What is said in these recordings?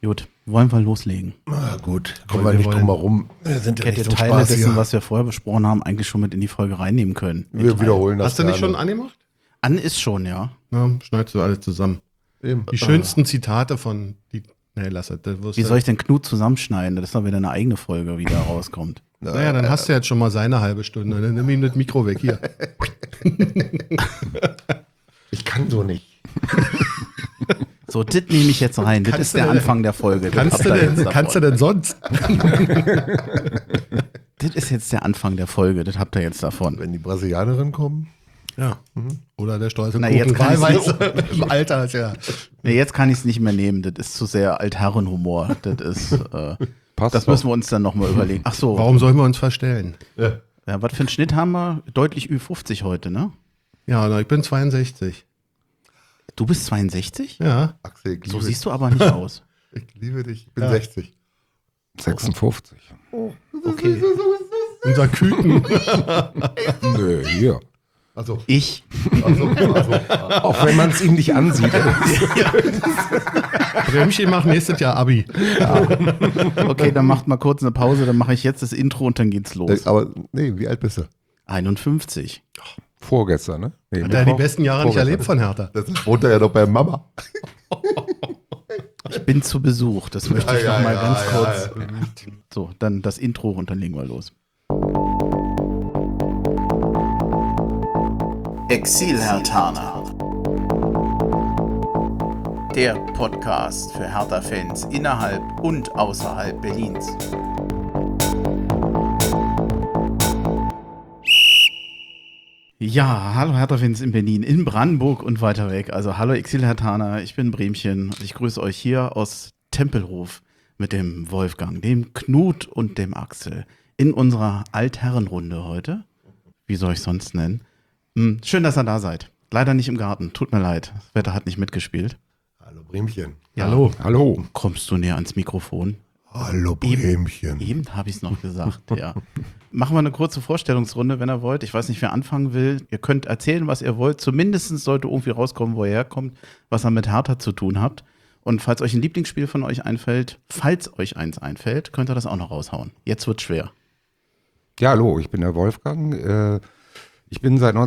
Gut, wollen wir loslegen. Na gut, kommen wir nicht drum herum. Wir sind ja Hätte nicht zum Teile Spaß dessen, hier. was wir vorher besprochen haben, eigentlich schon mit in die Folge reinnehmen können. Wir wiederholen das Hast du nicht gerne. schon angemacht? An ist schon, ja. Ja, schneidest du alles zusammen. Eben. Die schönsten Zitate von die. Nee, lass es. Wie soll ich denn Knut zusammenschneiden, dass da wieder eine eigene Folge wieder rauskommt? Naja, dann hast du jetzt schon mal seine halbe Stunde. Dann nimm ihm das Mikro weg hier. Ich kann so nicht. So, das nehme ich jetzt rein. Das ist der Anfang der Folge. Kannst du denn sonst? Das ist jetzt der Anfang der Folge. Das habt ihr jetzt davon. Wenn die Brasilianerinnen kommen. Ja. Oder der stolze Na, jetzt kann ich's wahlweise im Alter ist ja. Nee, jetzt kann ich es nicht mehr nehmen. Das ist zu sehr Altherrenhumor. Das ist, Passt das müssen wir uns dann nochmal überlegen. Ach so, Warum sollen wir uns verstellen? Ja. ja, was für einen Schnitt haben wir? Deutlich Ü50 heute, ne? Ja, na, ich bin 62. Du bist 62? Ja. Axel, ich So liebe, siehst du aber nicht aus. ich liebe dich. Ich bin Ja. 60. 56. Okay. Unser Küken. Nö, hier. Also, Ich? Auch wenn man es ihm nicht ansieht. Bremchen macht nächstes Jahr Abi. Okay, dann macht mal kurz eine Pause, dann mache ich jetzt das Intro und dann geht's los. aber nee, wie alt bist du? 51. Vorgestern, ne? Nee, Hat er die Mittwoch? besten Jahre nicht Vorgestern. erlebt von Hertha. Das wohnt er ja doch bei Mama. Ich bin zu Besuch, das möchte ich Ja, noch mal ja, ganz ja, kurz. ja. So, dann das Intro und dann legen wir los. Exil-Hertaner. Der Podcast für Hertha-Fans innerhalb und außerhalb Berlins. Ja, hallo Hertha-Fans in Berlin, in Brandenburg und weiter weg. Also hallo Exil-Hertaner, ich bin Bremchen. Ich grüße euch hier aus Tempelhof mit dem Wolfgang, dem Knut und dem Axel in unserer Altherrenrunde heute. Wie soll ich sonst nennen? Schön, dass ihr da seid. Leider nicht im Garten, tut mir leid. Das Wetter hat nicht mitgespielt. Hallo Bremchen. Ja. Hallo. Hallo. Kommst du näher ans Mikrofon? Hallo Bremchen. Eben habe ich es noch gesagt, ja. Machen wir eine kurze Vorstellungsrunde, wenn ihr wollt. Ich weiß nicht, wer anfangen will. Ihr könnt erzählen, was ihr wollt. Zumindest sollte irgendwie rauskommen, wo ihr herkommt, was ihr mit Hertha zu tun habt. Und falls euch ein Lieblingsspiel von euch einfällt, falls euch eins einfällt, könnt ihr das auch noch raushauen. Jetzt wird's schwer. Ja, hallo, ich bin der Wolfgang. Ich bin seit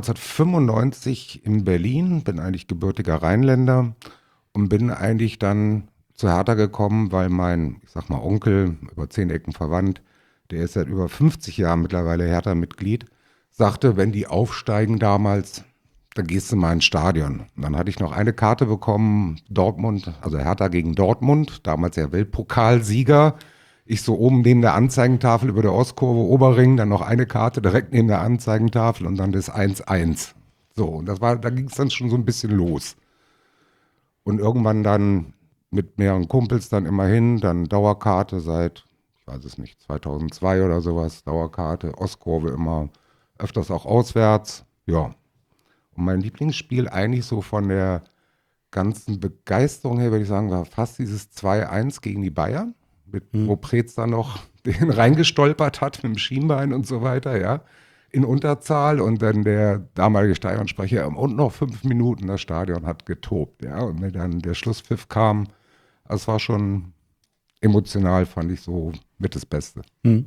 1995 in Berlin, bin eigentlich gebürtiger Rheinländer und bin eigentlich dann zu Hertha gekommen, weil mein, ich sag mal, Onkel, über 10 Ecken verwandt, der ist seit über 50 Jahren mittlerweile Hertha-Mitglied, sagte, wenn die aufsteigen damals, dann gehst du mal ins Stadion. Und dann hatte ich noch eine Karte bekommen, Dortmund, also Hertha gegen Dortmund, damals der Weltpokalsieger. Ich so oben neben der Anzeigentafel über der Ostkurve Oberring, dann noch eine Karte direkt neben der Anzeigentafel und dann das 1-1. So, und da ging es dann schon so ein bisschen los. Und irgendwann dann mit mehreren Kumpels dann immerhin, dann Dauerkarte seit, ich weiß es nicht, 2002 oder sowas, Dauerkarte, Ostkurve immer, öfters auch auswärts, ja. Und mein Lieblingsspiel eigentlich so von der ganzen Begeisterung her, würde ich sagen, war fast dieses 2-1 gegen die Bayern, wo Preetz dann noch den reingestolpert hat mit dem Schienbein und so weiter, ja, in Unterzahl und dann der damalige Stadionsprecher und noch 5 Minuten, das Stadion hat getobt, ja, und wenn dann der Schlusspfiff kam, das war schon emotional, fand ich so mit das Beste.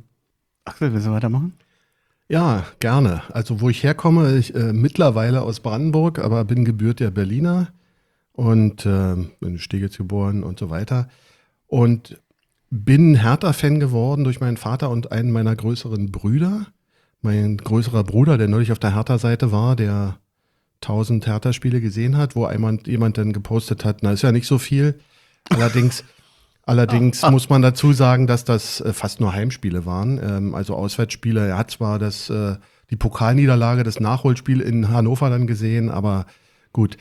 Axel, willst du weitermachen? Ja, gerne. Also wo ich herkomme, ich mittlerweile aus Brandenburg, aber bin gebürtiger Berliner und bin in Steglitz geboren und so weiter. Und bin Hertha-Fan geworden durch meinen Vater und einen meiner größeren Brüder. Mein größerer Bruder, der neulich auf der Hertha-Seite war, der 1000 Hertha-Spiele gesehen hat, wo jemand dann gepostet hat, na ist ja nicht so viel. Allerdings muss man dazu sagen, dass das fast nur Heimspiele waren, also Auswärtsspiele. Er hat zwar die Pokalniederlage, das Nachholspiel in Hannover dann gesehen, aber gut.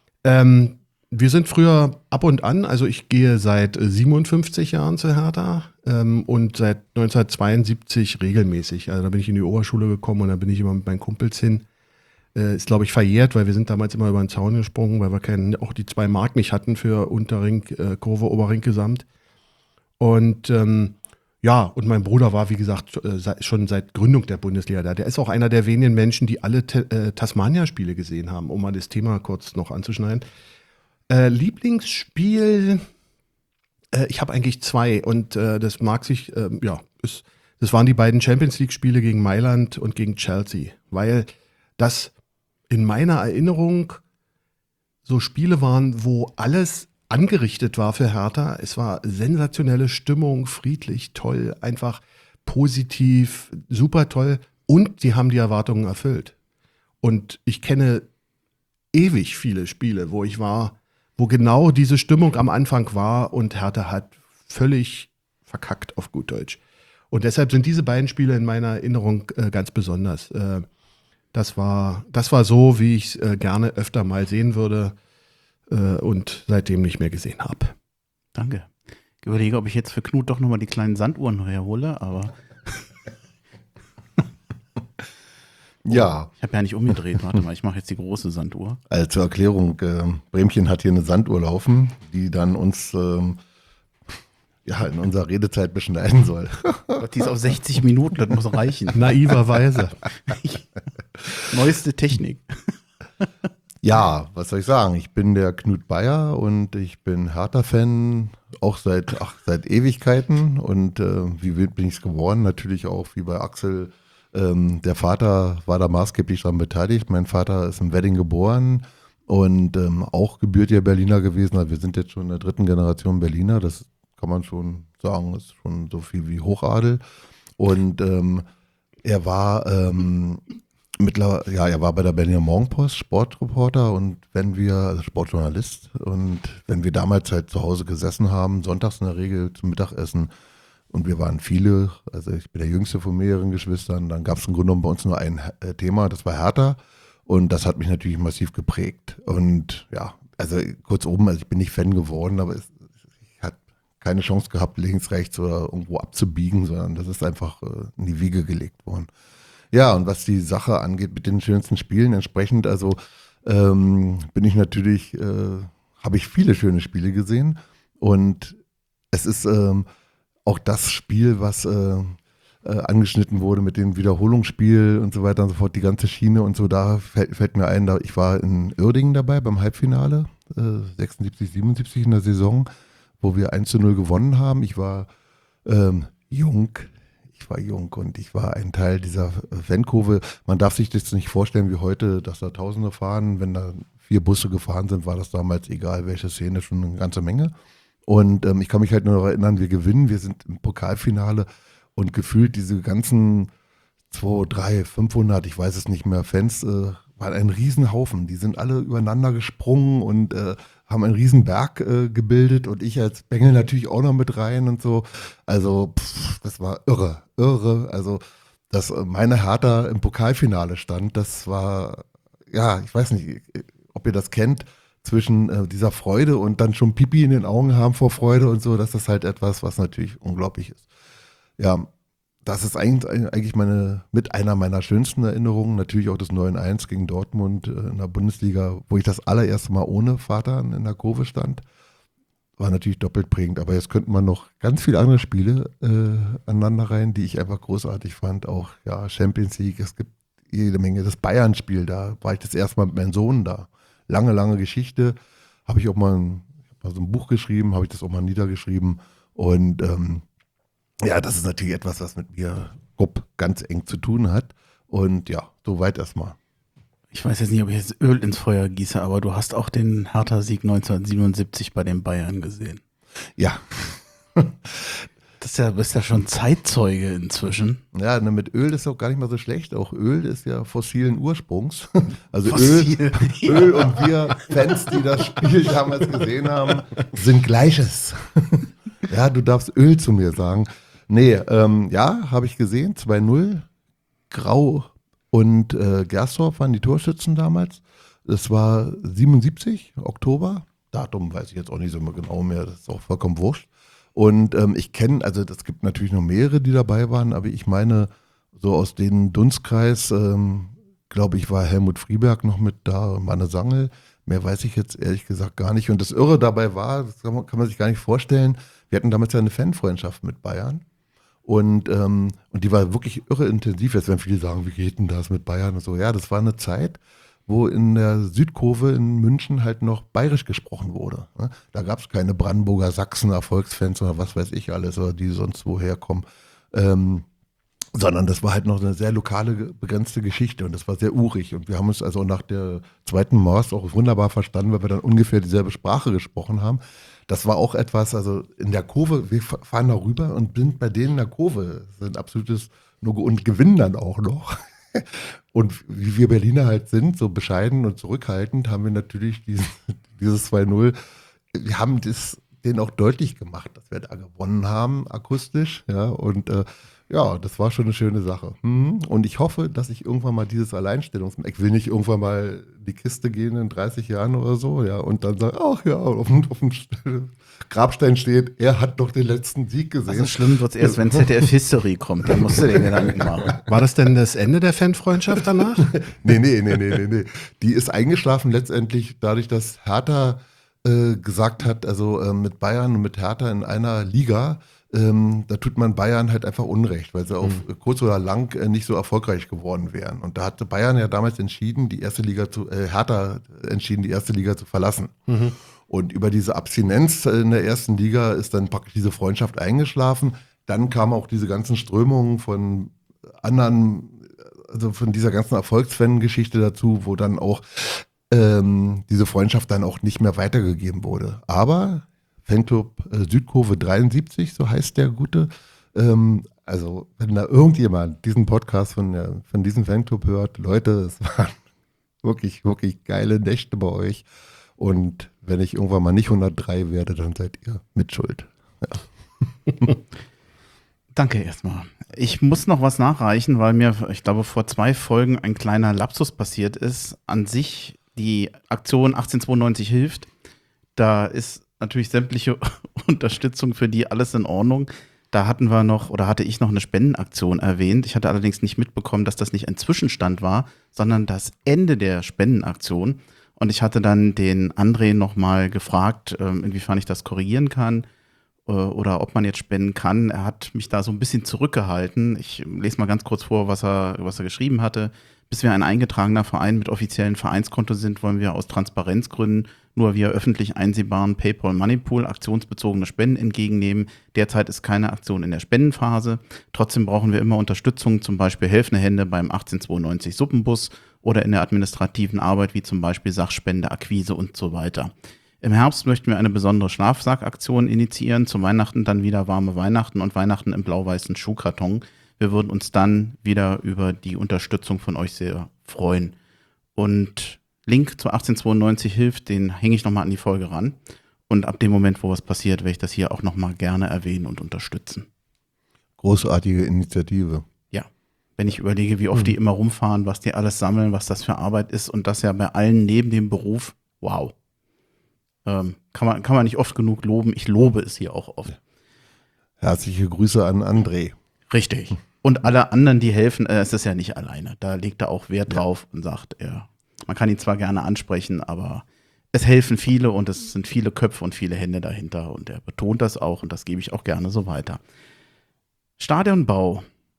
Wir sind früher ab und an, also ich gehe seit 57 Jahren zu Hertha und seit 1972 regelmäßig. Also da bin ich in die Oberschule gekommen und da bin ich immer mit meinen Kumpels hin. Ist, glaube ich, verjährt, weil wir sind damals immer über den Zaun gesprungen, weil wir auch die 2 Mark nicht hatten für Unterring, Kurve, Oberring gesamt. Und ja, und mein Bruder war, wie gesagt, schon seit Gründung der Bundesliga da. Der ist auch einer der wenigen Menschen, die alle Tasmania-Spiele gesehen haben, um mal das Thema kurz noch anzuschneiden. Lieblingsspiel Ich habe eigentlich zwei und das mag sich, das waren die beiden Champions League-Spiele gegen Mailand und gegen Chelsea, weil das in meiner Erinnerung so Spiele waren, wo alles angerichtet war für Hertha. Es war sensationelle Stimmung, friedlich, toll, einfach positiv, super toll und die haben die Erwartungen erfüllt. Und ich kenne ewig viele Spiele, wo ich war, wo genau diese Stimmung am Anfang war und Hertha hat völlig verkackt auf gut Deutsch. Und deshalb sind diese beiden Spiele in meiner Erinnerung ganz besonders. Das war so, wie ich es gerne öfter mal sehen würde und seitdem nicht mehr gesehen habe. Danke. Ich überlege, ob ich jetzt für Knut doch nochmal die kleinen Sanduhren herhole, aber Ja, ich habe ja nicht umgedreht. Warte mal, ich mache jetzt die große Sanduhr. also zur Erklärung, Bremchen hat hier eine Sanduhr laufen, die dann uns in unserer Redezeit beschneiden soll. Die ist auf 60 Minuten, das muss reichen. Naiverweise. Neueste Technik. Ja, was soll ich sagen? Ich bin der Knut Bayer und ich bin Hertha-Fan, auch seit Ewigkeiten. Und wie bin ich es geworden? Natürlich auch wie bei Axel. Der Vater war da maßgeblich daran beteiligt. Mein Vater ist in Wedding geboren und auch gebürtiger Berliner gewesen. Also wir sind jetzt schon in der 3. Generation Berliner. Das kann man schon sagen, ist schon so viel wie Hochadel. Und er war er war bei der Berliner Morgenpost Sportreporter und Sportjournalist. Und wenn wir damals halt zu Hause gesessen haben, sonntags in der Regel zum Mittagessen, und wir waren viele, also ich bin der jüngste von mehreren Geschwistern, dann gab es im Grunde genommen bei uns nur ein Thema, das war Hertha. Und das hat mich natürlich massiv geprägt. Und ja, also kurzum, ich bin nicht Fan geworden, aber ich hatte keine Chance gehabt, links, rechts oder irgendwo abzubiegen, sondern das ist einfach in die Wiege gelegt worden. Ja, und was die Sache angeht mit den schönsten Spielen, entsprechend, also bin ich natürlich, habe ich viele schöne Spiele gesehen. Und es ist auch das Spiel, was angeschnitten wurde mit dem Wiederholungsspiel und so weiter und so fort, die ganze Schiene und so, da fällt mir ein, ich war in Uerdingen dabei beim Halbfinale, 76, 77 in der Saison, wo wir 1:0 gewonnen haben. Ich war jung und ich war ein Teil dieser Fankurve. Man darf sich das nicht vorstellen wie heute, dass da Tausende fahren. Wenn da 4 Busse gefahren sind, war das damals egal, welche Szene, schon eine ganze Menge. Und ich kann mich halt nur noch erinnern, wir gewinnen, wir sind im Pokalfinale und gefühlt diese ganzen 200, 300, 500, ich weiß es nicht mehr, Fans waren ein Riesenhaufen. Die sind alle übereinander gesprungen und haben einen Riesenberg gebildet und ich als Bengel natürlich auch noch mit rein und so. Also das war irre. Also, dass meine Hertha im Pokalfinale stand, das war, ja, ich weiß nicht, ob ihr das kennt, zwischen dieser Freude und dann schon Pipi in den Augen haben vor Freude und so, das ist halt etwas, was natürlich unglaublich ist. Ja, das ist eigentlich mit einer meiner schönsten Erinnerungen, natürlich auch das 9-1 gegen Dortmund in der Bundesliga, wo ich das allererste Mal ohne Vater in der Kurve stand, war natürlich doppelt prägend, aber jetzt könnte man noch ganz viele andere Spiele aneinander rein, die ich einfach großartig fand, auch ja Champions League, es gibt jede Menge, das Bayern-Spiel, da war ich das erste Mal mit meinem Sohn da. Lange Geschichte. Habe ich auch mal so ein Buch geschrieben, habe ich das auch mal niedergeschrieben. Und ja, das ist natürlich etwas, was mit mir ganz eng zu tun hat. Und ja, soweit erstmal. Ich weiß jetzt nicht, ob ich jetzt Öl ins Feuer gieße, aber du hast auch den Hertha-Sieg 1977 bei den Bayern gesehen. Ja. Bist ja schon Zeitzeuge inzwischen. Ja, mit Öl ist auch gar nicht mal so schlecht. Auch Öl ist ja fossilen Ursprungs. Also Fossil, Öl und wir Fans, die das Spiel damals gesehen haben, sind Gleiches. Ja, du darfst Öl zu mir sagen. Nee, ja, habe ich gesehen, 2:0. Grau und Gersdorf waren die Torschützen damals. Das war 77, Oktober. Datum weiß ich jetzt auch nicht so genau mehr, das ist auch vollkommen wurscht. Und ich kenne, also es gibt natürlich noch mehrere, die dabei waren, aber ich meine, so aus dem Dunstkreis, glaube ich, war Helmut Frieberg noch mit da, Manne Sangl. Mehr weiß ich jetzt ehrlich gesagt gar nicht. Und das Irre dabei war, das kann man sich gar nicht vorstellen, wir hatten damals ja eine Fanfreundschaft mit Bayern. Und die war wirklich irre intensiv. Jetzt werden viele sagen, wie geht denn das mit Bayern und so. Ja, das war eine Zeit, wo in der Südkurve in München halt noch bayerisch gesprochen wurde. Ne? Da gab es keine Brandenburger Sachsen, Erfolgsfans oder was weiß ich alles, oder die sonst woher kommen. Sondern das war halt noch eine sehr lokale, begrenzte Geschichte und das war sehr urig. Und wir haben uns also nach der zweiten Mast auch wunderbar verstanden, weil wir dann ungefähr dieselbe Sprache gesprochen haben. Das war auch etwas, also in der Kurve, wir fahren da rüber und sind bei denen in der Kurve, sind absolutes No-Go und gewinnen dann auch noch. Und wie wir Berliner halt sind, so bescheiden und zurückhaltend, haben wir natürlich dieses 2-0, wir haben das denen auch deutlich gemacht, dass wir da gewonnen haben, akustisch, ja, und ja, das war schon eine schöne Sache. Und ich hoffe, dass ich irgendwann mal dieses ich will nicht irgendwann mal die Kiste gehen in 30 Jahren oder so, ja, und dann sagen, ach ja, auf dem Grabstein steht, er hat doch den letzten Sieg gesehen. Also schlimm wird es erst, wenn ZDF History kommt, dann musst du den Gedanken machen. War das denn das Ende der Fanfreundschaft danach? Nee. Die ist eingeschlafen letztendlich dadurch, dass Hertha gesagt hat, also mit Bayern und mit Hertha in einer Liga, da tut man Bayern halt einfach Unrecht, weil sie auf kurz oder lang nicht so erfolgreich geworden wären. Und da hatte Bayern ja damals entschieden, Hertha entschieden, die erste Liga zu verlassen. Und über diese Abstinenz in der ersten Liga ist dann praktisch diese Freundschaft eingeschlafen. Dann kamen auch diese ganzen Strömungen von anderen, also von dieser ganzen Erfolgsfan-Geschichte dazu, wo dann auch diese Freundschaft dann auch nicht mehr weitergegeben wurde. Aber Fanclub Südkurve 73, so heißt der Gute. Also wenn da irgendjemand diesen Podcast von diesem Fanclub hört, Leute, es waren wirklich, wirklich geile Nächte bei euch. Und wenn ich irgendwann mal nicht 103 werde, dann seid ihr mitschuld. Ja. Danke erstmal. Ich muss noch was nachreichen, weil mir, ich glaube, vor 2 Folgen ein kleiner Lapsus passiert ist. An sich die Aktion 1892 hilft. Da ist natürlich sämtliche Unterstützung für die alles in Ordnung. Da hatte ich noch eine Spendenaktion erwähnt. Ich hatte allerdings nicht mitbekommen, dass das nicht ein Zwischenstand war, sondern das Ende der Spendenaktion. Und ich hatte dann den André nochmal gefragt, inwiefern ich das korrigieren kann oder ob man jetzt spenden kann. Er hat mich da so ein bisschen zurückgehalten. Ich lese mal ganz kurz vor, was er geschrieben hatte. Bis wir ein eingetragener Verein mit offiziellen Vereinskonto sind, wollen wir aus Transparenzgründen nur via öffentlich einsehbaren PayPal Moneypool aktionsbezogene Spenden entgegennehmen. Derzeit ist keine Aktion in der Spendenphase. Trotzdem brauchen wir immer Unterstützung, zum Beispiel helfende Hände beim 1892 Suppenbus oder in der administrativen Arbeit, wie zum Beispiel Sachspende, Akquise und so weiter. Im Herbst möchten wir eine besondere Schlafsackaktion initiieren, zu Weihnachten dann wieder warme Weihnachten und Weihnachten im blau-weißen Schuhkarton. Wir würden uns dann wieder über die Unterstützung von euch sehr freuen. Und Link zu 1892 hilft, den hänge ich nochmal an die Folge ran. Und ab dem Moment, wo was passiert, werde ich das hier auch nochmal gerne erwähnen und unterstützen. Großartige Initiative. Ja, wenn ich überlege, wie oft die immer rumfahren, was die alles sammeln, was das für Arbeit ist und das ja bei allen neben dem Beruf, wow. Kann man nicht oft genug loben. Ich lobe es hier auch oft. Herzliche Grüße an André. Richtig. Und alle anderen, die helfen, es ist ja nicht alleine. Da legt er auch Wert drauf und sagt, man kann ihn zwar gerne ansprechen, aber es helfen viele und es sind viele Köpfe und viele Hände dahinter und er betont das auch und das gebe ich auch gerne so weiter. Stadionbau.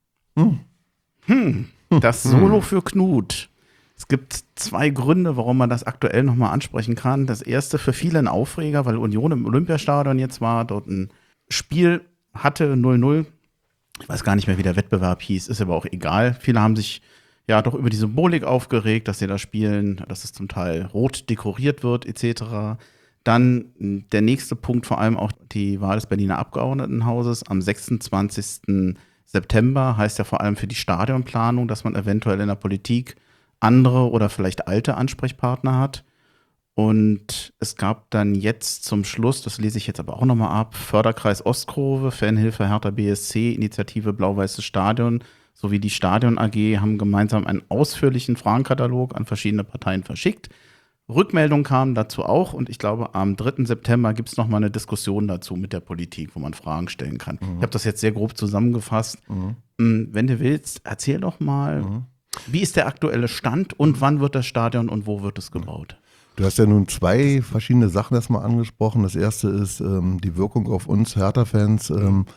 Das Solo für Knut. Es gibt 2 Gründe, warum man das aktuell nochmal ansprechen kann. Das erste, für viele ein Aufreger, weil Union im Olympiastadion jetzt war, dort ein Spiel hatte 0-0. Ich weiß gar nicht mehr, wie der Wettbewerb hieß, ist aber auch egal. Viele haben sich ja doch über die Symbolik aufgeregt, dass sie da spielen, dass es zum Teil rot dekoriert wird, etc. Dann der nächste Punkt, vor allem auch die Wahl des Berliner Abgeordnetenhauses am 26. September, heißt ja vor allem für die Stadionplanung, dass man eventuell in der Politik andere oder vielleicht alte Ansprechpartner hat. Und es gab dann jetzt zum Schluss, das lese ich jetzt aber auch nochmal ab, Förderkreis Ostkurve, Fanhilfe Hertha BSC, Initiative Blau-Weißes Stadion sowie die Stadion AG haben gemeinsam einen ausführlichen Fragenkatalog an verschiedene Parteien verschickt. Rückmeldungen kamen dazu auch und ich glaube, am 3. September gibt es nochmal eine Diskussion dazu mit der Politik, wo man Fragen stellen kann. Ich habe das jetzt sehr grob zusammengefasst. Wenn du willst, erzähl doch mal, wie ist der aktuelle Stand und wann wird das Stadion und wo wird es gebaut? Du hast ja nun 2 verschiedene Sachen erstmal angesprochen. Das erste ist die Wirkung auf uns Hertha-Fans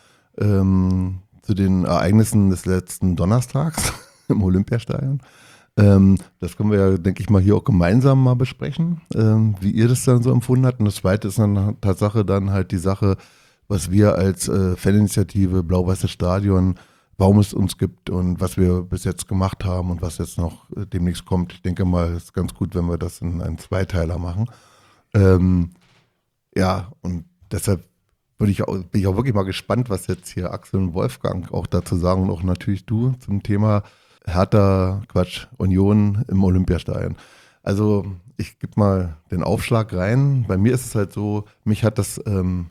zu den Ereignissen des letzten Donnerstags im Olympiastadion. Das können wir ja, denke ich mal, hier auch gemeinsam mal besprechen, wie ihr das dann so empfunden habt. Und das Zweite ist dann Tatsache dann halt die Sache, was wir als Faninitiative Blau-Weißes Stadion, warum es uns gibt und was wir bis jetzt gemacht haben und was jetzt noch demnächst kommt. Ich denke mal, es ist ganz gut, wenn wir das in einen Zweiteiler machen. Ja, und deshalb bin ich auch wirklich mal gespannt, was jetzt hier Axel und Wolfgang auch dazu sagen und auch natürlich du zum Thema Union im Olympiastadion. Also ich gebe mal den Aufschlag rein. Bei mir ist es halt so, mich hat das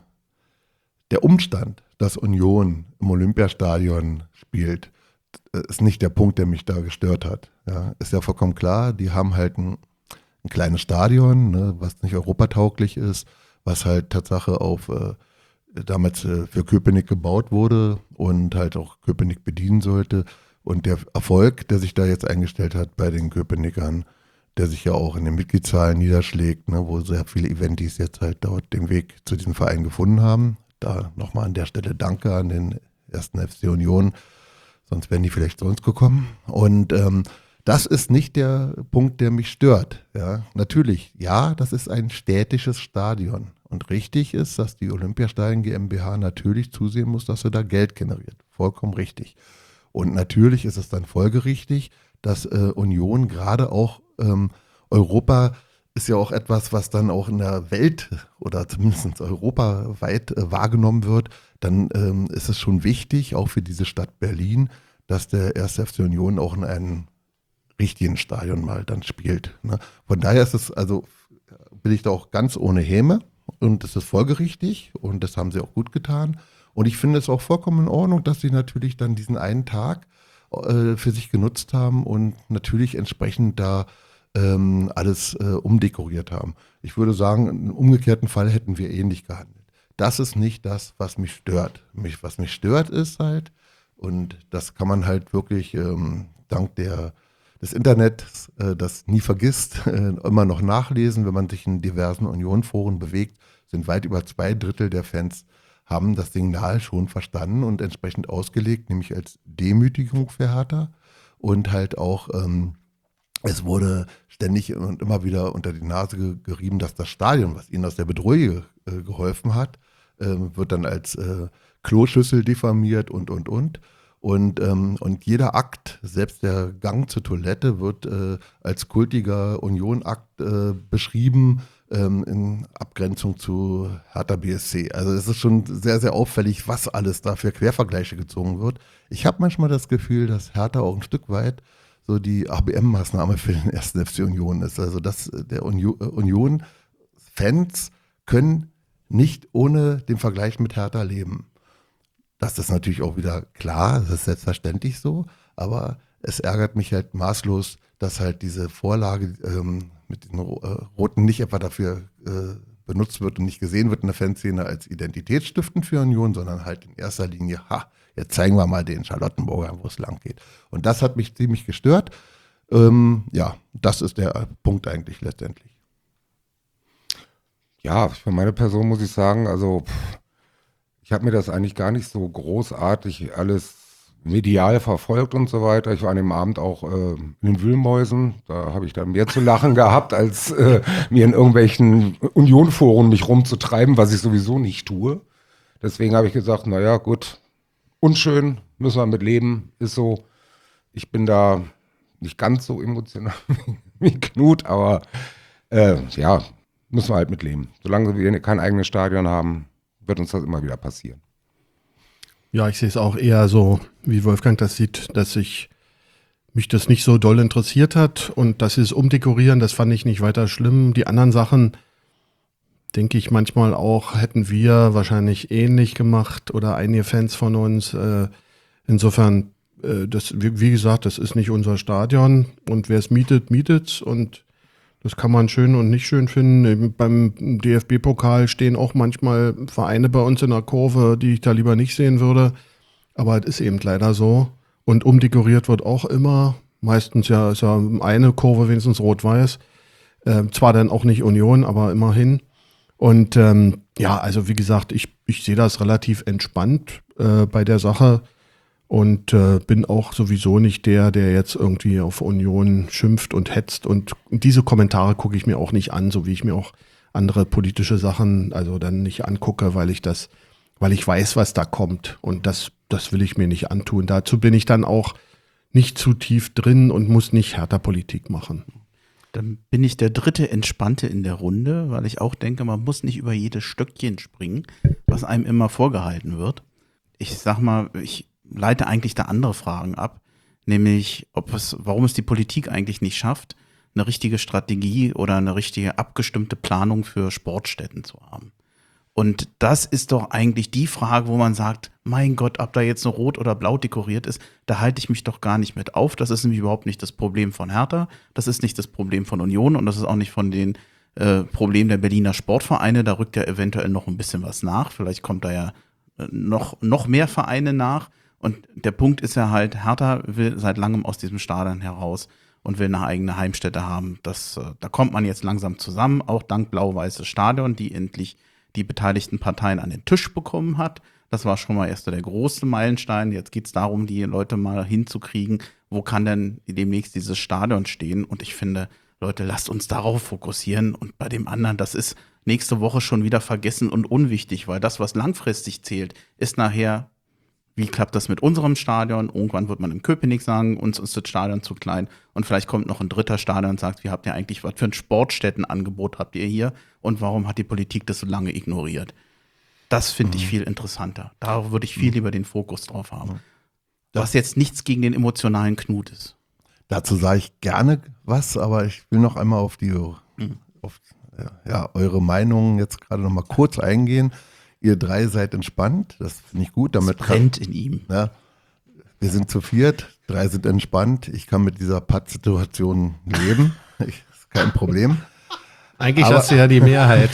der Umstand, dass Union im Olympiastadion spielt, ist nicht der Punkt, der mich da gestört hat. Ja, ist ja vollkommen klar, die haben halt ein kleines Stadion, ne, was nicht europatauglich ist, was halt Tatsache auf damals für Köpenick gebaut wurde und halt auch Köpenick bedienen sollte. Und der Erfolg, der sich da jetzt eingestellt hat bei den Köpenickern, der sich ja auch in den Mitgliedszahlen niederschlägt, ne, wo sehr viele Eventis jetzt halt dort den Weg zu diesem Verein gefunden haben. Da nochmal an der Stelle Danke an den 1. FC Union, sonst wären die vielleicht zu uns gekommen. Und das ist nicht der Punkt, der mich stört. Ja, natürlich, ja, das ist ein städtisches Stadion. Und richtig ist, dass die Olympiastadien GmbH natürlich zusehen muss, dass sie da Geld generiert. Vollkommen richtig. Und natürlich ist es dann folgerichtig, dass Union gerade auch Europa ist ja auch etwas, was dann auch in der Welt oder zumindest europaweit wahrgenommen wird. Dann ist es schon wichtig, auch für diese Stadt Berlin, dass der 1. FC Union auch in einem richtigen Stadion mal dann spielt. Ne? Von daher ist es, also bin ich da auch ganz ohne Häme und es ist folgerichtig und das haben sie auch gut getan. Und ich finde es auch vollkommen in Ordnung, dass sie natürlich dann diesen einen Tag für sich genutzt haben und natürlich entsprechend da alles umdekoriert haben. Ich würde sagen, im umgekehrten Fall hätten wir ähnlich gehandelt. Das ist nicht das, was mich stört. Was mich stört ist halt, und das kann man halt wirklich dank des Internets, das nie vergisst, immer noch nachlesen, wenn man sich in diversen Union-Foren bewegt, sind weit über 2/3 der Fans haben das Signal schon verstanden und entsprechend ausgelegt, nämlich als Demütigung für Hertha und halt auch, es wurde ständig und immer wieder unter die Nase gerieben, dass das Stadion, was ihnen aus der Bedrohung geholfen hat, wird dann als Kloschüssel diffamiert und. Und jeder Akt, selbst der Gang zur Toilette, wird als kultiger Union-Akt beschrieben, in Abgrenzung zu Hertha BSC. Also es ist schon sehr, sehr auffällig, was alles da für Quervergleiche gezogen wird. Ich habe manchmal das Gefühl, dass Hertha auch ein Stück weit so die ABM-Maßnahme für den 1. FC Union ist. Also dass der Union-Fans können nicht ohne den Vergleich mit Hertha leben. Das ist natürlich auch wieder klar, das ist selbstverständlich so, aber es ärgert mich halt maßlos, dass halt diese Vorlage mit den Roten nicht etwa dafür benutzt wird und nicht gesehen wird in der Fanszene als identitätsstiftend für Union, sondern halt in erster Linie, jetzt zeigen wir mal den Charlottenburgern, wo es lang geht. Und das hat mich ziemlich gestört. Ja, das ist der Punkt eigentlich letztendlich. Ja, für meine Person muss ich sagen, also ich habe mir das eigentlich gar nicht so großartig alles medial verfolgt und so weiter. Ich war an dem Abend auch in den Wühlmäusen. Da habe ich dann mehr zu lachen gehabt, als mir in irgendwelchen Union-Foren mich rumzutreiben, was ich sowieso nicht tue. Deswegen habe ich gesagt, naja, gut, unschön, müssen wir mit leben, ist so. Ich bin da nicht ganz so emotional wie Knut, aber ja, müssen wir halt mit leben. Solange wir kein eigenes Stadion haben, wird uns das immer wieder passieren. Ja, ich sehe es auch eher so, wie Wolfgang das sieht, dass mich das nicht so doll interessiert hat und dass sie es umdekorieren, das fand ich nicht weiter schlimm. Die anderen Sachen, denke ich manchmal auch, hätten wir wahrscheinlich ähnlich gemacht oder einige Fans von uns. Insofern, wie gesagt, das ist nicht unser Stadion und wer es mietet, mietet's und das kann man schön und nicht schön finden. Beim DFB-Pokal stehen auch manchmal Vereine bei uns in der Kurve, die ich da lieber nicht sehen würde. Aber es ist eben leider so. Und umdekoriert wird auch immer. Meistens ist ja eine Kurve wenigstens rot-weiß. Zwar dann auch nicht Union, aber immerhin. Und ja, also wie gesagt, ich sehe das relativ entspannt bei der Sache. Und bin auch sowieso nicht der jetzt irgendwie auf Union schimpft und hetzt. Und diese Kommentare gucke ich mir auch nicht an, so wie ich mir auch andere politische Sachen also dann nicht angucke, weil ich weiß, was da kommt. Und das will ich mir nicht antun. Dazu bin ich dann auch nicht zu tief drin und muss nicht Hertha-Politik machen. Dann bin ich der dritte Entspannte in der Runde, weil ich auch denke, man muss nicht über jedes Stöckchen springen, was einem immer vorgehalten wird. Ich sag mal, ich leite eigentlich da andere Fragen ab, nämlich warum es die Politik eigentlich nicht schafft, eine richtige Strategie oder eine richtige abgestimmte Planung für Sportstätten zu haben. Und das ist doch eigentlich die Frage, wo man sagt, mein Gott, ob da jetzt nur rot oder blau dekoriert ist, da halte ich mich doch gar nicht mit auf. Das ist nämlich überhaupt nicht das Problem von Hertha, das ist nicht das Problem von Union und das ist auch nicht von den Problemen der Berliner Sportvereine. Da rückt ja eventuell noch ein bisschen was nach. Vielleicht kommt da ja noch mehr Vereine nach. Und der Punkt ist ja halt, Hertha will seit langem aus diesem Stadion heraus und will eine eigene Heimstätte haben. Da kommt man jetzt langsam zusammen, auch dank blau-weißes Stadion, die endlich die beteiligten Parteien an den Tisch bekommen hat. Das war schon mal erst der große Meilenstein. Jetzt geht es darum, die Leute mal hinzukriegen, wo kann denn demnächst dieses Stadion stehen? Und ich finde, Leute, lasst uns darauf fokussieren. Und bei dem anderen, das ist nächste Woche schon wieder vergessen und unwichtig, weil das, was langfristig zählt, ist nachher, wie klappt das mit unserem Stadion? Irgendwann wird man in Köpenick sagen, uns ist das Stadion zu klein. Und vielleicht kommt noch ein dritter Stadion und sagt, wie habt ihr eigentlich, was für ein Sportstättenangebot habt ihr hier? Und warum hat die Politik das so lange ignoriert? Das finde ich viel interessanter. Da würde ich viel lieber den Fokus drauf haben. Was jetzt nichts gegen den emotionalen Knut ist. Dazu sage ich gerne was, aber ich will noch einmal auf eure Meinungen jetzt gerade noch mal kurz eingehen. Ihr drei seid entspannt, das finde ich gut. Damit es brennt in ihm. Ja, wir sind zu viert, 3 sind entspannt. Ich kann mit dieser Pattsituation leben, ist kein Problem. Eigentlich hast du ja die Mehrheit.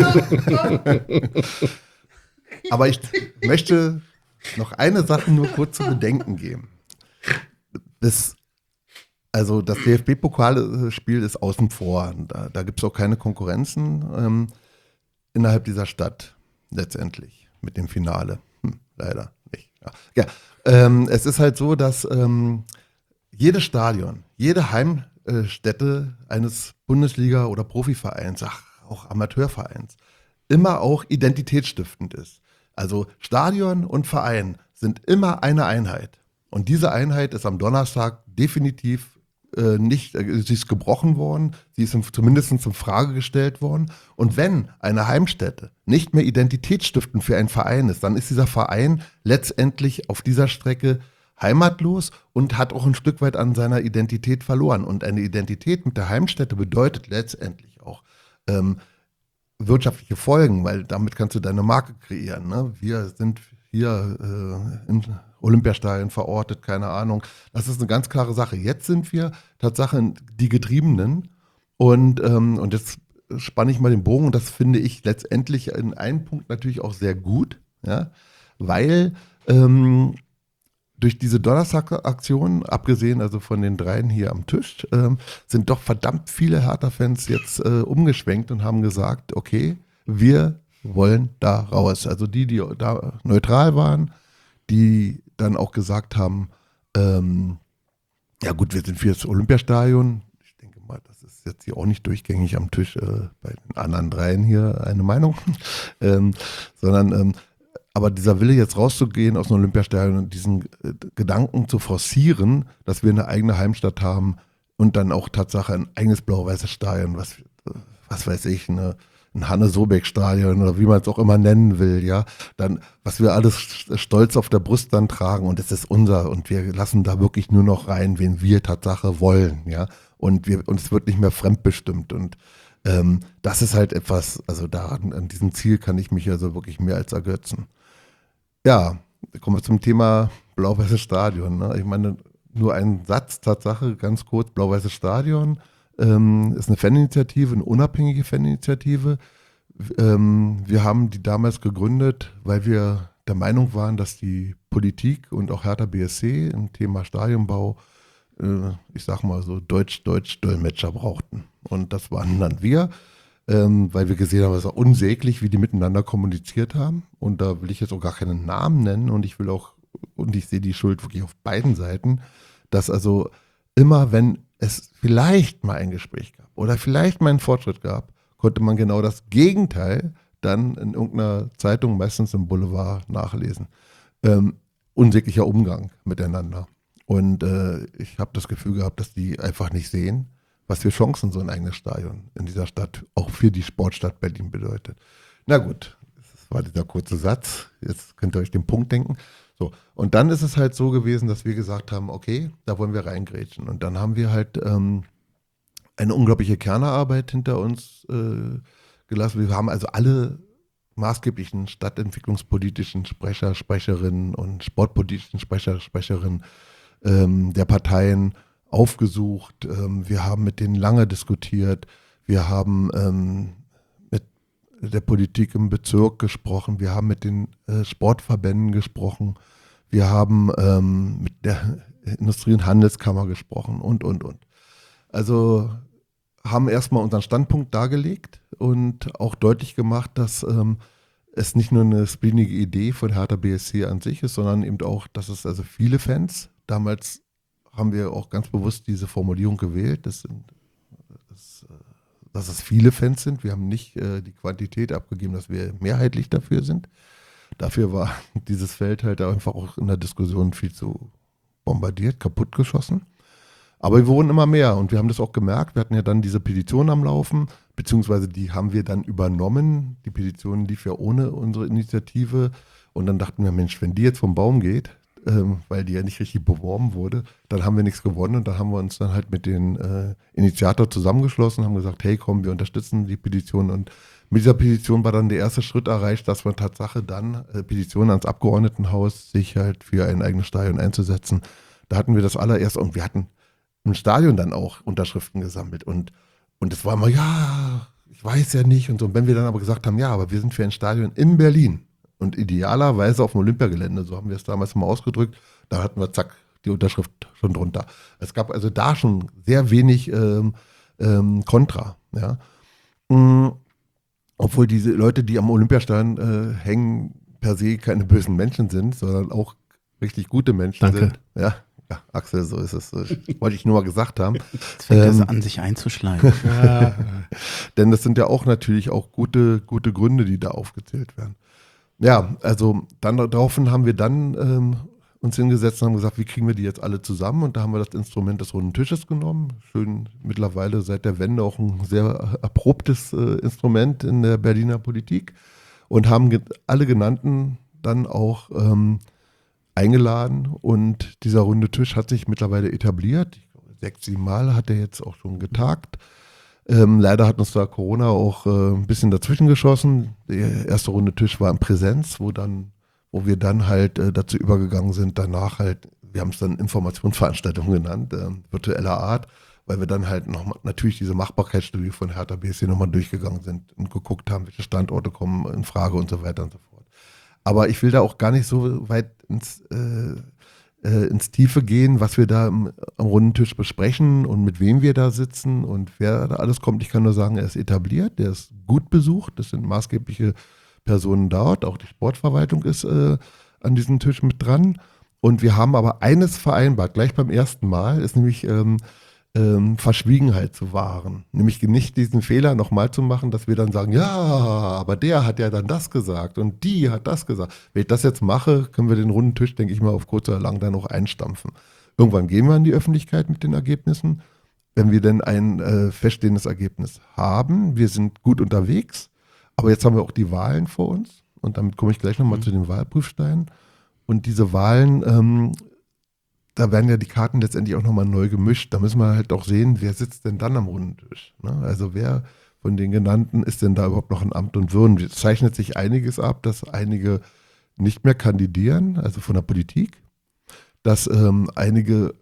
Aber ich möchte noch eine Sache nur kurz zu bedenken geben. Das DFB-Pokalspiel ist außen vor. Da gibt es auch keine Konkurrenzen innerhalb dieser Stadt. Letztendlich mit dem Finale. Leider nicht. Ja. Es ist halt so, dass jedes Stadion, jede Heimstätte eines Bundesliga- oder Profivereins, auch Amateurvereins, immer auch identitätsstiftend ist. Also Stadion und Verein sind immer eine Einheit. Und diese Einheit ist am Donnerstag definitiv sie ist gebrochen worden, sie ist zumindest in Frage gestellt worden. Und wenn eine Heimstätte nicht mehr identitätsstiftend für einen Verein ist, dann ist dieser Verein letztendlich auf dieser Strecke heimatlos und hat auch ein Stück weit an seiner Identität verloren. Und eine Identität mit der Heimstätte bedeutet letztendlich auch wirtschaftliche Folgen, weil damit kannst du deine Marke kreieren. Ne? Wir sind hier im Olympiastadion verortet, keine Ahnung. Das ist eine ganz klare Sache. Jetzt sind wir Tatsache die Getriebenen und jetzt spanne ich mal den Bogen und das finde ich letztendlich in einem Punkt natürlich auch sehr gut, ja? Weil durch diese Donnerstag-Aktion, abgesehen also von den dreien hier am Tisch, sind doch verdammt viele Hertha-Fans jetzt umgeschwenkt und haben gesagt, okay, wir wollen da raus. Also die da neutral waren, die dann auch gesagt haben, ja gut, wir sind für das Olympiastadion. Ich denke mal, das ist jetzt hier auch nicht durchgängig am Tisch bei den anderen dreien hier eine Meinung, sondern aber dieser Wille jetzt rauszugehen aus dem Olympiastadion und diesen Gedanken zu forcieren, dass wir eine eigene Heimstatt haben und dann auch Tatsache ein eigenes blau-weißes Stadion, was weiß ich, ein Hanne-Sobeck-Stadion oder wie man es auch immer nennen will, ja, dann, was wir alles stolz auf der Brust dann tragen und es ist unser und wir lassen da wirklich nur noch rein, wen wir Tatsache wollen, ja, und es wird nicht mehr fremdbestimmt und das ist halt etwas, also an diesem Ziel kann ich mich also wirklich mehr als ergötzen. Ja, kommen wir zum Thema blau-weißes Stadion, ne? Ich meine, nur ein Satz, Tatsache, ganz kurz, blau-weißes Stadion ist eine Faninitiative, eine unabhängige Faninitiative. Wir haben die damals gegründet, weil wir der Meinung waren, dass die Politik und auch Hertha BSC im Thema Stadionbau, ich sag mal so, Deutsch-Dolmetscher brauchten. Und das waren dann wir, weil wir gesehen haben, es war unsäglich, wie die miteinander kommuniziert haben. Und da will ich jetzt auch gar keinen Namen nennen und ich will auch und ich sehe die Schuld wirklich auf beiden Seiten, dass also immer, wenn es vielleicht mal ein Gespräch gab oder vielleicht mal einen Fortschritt gab, konnte man genau das Gegenteil dann in irgendeiner Zeitung, meistens im Boulevard, nachlesen. Unsäglicher Umgang miteinander. Und ich habe das Gefühl gehabt, dass die einfach nicht sehen, was für Chancen so ein eigenes Stadion in dieser Stadt auch für die Sportstadt Berlin bedeutet. Na gut, das war dieser kurze Satz. Jetzt könnt ihr euch den Punkt denken. So, und dann ist es halt so gewesen, dass wir gesagt haben, okay, da wollen wir reingrätschen. Und dann haben wir halt eine unglaubliche Kernarbeit hinter uns gelassen. Wir haben also alle maßgeblichen stadtentwicklungspolitischen Sprecher, Sprecherinnen und sportpolitischen Sprecher, Sprecherinnen der Parteien aufgesucht. Wir haben mit denen lange diskutiert. Wir haben mit der Politik im Bezirk gesprochen. Wir haben mit den Sportverbänden gesprochen. Wir haben mit der Industrie- und Handelskammer gesprochen und. Also haben erstmal unseren Standpunkt dargelegt und auch deutlich gemacht, dass es nicht nur eine spleenige Idee von Hertha BSC an sich ist, sondern eben auch, dass es also viele Fans, damals haben wir auch ganz bewusst diese Formulierung gewählt, dass es viele Fans sind. Wir haben nicht die Quantität abgegeben, dass wir mehrheitlich dafür sind. Dafür war dieses Feld halt einfach auch in der Diskussion viel zu bombardiert, kaputtgeschossen. Aber wir wurden immer mehr und wir haben das auch gemerkt. Wir hatten ja dann diese Petition am Laufen, beziehungsweise die haben wir dann übernommen. Die Petition lief ja ohne unsere Initiative und dann dachten wir, Mensch, wenn die jetzt vom Baum geht, weil die ja nicht richtig beworben wurde, dann haben wir nichts gewonnen und dann haben wir uns dann halt mit den Initiator zusammengeschlossen, haben gesagt, hey komm, wir unterstützen die Petition und mit dieser Petition war dann der erste Schritt erreicht, dass man Tatsache dann Petitionen ans Abgeordnetenhaus, sich halt für ein eigenes Stadion einzusetzen. Da hatten wir das allererste und wir hatten im Stadion dann auch Unterschriften gesammelt und es war immer, ja, ich weiß ja nicht und so. Und wenn wir dann aber gesagt haben, ja, aber wir sind für ein Stadion in Berlin und idealerweise auf dem Olympiagelände, so haben wir es damals mal ausgedrückt, da hatten wir zack die Unterschrift schon drunter. Es gab also da schon sehr wenig Kontra, ja. Obwohl diese Leute, die am Olympiastadion hängen, per se keine bösen Menschen sind, sondern auch richtig gute Menschen sind. Ja, Axel, so ist es. Wollte ich nur mal gesagt haben. Jetzt fängt das an, sich einzuschleimen. Ja. Denn das sind ja auch natürlich auch gute Gründe, die da aufgezählt werden. Ja, also dann daraufhin haben wir dann uns hingesetzt und haben gesagt, wie kriegen wir die jetzt alle zusammen? Und da haben wir das Instrument des runden Tisches genommen. Schön mittlerweile seit der Wende auch ein sehr erprobtes Instrument in der Berliner Politik und haben alle genannten dann auch eingeladen und dieser runde Tisch hat sich mittlerweile etabliert. 6, 7 Mal hat er jetzt auch schon getagt. Leider hat uns da Corona auch ein bisschen dazwischen geschossen. Der erste runde Tisch war in Präsenz, wo wir dann halt dazu übergegangen sind, danach halt, wir haben es dann Informationsveranstaltungen genannt, virtueller Art, weil wir dann halt noch natürlich diese Machbarkeitsstudie von Hertha BSC nochmal durchgegangen sind und geguckt haben, welche Standorte kommen in Frage und so weiter und so fort. Aber ich will da auch gar nicht so weit ins Tiefe gehen, was wir da am runden Tisch besprechen und mit wem wir da sitzen und wer da alles kommt. Ich kann nur sagen, er ist etabliert, der ist gut besucht, es sind maßgebliche Personen dort, auch die Sportverwaltung ist an diesem Tisch mit dran. Und wir haben aber eines vereinbart, gleich beim ersten Mal, ist nämlich Verschwiegenheit zu wahren. Nämlich nicht diesen Fehler nochmal zu machen, dass wir dann sagen, ja, aber der hat ja dann das gesagt und die hat das gesagt. Wenn ich das jetzt mache, können wir den runden Tisch, denke ich mal, auf kurz oder lang dann noch einstampfen. Irgendwann gehen wir in die Öffentlichkeit mit den Ergebnissen. Wenn wir denn ein feststehendes Ergebnis haben, wir sind gut unterwegs, aber jetzt haben wir auch die Wahlen vor uns und damit komme ich gleich nochmal zu den Wahlprüfsteinen. Und diese Wahlen, da werden ja die Karten letztendlich auch nochmal neu gemischt. Da müssen wir halt auch sehen, wer sitzt denn dann am runden Tisch. Ne? Also wer von den genannten ist denn da überhaupt noch in Amt und Würden? Es zeichnet sich einiges ab, dass einige nicht mehr kandidieren, also von der Politik, dass einige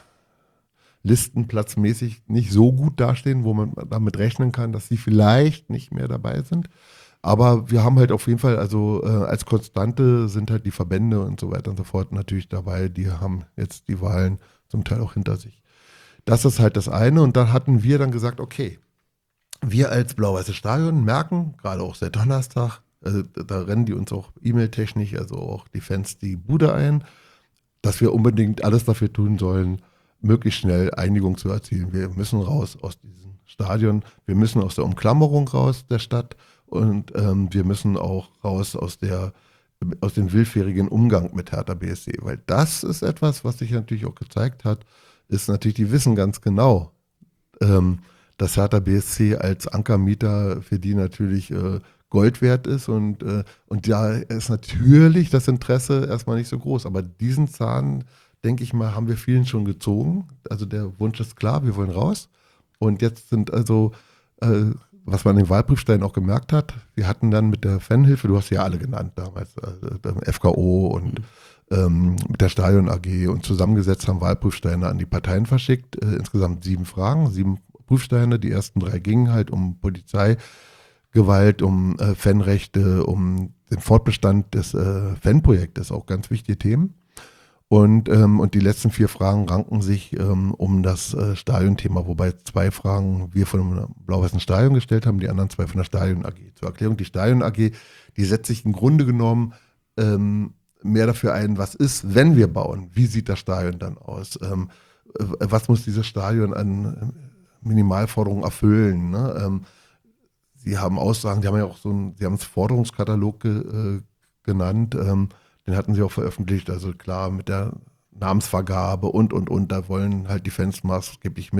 listenplatzmäßig nicht so gut dastehen, wo man damit rechnen kann, dass sie vielleicht nicht mehr dabei sind. Aber wir haben halt auf jeden Fall, also als Konstante sind halt die Verbände und so weiter und so fort natürlich dabei. Die haben jetzt die Wahlen zum Teil auch hinter sich. Das ist halt das eine. Und da hatten wir dann gesagt, okay, wir als Blau-Weißes Stadion merken, gerade auch seit Donnerstag, also da rennen die uns auch E-Mail-technisch, also auch die Fans die Bude ein. dass wir unbedingt alles dafür tun sollen, möglichst schnell Einigung zu erzielen. Wir müssen raus aus diesem Stadion, wir müssen aus der Umklammerung raus der Stadt und wir müssen auch raus aus dem willfährigen Umgang mit Hertha BSC, weil das ist etwas, was sich natürlich auch gezeigt hat, ist natürlich, die wissen ganz genau, dass Hertha BSC als Ankermieter für die natürlich Gold wert ist und da ist natürlich das Interesse erstmal nicht so groß, aber diesen Zahn, denke ich mal, haben wir vielen schon gezogen, also der Wunsch ist klar, wir wollen raus und jetzt sind also, was man in den Wahlprüfsteinen auch gemerkt hat, wir hatten dann mit der Fanhilfe, du hast sie ja alle genannt damals, beim FKO und mit der Stadion AG und zusammengesetzt haben Wahlprüfsteine an die Parteien verschickt, insgesamt 7 Fragen, 7 Prüfsteine, die ersten 3 gingen halt um Polizeigewalt, um Fanrechte, um den Fortbestand des Fanprojektes, auch ganz wichtige Themen. Und die letzten 4 Fragen ranken sich um das Stadionthema, wobei 2 Fragen wir von dem Blau-Weißen Stadion gestellt haben, die anderen 2 von der Stadion AG. Zur Erklärung, die Stadion AG, die setzt sich im Grunde genommen mehr dafür ein, was ist, wenn wir bauen, wie sieht das Stadion dann aus, was muss dieses Stadion an Minimalforderungen erfüllen. Ne? Sie haben Aussagen, die haben ja auch sie haben einen Forderungskatalog genannt, den hatten sie auch veröffentlicht, also klar mit der Namensvergabe und, da wollen halt die Fans maßgeblich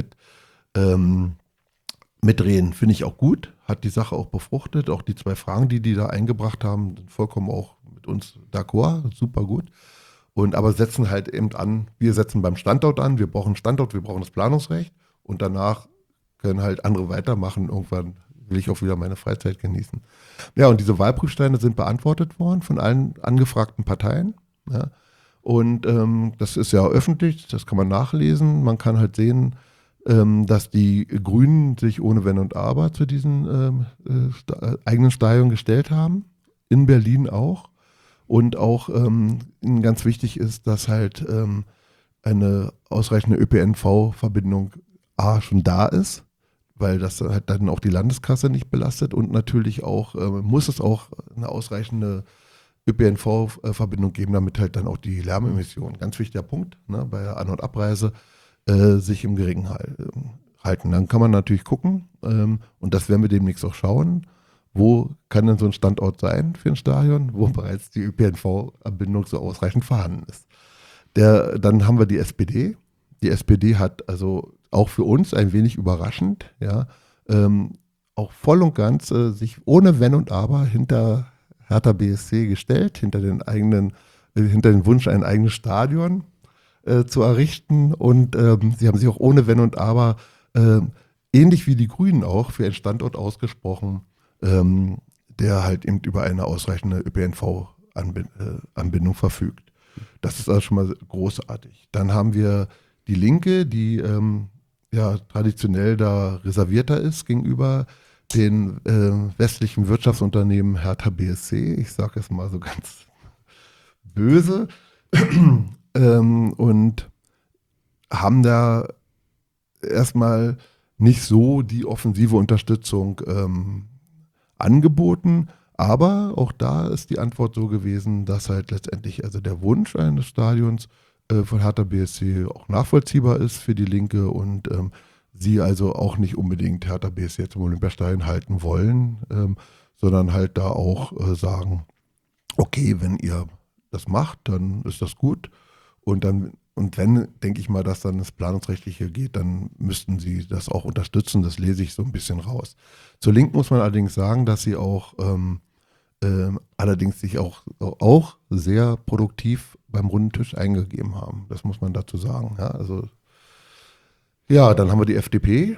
mitreden. Finde ich auch gut, hat die Sache auch befruchtet, auch die 2 Fragen, die da eingebracht haben, sind vollkommen auch mit uns d'accord, super gut. Aber setzen halt eben an, wir setzen beim Standort an, wir brauchen Standort, wir brauchen das Planungsrecht und danach können halt andere weitermachen. Irgendwann will ich auch wieder meine Freizeit genießen. Ja, und diese Wahlprüfsteine sind beantwortet worden von allen angefragten Parteien. Ja. Und das ist ja öffentlich, das kann man nachlesen. Man kann halt sehen, dass die Grünen sich ohne Wenn und Aber zu diesen eigenen Stadion gestellt haben. In Berlin auch. Und auch ihnen ganz wichtig ist, dass halt eine ausreichende ÖPNV-Verbindung schon da ist, weil das halt dann auch die Landeskasse nicht belastet und natürlich auch muss es auch eine ausreichende ÖPNV-Verbindung geben, damit halt dann auch die Lärmemissionen, ganz wichtiger Punkt, ne, bei der An- und Abreise sich im Geringen halten. Dann kann man natürlich gucken und das werden wir demnächst auch schauen, wo kann denn so ein Standort sein für ein Stadion, wo bereits die ÖPNV-Verbindung so ausreichend vorhanden ist. Dann haben wir die SPD. Die SPD hat also auch für uns ein wenig überraschend, ja, auch voll und ganz sich ohne Wenn und Aber hinter Hertha BSC gestellt, hinter den Wunsch, ein eigenes Stadion zu errichten. Und sie haben sich auch ohne Wenn und Aber, ähnlich wie die Grünen auch, für einen Standort ausgesprochen, der halt eben über eine ausreichende ÖPNV-Anbindung verfügt. Das ist also schon mal großartig. Dann haben wir die Linke, die traditionell da reservierter ist gegenüber den westlichen Wirtschaftsunternehmen Hertha BSC. Ich sage es mal so ganz böse. Und haben da erstmal nicht so die offensive Unterstützung angeboten. Aber auch da ist die Antwort so gewesen, dass halt letztendlich also der Wunsch eines Stadions von Hertha BSC auch nachvollziehbar ist für die Linke und sie also auch nicht unbedingt Hertha BSC zum Olympiastadion halten wollen, sondern halt da auch sagen, okay, wenn ihr das macht, dann ist das gut und wenn, denke ich mal, dass dann das Planungsrechtliche geht, dann müssten sie das auch unterstützen, das lese ich so ein bisschen raus. Zur Linken muss man allerdings sagen, dass sie auch allerdings sich auch sehr produktiv beim runden Tisch eingegeben haben. Das muss man dazu sagen. Ja, also, ja, dann haben wir die FDP.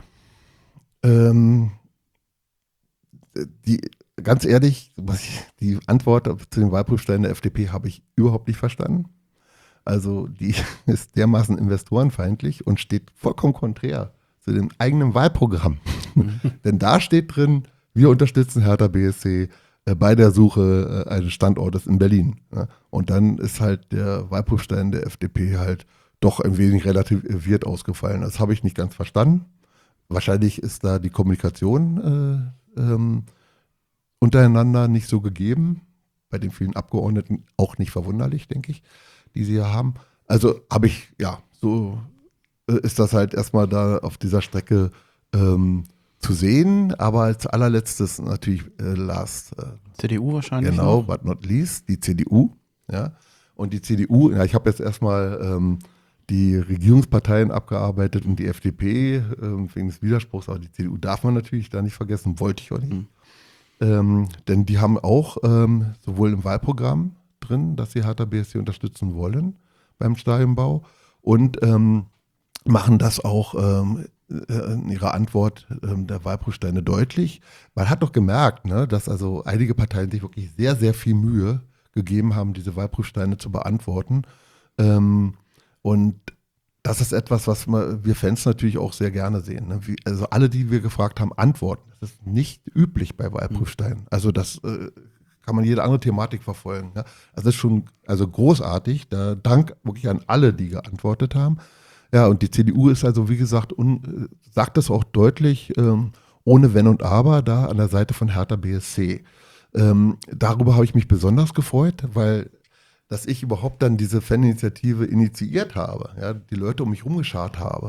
Ganz ehrlich, die Antwort zu den Wahlprüfsteinen der FDP habe ich überhaupt nicht verstanden. Also die ist dermaßen investorenfeindlich und steht vollkommen konträr zu dem eigenen Wahlprogramm. Denn da steht drin, wir unterstützen Hertha BSC bei der Suche eines Standortes in Berlin. Ja. Und dann ist halt der Wahlprüfstein der FDP halt doch ein wenig relativiert ausgefallen. Das habe ich nicht ganz verstanden. Wahrscheinlich ist da die Kommunikation untereinander nicht so gegeben. Bei den vielen Abgeordneten auch nicht verwunderlich, denke ich, die sie ja haben. Also habe ich, ja, so ist das halt erstmal da auf dieser Strecke zu sehen, aber als allerletztes natürlich CDU wahrscheinlich genau, noch. but not least, die CDU, ja. Und die CDU, ja, ich habe jetzt erstmal die Regierungsparteien abgearbeitet und die FDP wegen des Widerspruchs, aber die CDU darf man natürlich da nicht vergessen, wollte ich auch nicht. Denn die haben auch sowohl im Wahlprogramm drin, dass sie Hertha BSC unterstützen wollen beim Stadionbau und machen das auch in ihrer Antwort der Wahlprüfsteine deutlich. Man hat doch gemerkt, ne, dass also einige Parteien sich wirklich sehr, sehr viel Mühe gegeben haben, diese Wahlprüfsteine zu beantworten. Und das ist etwas, was wir Fans natürlich auch sehr gerne sehen. Ne? Also alle, die wir gefragt haben, antworten. Das ist nicht üblich bei Wahlprüfsteinen. Also das kann man jede andere Thematik verfolgen. Ja? Also das ist schon großartig. Da Dank wirklich an alle, die geantwortet haben. Ja, und die CDU ist also, wie gesagt, sagt das auch deutlich, ohne Wenn und Aber, da an der Seite von Hertha BSC. Darüber habe ich mich besonders gefreut, weil dass ich überhaupt dann diese Faninitiative initiiert habe, ja, die Leute um mich rumgeschart habe,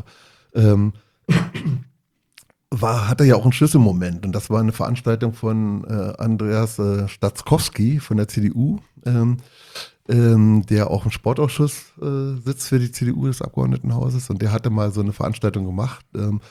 hatte ja auch einen Schlüsselmoment. Und das war eine Veranstaltung von Andreas Statzkowski von der CDU, der auch im Sportausschuss sitzt für die CDU des Abgeordnetenhauses. Und der hatte mal so eine Veranstaltung gemacht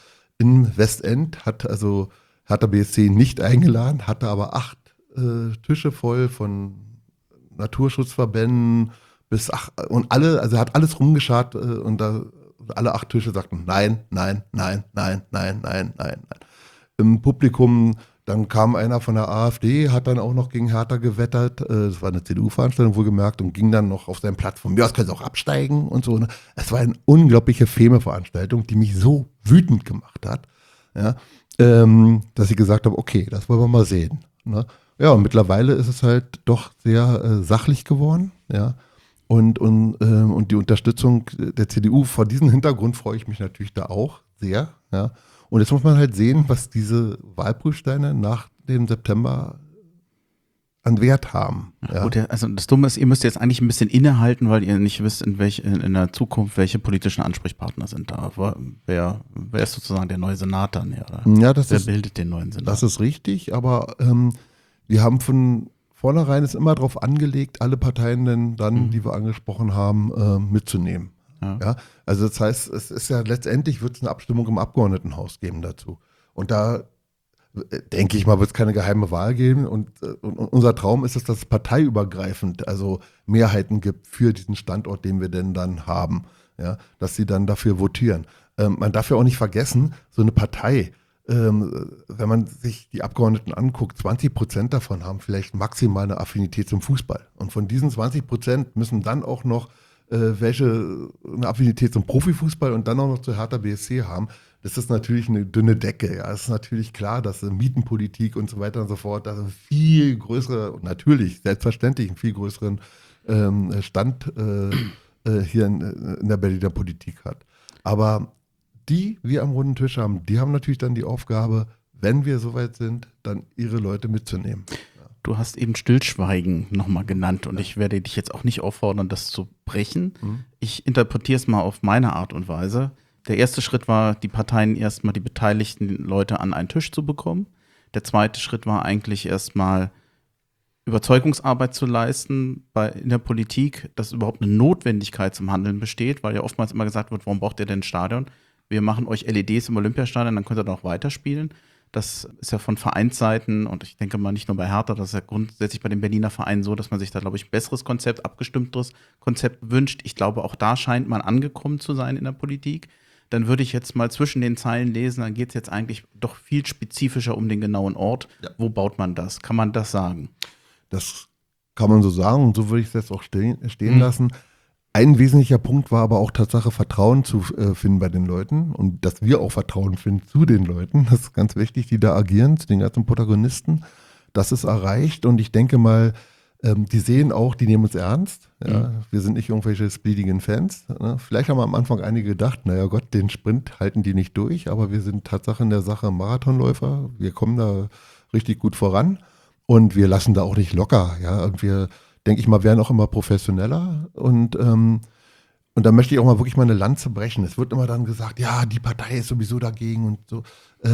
in Westend, hat also Hertha BSC nicht eingeladen, hatte aber 8 Tische voll von Naturschutzverbänden und alle, also er hat alles rumgeschart und da alle 8 Tische sagten nein, nein, nein, nein, nein, nein, nein, nein. Im Publikum, dann kam einer von der AfD, hat dann auch noch gegen Hertha gewettert, das war eine CDU-Veranstaltung wohlgemerkt und ging dann noch auf seinen Platz von mir aus, können Sie auch absteigen und so. Ne? Es war eine unglaubliche Feme-Veranstaltung, die mich so wütend gemacht hat, ja, dass ich gesagt habe, okay, das wollen wir mal sehen. Ne? Ja, und mittlerweile ist es halt doch sehr sachlich geworden, ja. Und die Unterstützung der CDU, vor diesem Hintergrund freue ich mich natürlich da auch sehr, ja. Und jetzt muss man halt sehen, was diese Wahlprüfsteine nach dem September an Wert haben. Ja. Gut, also das Dumme ist, ihr müsst jetzt eigentlich ein bisschen innehalten, weil ihr nicht wisst, in der Zukunft, welche politischen Ansprechpartner sind da. Wer ist sozusagen der neue Senat dann? Ja, wer bildet den neuen Senat? Das ist richtig, aber wir haben von vornherein es immer darauf angelegt, alle Parteien dann, die wir angesprochen haben, mitzunehmen. Ja. Ja? Also das heißt, es ist ja letztendlich wird es eine Abstimmung im Abgeordnetenhaus geben dazu. Und da denke ich mal, wird es keine geheime Wahl geben. Und unser Traum ist es, dass es parteiübergreifend also Mehrheiten gibt für diesen Standort, den wir denn dann haben. Ja? Dass sie dann dafür votieren. Man darf ja auch nicht vergessen, so eine Partei, wenn man sich die Abgeordneten anguckt, 20% davon haben vielleicht maximal eine Affinität zum Fußball. Und von diesen 20% müssen dann auch noch welche eine Affinität zum Profifußball und dann auch noch zur Hertha BSC haben. Das ist natürlich eine dünne Decke. Ja, es ist natürlich klar, dass Mietenpolitik und so weiter und so fort, also viel größere und natürlich selbstverständlich einen viel größeren Stand hier in der Berliner Politik hat. Aber die wir am runden Tisch haben, die haben natürlich dann die Aufgabe, wenn wir soweit sind, dann ihre Leute mitzunehmen. Ja. Du hast eben Stillschweigen nochmal genannt und ich werde dich jetzt auch nicht auffordern, das zu brechen. Ich interpretiere es mal auf meine Art und Weise. Der erste Schritt war, die Parteien erstmal die beteiligten Leute an einen Tisch zu bekommen. Der zweite Schritt war eigentlich erstmal Überzeugungsarbeit zu leisten in der Politik, dass überhaupt eine Notwendigkeit zum Handeln besteht, weil ja oftmals immer gesagt wird, warum braucht ihr denn ein Stadion? Wir machen euch LEDs im Olympiastadion, dann könnt ihr da auch weiterspielen. Das ist ja von Vereinsseiten und ich denke mal nicht nur bei Hertha, das ist ja grundsätzlich bei den Berliner Vereinen so, dass man sich da, glaube ich, ein besseres Konzept, abgestimmteres Konzept wünscht. Ich glaube, auch da scheint man angekommen zu sein in der Politik. Dann würde ich jetzt mal zwischen den Zeilen lesen, dann geht es jetzt eigentlich doch viel spezifischer um den genauen Ort. Ja. Wo baut man das? Kann man das sagen? Das kann man so sagen und so würde ich es jetzt auch stehen lassen. Ein wesentlicher Punkt war aber auch Tatsache, Vertrauen zu finden bei den Leuten und dass wir auch Vertrauen finden zu den Leuten. Das ist ganz wichtig, die da agieren, zu den ganzen Protagonisten. Das ist erreicht und ich denke mal, die sehen auch, die nehmen uns ernst. Ja? Wir sind nicht irgendwelche speedigen Fans. Ne? Vielleicht haben am Anfang einige gedacht, naja Gott, den Sprint halten die nicht durch, aber wir sind Tatsache in der Sache Marathonläufer. Wir kommen da richtig gut voran und wir lassen da auch nicht locker. Ja? Und wir, denke ich mal, werden auch immer professioneller und und da möchte ich auch mal wirklich mal eine Lanze brechen. Es wird immer dann gesagt, ja, die Partei ist sowieso dagegen und so.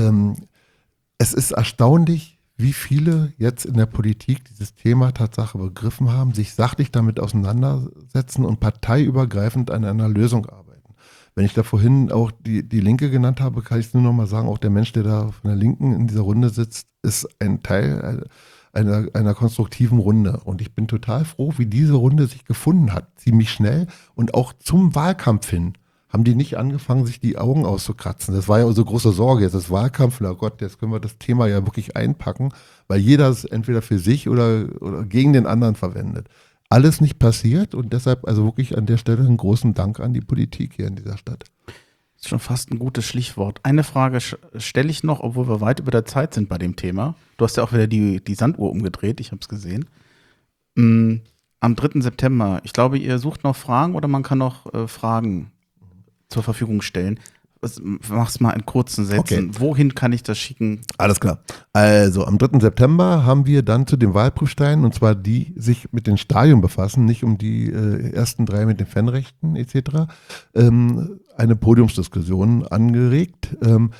Es ist erstaunlich, wie viele jetzt in der Politik dieses Thema Tatsache begriffen haben, sich sachlich damit auseinandersetzen und parteiübergreifend an einer Lösung arbeiten. Wenn ich da vorhin auch die Linke genannt habe, kann ich es nur noch mal sagen, auch der Mensch, der da von der Linken in dieser Runde sitzt, ist ein Teil einer konstruktiven Runde. Und ich bin total froh, wie diese Runde sich gefunden hat. Ziemlich schnell und auch zum Wahlkampf hin haben die nicht angefangen, sich die Augen auszukratzen. Das war ja unsere große Sorge. Jetzt ist Wahlkampf, na Gott, jetzt können wir das Thema ja wirklich einpacken, weil jeder es entweder für sich oder gegen den anderen verwendet. Alles nicht passiert und deshalb also wirklich an der Stelle einen großen Dank an die Politik hier in dieser Stadt. Das ist schon fast ein gutes Schlichtwort. Eine Frage stelle ich noch, obwohl wir weit über der Zeit sind bei dem Thema. Du hast ja auch wieder die Sanduhr umgedreht, ich habe es gesehen. Am 3. September, ich glaube, ihr sucht noch Fragen oder man kann noch Fragen zur Verfügung stellen. Mach's mal in kurzen Sätzen. Okay. Wohin kann ich das schicken? Alles klar. Also am 3. September haben wir dann zu den Wahlprüfsteinen, und zwar die sich mit den Stadien befassen, nicht um die ersten 3 mit den Fanrechten etc., eine Podiumsdiskussion angeregt,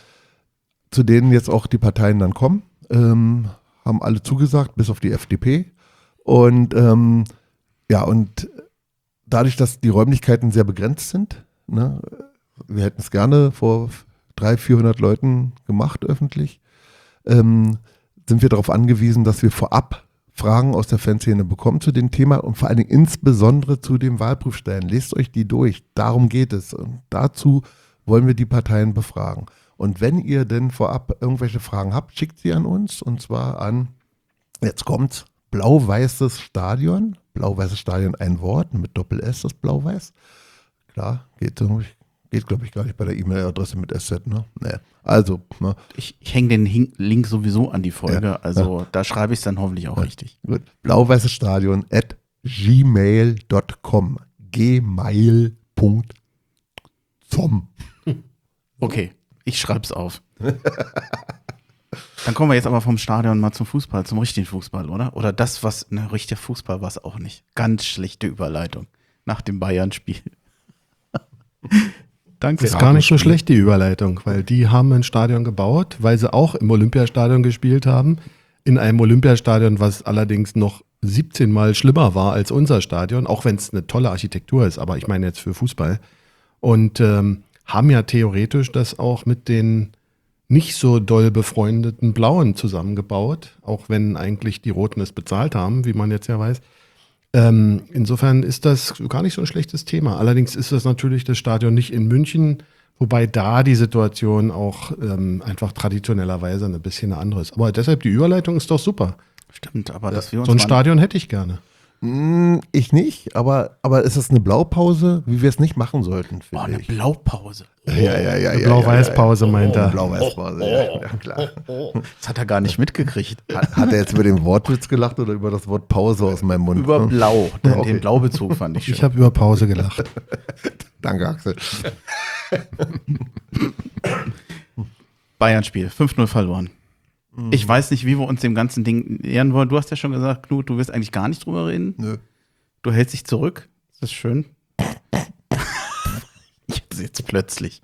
zu denen jetzt auch die Parteien dann kommen, haben alle zugesagt, bis auf die FDP. Und und dadurch, dass die Räumlichkeiten sehr begrenzt sind, ne, wir hätten es gerne vor 300-400 Leuten gemacht öffentlich, sind wir darauf angewiesen, dass wir vorab Fragen aus der Fanszene bekommen zu dem Thema und vor allen Dingen insbesondere zu den Wahlprüfstellen. Lest euch die durch, darum geht es. Und dazu wollen wir die Parteien befragen. Und wenn ihr denn vorab irgendwelche Fragen habt, schickt sie an uns, und zwar an, jetzt kommt's, Blau-Weißes Stadion. Blau-Weißes Stadion ein Wort, mit Doppel-S, das Blau-Weiß. Klar, geht glaube ich gar nicht bei der E-Mail-Adresse mit SZ, ne? Nee. Also, ne? Ich hänge den Link sowieso an die Folge, da schreibe ich es dann hoffentlich auch richtig. Gut. Blau-Weißes Stadion at gmail.com. gmail.com. Okay, ich schreibe es auf. Dann kommen wir jetzt aber vom Stadion mal zum Fußball, zum richtigen Fußball, oder? Oder das, was, ne, richtiger Fußball war es auch nicht. Ganz schlechte Überleitung nach dem Bayern-Spiel. Danke. Ist gar nicht so schlecht, die Überleitung, weil die haben ein Stadion gebaut, weil sie auch im Olympiastadion gespielt haben. In einem Olympiastadion, was allerdings noch 17 Mal schlimmer war als unser Stadion, auch wenn es eine tolle Architektur ist, aber ich meine jetzt für Fußball. Und haben ja theoretisch das auch mit den nicht so doll befreundeten Blauen zusammengebaut, auch wenn eigentlich die Roten es bezahlt haben, wie man jetzt ja weiß. Insofern ist das gar nicht so ein schlechtes Thema. Allerdings ist das natürlich das Stadion nicht in München, wobei da die Situation auch einfach traditionellerweise ein bisschen eine andere ist. Aber deshalb die Überleitung ist doch super. Stimmt, aber dass wir uns So ein mal- Stadion hätte ich gerne. Ich nicht, aber ist es eine Blaupause, wie wir es nicht machen sollten, finde eine ich. Blaupause. Ja. Eine Blau-Weiß-Pause meint er. Blau-Weiß-Pause, ja, klar. Das hat er gar nicht mitgekriegt. Hat er jetzt über den Wortwitz gelacht oder über das Wort Pause aus meinem Mund? Über Blau. Okay. Den Blaubezug fand ich schön. Ich habe über Pause gelacht. Danke, Axel. Bayern-Spiel, 5-0 verloren. Ich weiß nicht, wie wir uns dem ganzen Ding nähern wollen. Du hast ja schon gesagt, Knut, du willst eigentlich gar nicht drüber reden. Nö. Du hältst dich zurück. Das ist schön. Jetzt plötzlich.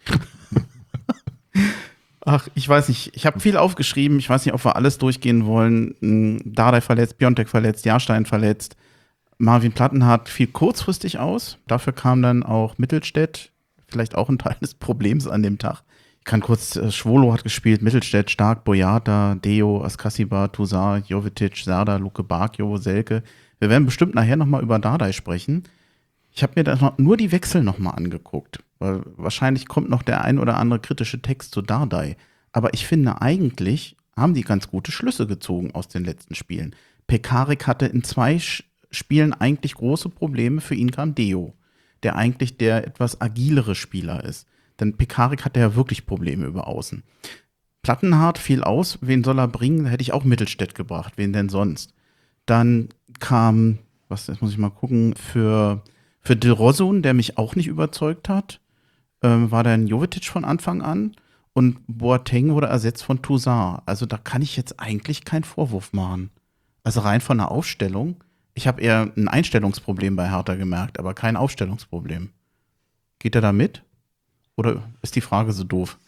Ach, ich weiß nicht. Ich habe viel aufgeschrieben. Ich weiß nicht, ob wir alles durchgehen wollen. Dardai verletzt, Piontek verletzt, Jahrstein verletzt. Marvin Plattenhardt fiel kurzfristig aus. Dafür kam dann auch Mittelstädt. Vielleicht auch ein Teil des Problems an dem Tag. Ich kann kurz, Schwolo hat gespielt, Mittelstädt, Stark, Boyata, Deo, Askasiba, Tuzar, Jovetic, Serda, Luke Bakio, Selke. Wir werden bestimmt nachher nochmal über Dardai sprechen. Ich habe mir da nur die Wechsel nochmal angeguckt, weil wahrscheinlich kommt noch der ein oder andere kritische Text zu Dardai. Aber ich finde, eigentlich haben die ganz gute Schlüsse gezogen aus den letzten Spielen. Pekarik hatte in 2 Spielen eigentlich große Probleme. Für ihn kam Deo, der eigentlich der etwas agilere Spieler ist. Denn Pekarik hatte ja wirklich Probleme über Außen. Plattenhardt fiel aus. Wen soll er bringen? Da hätte ich auch Mittelstädt gebracht. Wen denn sonst? Dann kam, jetzt muss ich mal gucken, für Dil Rosun, der mich auch nicht überzeugt hat, war dann Jovetic von Anfang an und Boateng wurde ersetzt von Tuzar. Also da kann ich jetzt eigentlich keinen Vorwurf machen. Also rein von der Aufstellung. Ich habe eher ein Einstellungsproblem bei Hertha gemerkt, aber kein Aufstellungsproblem. Geht er da mit? Oder ist die Frage so doof?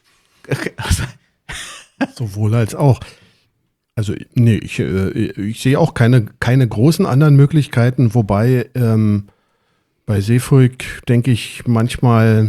Sowohl als auch. Also, nee, ich sehe auch keine großen anderen Möglichkeiten, wobei bei Seefuig denke ich manchmal,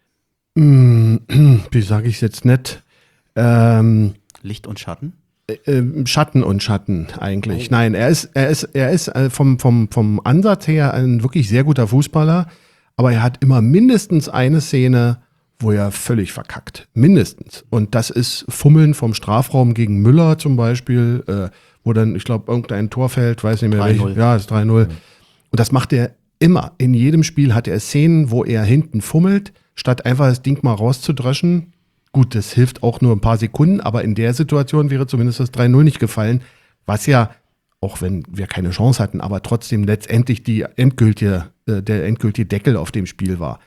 wie sage ich es jetzt nicht, Licht und Schatten? Schatten und Schatten eigentlich. Nein, er ist vom Ansatz her ein wirklich sehr guter Fußballer, aber er hat immer mindestens eine Szene, wo er völlig verkackt. Mindestens. Und das ist Fummeln vom Strafraum gegen Müller zum Beispiel, wo dann, ich glaube, irgendein Tor fällt, weiß nicht mehr 3-0. welches. Ja, ist 3-0. Und das macht er immer. In jedem Spiel hat er Szenen, wo er hinten fummelt, statt einfach das Ding mal rauszudreschen. Gut, das hilft auch nur ein paar Sekunden, aber in der Situation wäre zumindest das 3-0 nicht gefallen, was ja, auch wenn wir keine Chance hatten, aber trotzdem letztendlich der endgültige Deckel auf dem Spiel war.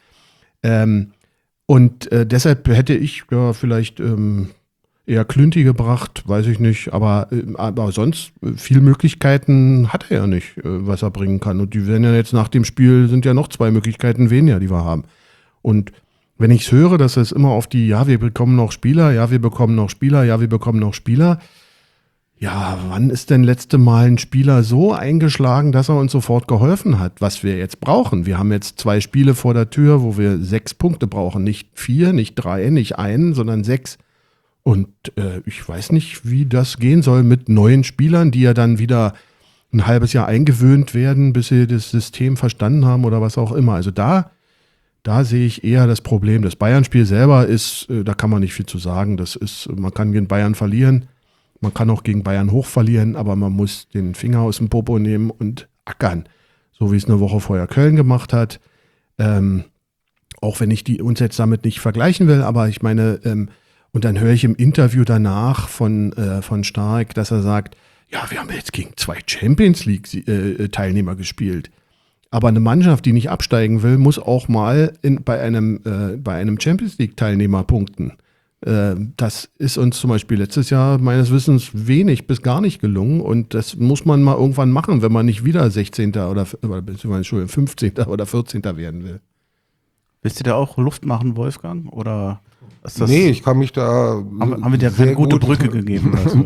Und deshalb hätte ich ja vielleicht eher Klünti gebracht, weiß ich nicht, aber sonst viele Möglichkeiten hat er ja nicht, was er bringen kann. Und die werden ja jetzt nach dem Spiel, sind ja noch 2 Möglichkeiten weniger, die wir haben. Und wenn ich es höre, dass es immer auf die, ja, wir bekommen noch Spieler, ja, wir bekommen noch Spieler, ja, wir bekommen noch Spieler. Ja, wann ist denn letzte Mal ein Spieler so eingeschlagen, dass er uns sofort geholfen hat, was wir jetzt brauchen? Wir haben jetzt 2 Spiele vor der Tür, wo wir 6 Punkte brauchen. Nicht 4, nicht 3, nicht 1, sondern 6. Und ich weiß nicht, wie das gehen soll mit neuen Spielern, die ja dann wieder ein halbes Jahr eingewöhnt werden, bis sie das System verstanden haben oder was auch immer. Also da sehe ich eher das Problem. Das Bayern-Spiel selber ist, da kann man nicht viel zu sagen. Man kann gegen Bayern verlieren. Man kann auch gegen Bayern hoch verlieren, aber man muss den Finger aus dem Popo nehmen und ackern. So wie es eine Woche vorher Köln gemacht hat. Auch wenn ich uns jetzt damit nicht vergleichen will, aber ich meine, und dann höre ich im Interview danach von Stark, dass er sagt, ja, wir haben jetzt gegen 2 Champions League-Teilnehmer gespielt. Aber eine Mannschaft, die nicht absteigen will, muss auch mal bei einem Champions League-Teilnehmer punkten. Das ist uns zum Beispiel letztes Jahr meines Wissens wenig bis gar nicht gelungen. Und das muss man mal irgendwann machen, wenn man nicht wieder 16. oder 15. oder 14. werden will. Willst du da auch Luft machen, Wolfgang? Oder ist das, Nee, ich kann mich da haben wir dir keine gute Brücke gegeben? Also.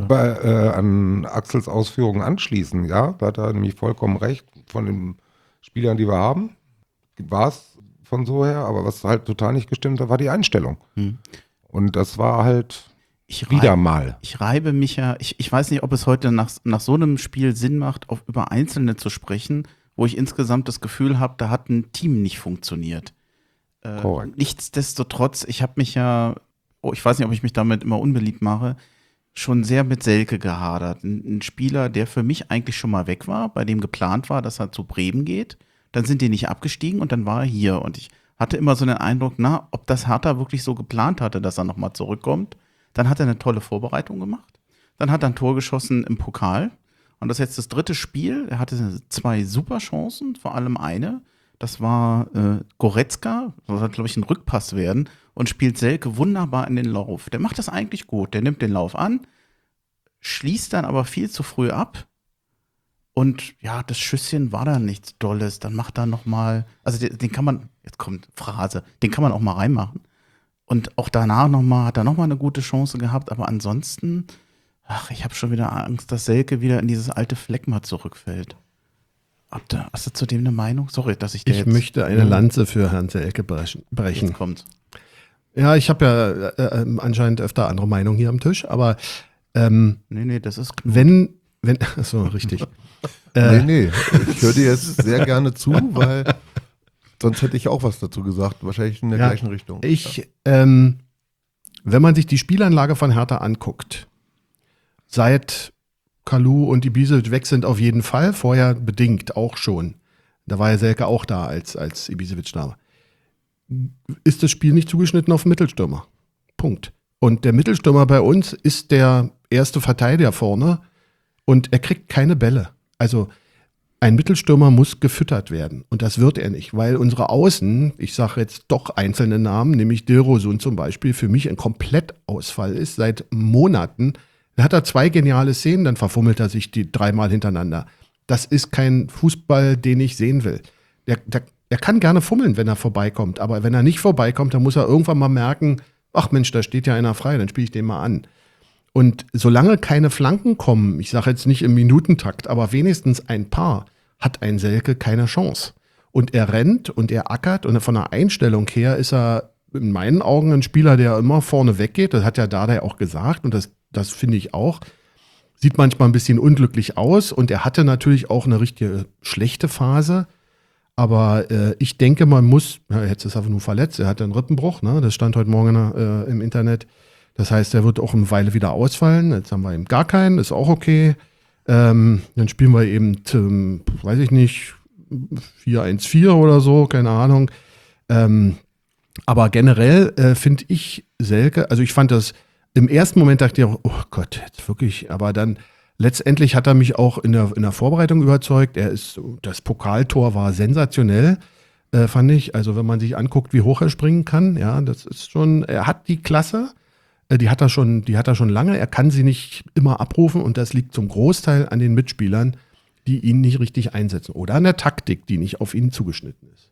an Axels Ausführungen anschließen. Ja, da hat er nämlich vollkommen recht. Von den Spielern, die wir haben, war es von so her. Aber was halt total nicht gestimmt hat, war die Einstellung. Und das war halt wieder mal. Ich reibe mich ja, ich weiß nicht, ob es heute nach so einem Spiel Sinn macht, über Einzelne zu sprechen, wo ich insgesamt das Gefühl habe, da hat ein Team nicht funktioniert. Korrekt. Nichtsdestotrotz, ich habe mich ja, ich weiß nicht, ob ich mich damit immer unbeliebt mache, schon sehr mit Selke gehadert. Ein Spieler, der für mich eigentlich schon mal weg war, bei dem geplant war, dass er zu Bremen geht. Dann sind die nicht abgestiegen und dann war er hier. Und ich hatte immer so den Eindruck, ob das Hertha wirklich so geplant hatte, dass er nochmal zurückkommt. Dann hat er eine tolle Vorbereitung gemacht. Dann hat er ein Tor geschossen im Pokal. Und das ist jetzt das 3. Spiel. Er hatte 2 super Chancen, vor allem eine. Das war Goretzka, das soll, glaube ich, ein Rückpass werden und spielt Selke wunderbar in den Lauf. Der macht das eigentlich gut. Der nimmt den Lauf an, schließt dann aber viel zu früh ab. Und ja, das Schüsschen war dann nichts Dolles. Dann macht er nochmal, also den kann man, jetzt kommt Phrase, den kann man auch mal reinmachen. Und auch danach hat er nochmal eine gute Chance gehabt. Aber ansonsten, ich habe schon wieder Angst, dass Selke wieder in dieses alte Fleckma zurückfällt. Hast du zu dem eine Meinung? Sorry, dass ich Ich möchte eine Lanze für Herrn Selke brechen. Jetzt kommt. Ja, ich habe ja anscheinend öfter andere Meinungen hier am Tisch, aber nee, das ist Knut. wenn, so richtig. Nee, ich höre dir jetzt sehr gerne zu, weil sonst hätte ich auch was dazu gesagt, wahrscheinlich in der gleichen Richtung. Wenn man sich die Spielanlage von Hertha anguckt, seit Kalou und Ibisevic weg sind auf jeden Fall, vorher bedingt auch schon. Da war ja Selke auch da, als Ibisevic da war. Ist das Spiel nicht zugeschnitten auf den Mittelstürmer. Punkt. Und der Mittelstürmer bei uns ist der erste Verteidiger vorne und er kriegt keine Bälle. Also ein Mittelstürmer muss gefüttert werden und das wird er nicht, weil unsere Außen, ich sage jetzt doch einzelne Namen, nämlich Dilrosun zum Beispiel, für mich ein Komplettausfall ist seit Monaten. Da hat er 2 geniale Szenen, dann verfummelt er sich die 3-mal hintereinander. Das ist kein Fußball, den ich sehen will. er kann gerne fummeln, wenn er vorbeikommt. Aber wenn er nicht vorbeikommt, dann muss er irgendwann mal merken, ach Mensch, da steht ja einer frei, dann spiele ich den mal an. Und solange keine Flanken kommen, ich sage jetzt nicht im Minutentakt, aber wenigstens ein paar, hat ein Selke keine Chance. Und er rennt und er ackert und von der Einstellung her ist er in meinen Augen ein Spieler, der immer vorne weggeht. Das hat ja Dardai auch gesagt und das finde ich auch. Sieht manchmal ein bisschen unglücklich aus und er hatte natürlich auch eine richtige schlechte Phase. Aber ich denke, man muss, jetzt ist er nur verletzt, er hat einen Rippenbruch, ne? Das stand heute Morgen im Internet. Das heißt, er wird auch eine Weile wieder ausfallen. Jetzt haben wir eben gar keinen, ist auch okay. Dann spielen wir eben, weiß ich nicht, 4-1-4 oder so, keine Ahnung. Aber generell finde ich Selke, also ich fand das, im ersten Moment dachte ich auch, oh Gott, jetzt wirklich, aber dann letztendlich hat er mich auch in der Vorbereitung überzeugt. Das Pokaltor war sensationell, fand ich. Also wenn man sich anguckt, wie hoch er springen kann, ja, das ist schon, er hat die Klasse, die hat er schon lange. Er kann sie nicht immer abrufen und das liegt zum Großteil an den Mitspielern, die ihn nicht richtig einsetzen oder an der Taktik, die nicht auf ihn zugeschnitten ist.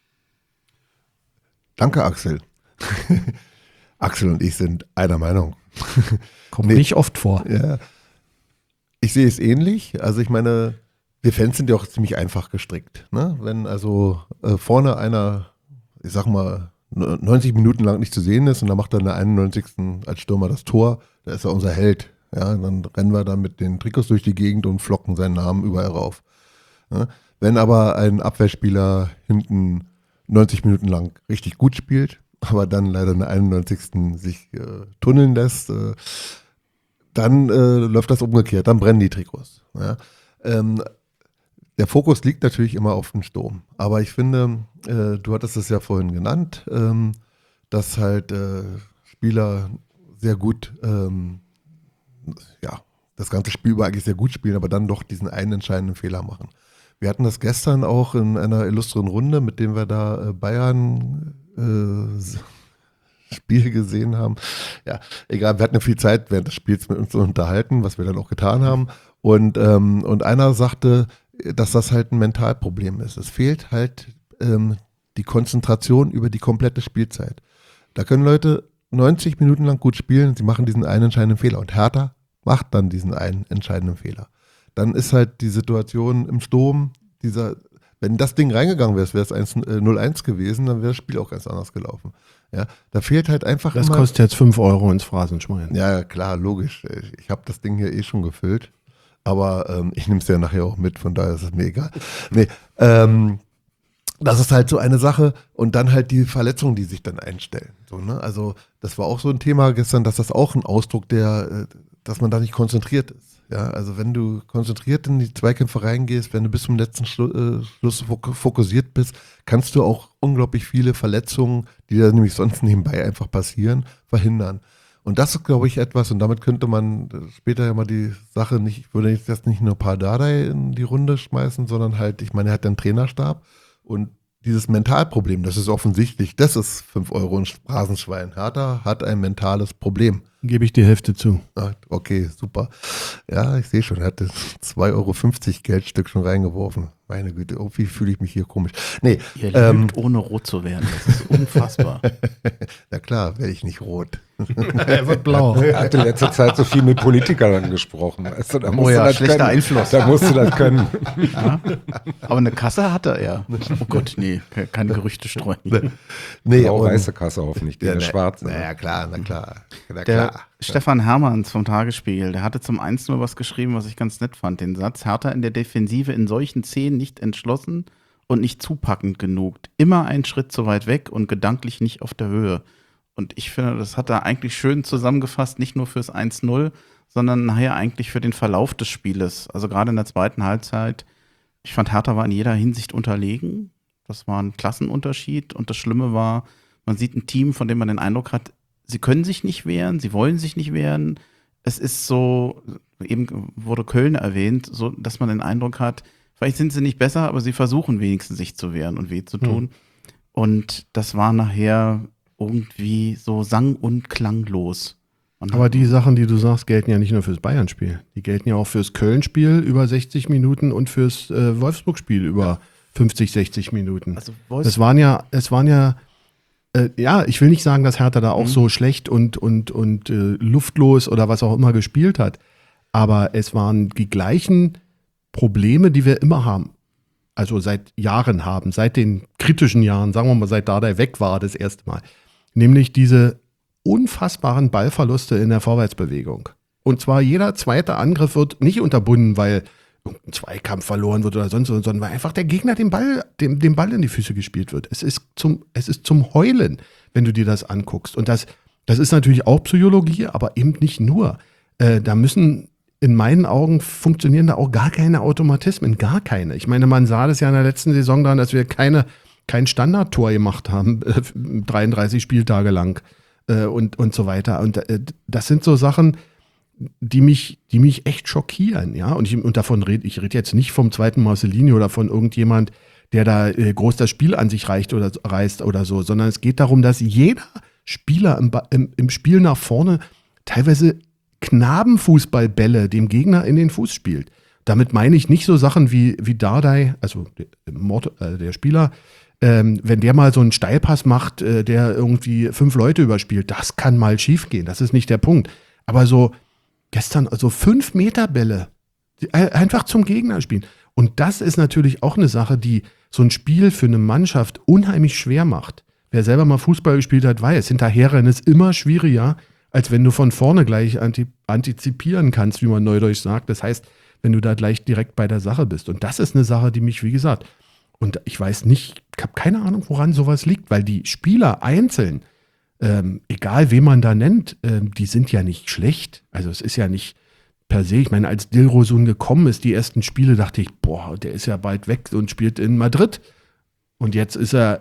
Danke, Axel. Axel und ich sind einer Meinung. Kommt nicht oft vor. Ja. Ich sehe es ähnlich. Also ich meine, wir Fans sind ja auch ziemlich einfach gestrickt. Ne? Wenn also vorne einer, ich sag mal, 90 Minuten lang nicht zu sehen ist und dann macht er in der 91. als Stürmer das Tor, da ist er unser Held. Ja, dann rennen wir dann mit den Trikots durch die Gegend und flocken seinen Namen überall rauf. Ja? Wenn aber ein Abwehrspieler hinten 90 Minuten lang richtig gut spielt, aber dann leider in der 91. sich tunneln lässt, dann läuft das umgekehrt, dann brennen die Trikots. Ja? Der Fokus liegt natürlich immer auf dem Sturm. Aber ich finde, du hattest es ja vorhin genannt, dass halt Spieler sehr gut, das ganze Spiel über eigentlich sehr gut spielen, aber dann doch diesen einen entscheidenden Fehler machen. Wir hatten das gestern auch in einer illustren Runde, mit dem wir da Bayern Spiel gesehen haben. Ja, egal, wir hatten ja viel Zeit während des Spiels mit uns zu unterhalten, was wir dann auch getan haben. Und einer sagte, dass das halt ein Mentalproblem ist. Es fehlt halt die Konzentration über die komplette Spielzeit. Da können Leute 90 Minuten lang gut spielen, sie machen diesen einen entscheidenden Fehler und Hertha macht dann diesen einen entscheidenden Fehler. Dann ist halt die Situation im Sturm, wenn das Ding reingegangen wäre, wäre es 0-1 gewesen, dann wäre das Spiel auch ganz anders gelaufen. Ja, da fehlt halt einfach Das kostet jetzt 5 Euro ins Phrasenschwein. Ja, klar, logisch. Ich habe das Ding hier eh schon gefüllt, aber ich nehme es ja nachher auch mit, von daher ist es mir egal. Nee, das ist halt so eine Sache und dann halt die Verletzungen, die sich dann einstellen. So, ne? Also das war auch so ein Thema gestern, dass das auch ein Ausdruck dass man da nicht konzentriert ist. Ja, also wenn du konzentriert in die Zweikämpfe reingehst, wenn du bis zum letzten Schluss fokussiert bist, kannst du auch unglaublich viele Verletzungen, die da nämlich sonst nebenbei einfach passieren, verhindern. Und das ist, glaube ich, etwas, und damit könnte man später ja mal die Sache nicht, ich würde jetzt nicht nur Dardai in die Runde schmeißen, sondern halt, ich meine, er hat einen Trainerstab und dieses Mentalproblem, das ist offensichtlich, das ist 5 Euro ein Phrasenschwein. Hertha hat ein mentales Problem. Gebe ich die Hälfte zu. Ah, okay, super. Ja, ich sehe schon, er hat das 2,50 Euro Geldstück schon reingeworfen. Meine Güte, oh, wie fühle ich mich hier komisch. Nee, Ihr lügt, ohne rot zu werden. Das ist unfassbar. Na klar, werde ich nicht rot. Er wird blau. Er hatte in letzter Zeit so viel mit Politikern gesprochen. Weißt du, da musst du das schlechter können. Einfluss. Da musst du das können. Ja. Aber eine Kasse hatte er. Oh Gott, nee, keine Gerüchte streuen. Nee, Auch und- weiße Kasse hoffentlich, die Ja, ist schwarz. Ne? Na klar, na klar. Na Der klar. Stefan Hermanns vom Tagesspiegel, der hatte zum 1-0 was geschrieben, was ich ganz nett fand. Den Satz: Hertha in der Defensive in solchen Szenen nicht entschlossen und nicht zupackend genug. Immer einen Schritt zu weit weg und gedanklich nicht auf der Höhe. Und ich finde, das hat er eigentlich schön zusammengefasst, nicht nur fürs 1-0, sondern nachher eigentlich für den Verlauf des Spieles. Also gerade in der zweiten Halbzeit, ich fand, Hertha war in jeder Hinsicht unterlegen. Das war ein Klassenunterschied. Und das Schlimme war, man sieht ein Team, von dem man den Eindruck hat, sie können sich nicht wehren, sie wollen sich nicht wehren. Es ist so, eben wurde Köln erwähnt, so, dass man den Eindruck hat, vielleicht sind sie nicht besser, aber sie versuchen wenigstens sich zu wehren und weh zu tun. Und das war nachher irgendwie so sang- und klanglos. Aber die Sachen, die du sagst, gelten ja nicht nur fürs Bayern-Spiel. Die gelten ja auch fürs Köln-Spiel über 60 Minuten und fürs Wolfsburg-Spiel über 50, 60 Minuten. Also Es waren ja, ich will nicht sagen, dass Hertha da auch so schlecht und luftlos oder was auch immer gespielt hat, aber es waren die gleichen Probleme, die wir immer haben. Also seit Jahren haben, seit den kritischen Jahren, sagen wir mal, seit Dardai weg war das erste Mal. Nämlich diese unfassbaren Ballverluste in der Vorwärtsbewegung. Und zwar jeder zweite Angriff wird nicht unterbunden, weil irgendein Zweikampf verloren wird oder sonst was, sondern weil einfach der Gegner dem Ball in die Füße gespielt wird. Es ist zum Heulen, wenn du dir das anguckst. Und das ist natürlich auch Psychologie, aber eben nicht nur. Da müssen in meinen Augen funktionieren da auch gar keine Automatismen, gar keine. Ich meine, man sah das ja in der letzten Saison daran, dass wir kein Standardtor gemacht haben, 33 Spieltage lang und so weiter. Und das sind so Sachen, die mich echt schockieren, ja. Und davon ich rede jetzt nicht vom zweiten Marcelinho oder von irgendjemand, der da groß das Spiel an sich reißt oder so, sondern es geht darum, dass jeder Spieler im Spiel nach vorne teilweise Knabenfußballbälle dem Gegner in den Fuß spielt. Damit meine ich nicht so Sachen wie Dardai, also der Spieler, wenn der mal so einen Steilpass macht, der irgendwie 5 Leute überspielt, das kann mal schief gehen, das ist nicht der Punkt. Aber so gestern, also 5-Meter-Bälle, einfach zum Gegner spielen. Und das ist natürlich auch eine Sache, die so ein Spiel für eine Mannschaft unheimlich schwer macht. Wer selber mal Fußball gespielt hat, weiß, hinterherrennen ist immer schwieriger, als wenn du von vorne gleich antizipieren kannst, wie man neudeutsch sagt. Das heißt, wenn du da gleich direkt bei der Sache bist. Und das ist eine Sache, die mich, wie gesagt, und ich weiß nicht, ich habe keine Ahnung, woran sowas liegt, weil die Spieler einzeln, egal wen man da nennt, die sind ja nicht schlecht. Also es ist ja nicht per se, ich meine, als Dilrosun gekommen ist, die ersten Spiele, dachte ich, boah, der ist ja bald weg und spielt in Madrid. Und jetzt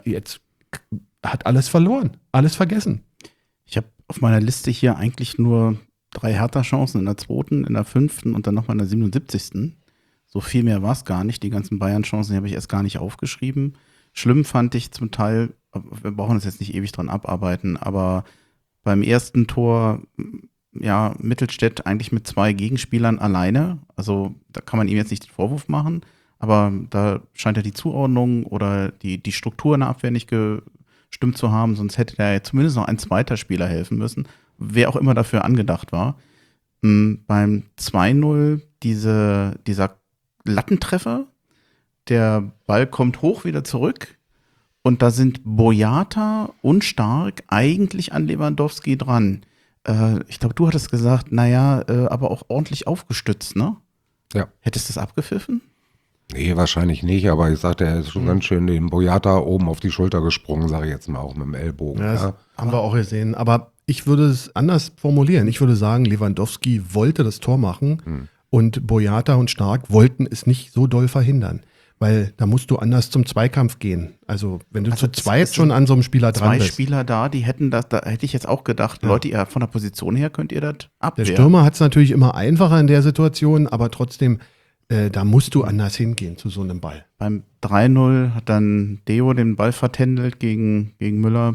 hat alles verloren, alles vergessen. Ich habe auf meiner Liste hier eigentlich nur 3 Hertha-Chancen in der 2., in der 5. und dann nochmal in der 77. So viel mehr war es gar nicht. Die ganzen Bayern-Chancen die habe ich erst gar nicht aufgeschrieben. Schlimm fand ich zum Teil, wir brauchen das jetzt nicht ewig dran abarbeiten, aber beim ersten Tor, ja, Mittelstädt eigentlich mit 2 Gegenspielern alleine. Also da kann man ihm jetzt nicht den Vorwurf machen, aber da scheint ja die Zuordnung oder die Struktur in der Abwehr nicht gestimmt zu haben, sonst hätte da zumindest noch ein zweiter Spieler helfen müssen, wer auch immer dafür angedacht war. Beim 2-0 dieser Lattentreffer, der Ball kommt hoch wieder zurück und da sind Boyata und Stark eigentlich an Lewandowski dran. Ich glaube, du hattest gesagt, aber auch ordentlich aufgestützt, ne? Ja. Hättest du das abgepfiffen? Nee, wahrscheinlich nicht, aber ich sagte, er ist schon ganz schön den Boyata oben auf die Schulter gesprungen, sage ich jetzt mal auch mit dem Ellbogen. Ja, das haben wir auch gesehen. Aber ich würde es anders formulieren. Ich würde sagen, Lewandowski wollte das Tor machen und Boyata und Stark wollten es nicht so doll verhindern. Weil da musst du anders zum Zweikampf gehen. Also wenn du zu zweit schon an so einem Spieler dran bist. 2 Spieler da, die hätten das, da hätte ich jetzt auch gedacht, ja. Leute, ihr von der Position her könnt ihr das abwehren. Der Stürmer hat es natürlich immer einfacher in der Situation, aber trotzdem, da musst du anders hingehen zu so einem Ball. Beim 3-0 hat dann Deo den Ball vertändelt gegen Müller.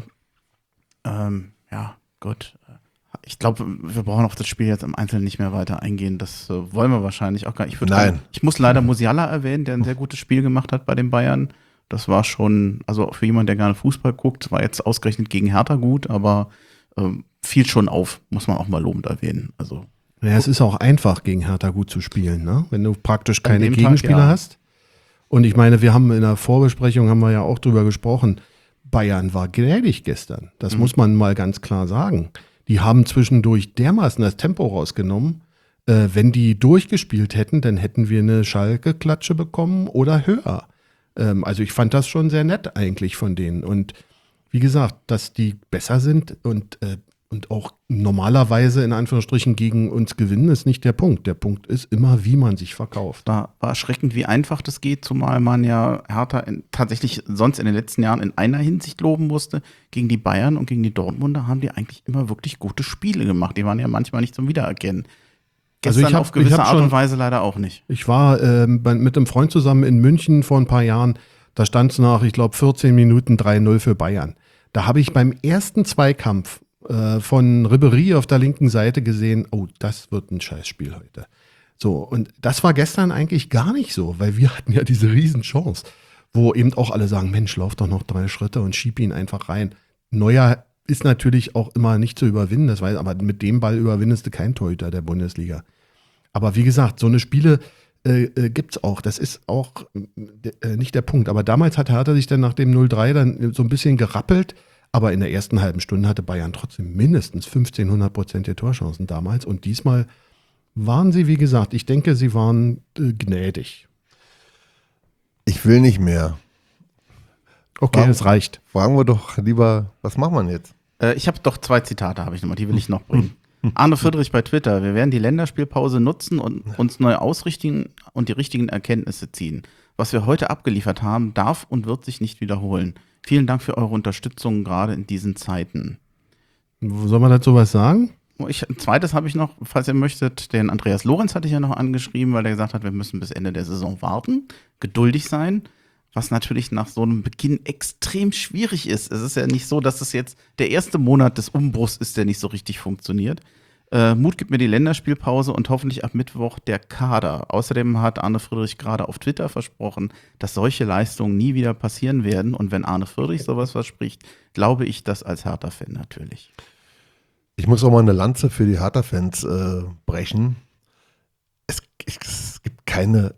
Ja, gut. Ich glaube, wir brauchen auf das Spiel jetzt im Einzelnen nicht mehr weiter eingehen. Das wollen wir wahrscheinlich auch gar nicht. Ich muss leider Musiala erwähnen, der ein sehr gutes Spiel gemacht hat bei den Bayern. Das war schon, also für jemanden, der gerne Fußball guckt, war jetzt ausgerechnet gegen Hertha gut, aber fiel schon auf, muss man auch mal lobend erwähnen. Also, ja, es ist auch einfach, gegen Hertha gut zu spielen, ne? Wenn du praktisch keine dem Gegenspieler Tag, ja. hast. Und ich meine, wir haben in der Vorbesprechung, haben wir ja auch drüber gesprochen, Bayern war gnädig gestern. Das muss man mal ganz klar sagen. Die haben zwischendurch dermaßen das Tempo rausgenommen. Wenn die durchgespielt hätten, dann hätten wir eine Schalke-Klatsche bekommen oder höher. Also ich fand das schon sehr nett eigentlich von denen. Und wie gesagt, dass die besser sind und auch normalerweise in Anführungsstrichen gegen uns gewinnen, ist nicht der Punkt. Der Punkt ist immer, wie man sich verkauft. war erschreckend, wie einfach das geht, zumal man ja Hertha tatsächlich sonst in den letzten Jahren in einer Hinsicht loben musste. Gegen die Bayern und gegen die Dortmunder haben die eigentlich immer wirklich gute Spiele gemacht. Die waren ja manchmal nicht zum Wiedererkennen. Gestern Also auf gewisse Art und Weise leider auch nicht. Ich war mit einem Freund zusammen in München vor ein paar Jahren. Da stand es nach, ich glaube, 14 Minuten 3-0 für Bayern. Da habe ich beim ersten Zweikampf von Ribéry auf der linken Seite gesehen, oh, das wird ein Scheißspiel heute. So, und das war gestern eigentlich gar nicht so, weil wir hatten ja diese Riesenchance wo eben auch alle sagen, Mensch, lauf doch noch 3 Schritte und schieb ihn einfach rein. Neuer ist natürlich auch immer nicht zu überwinden, das weiß, aber mit dem Ball überwindest du keinen Torhüter der Bundesliga. Aber wie gesagt, so eine Spiele gibt es auch. Das ist auch nicht der Punkt. Aber damals hat Hertha sich dann nach dem 0-3 dann so ein bisschen gerappelt. Aber in der ersten halben Stunde hatte Bayern trotzdem mindestens 1500% der Torchancen damals. Und diesmal waren sie, wie gesagt, ich denke, sie waren gnädig. Ich will nicht mehr. Okay, es reicht. Fragen wir doch lieber, was macht man jetzt? Ich habe doch 2 Zitate, die will ich noch bringen. Arne Friedrich bei Twitter: Wir werden die Länderspielpause nutzen und uns neu ausrichten und die richtigen Erkenntnisse ziehen. Was wir heute abgeliefert haben, darf und wird sich nicht wiederholen. Vielen Dank für eure Unterstützung, gerade in diesen Zeiten. Soll man dazu was sagen? Ein zweites habe ich noch, falls ihr möchtet. Den Andreas Lorenz hatte ich ja noch angeschrieben, weil er gesagt hat, wir müssen bis Ende der Saison warten, geduldig sein. Was natürlich nach so einem Beginn extrem schwierig ist. Es ist ja nicht so, dass es jetzt der erste Monat des Umbruchs ist, der nicht so richtig funktioniert. Mut gibt mir die Länderspielpause und hoffentlich ab Mittwoch der Kader. Außerdem hat Arne Friedrich gerade auf Twitter versprochen, dass solche Leistungen nie wieder passieren werden. Und wenn Arne Friedrich sowas verspricht, glaube ich das als Hertha-Fan natürlich. Ich muss auch mal eine Lanze für die Hertha-Fans brechen. Es gibt keine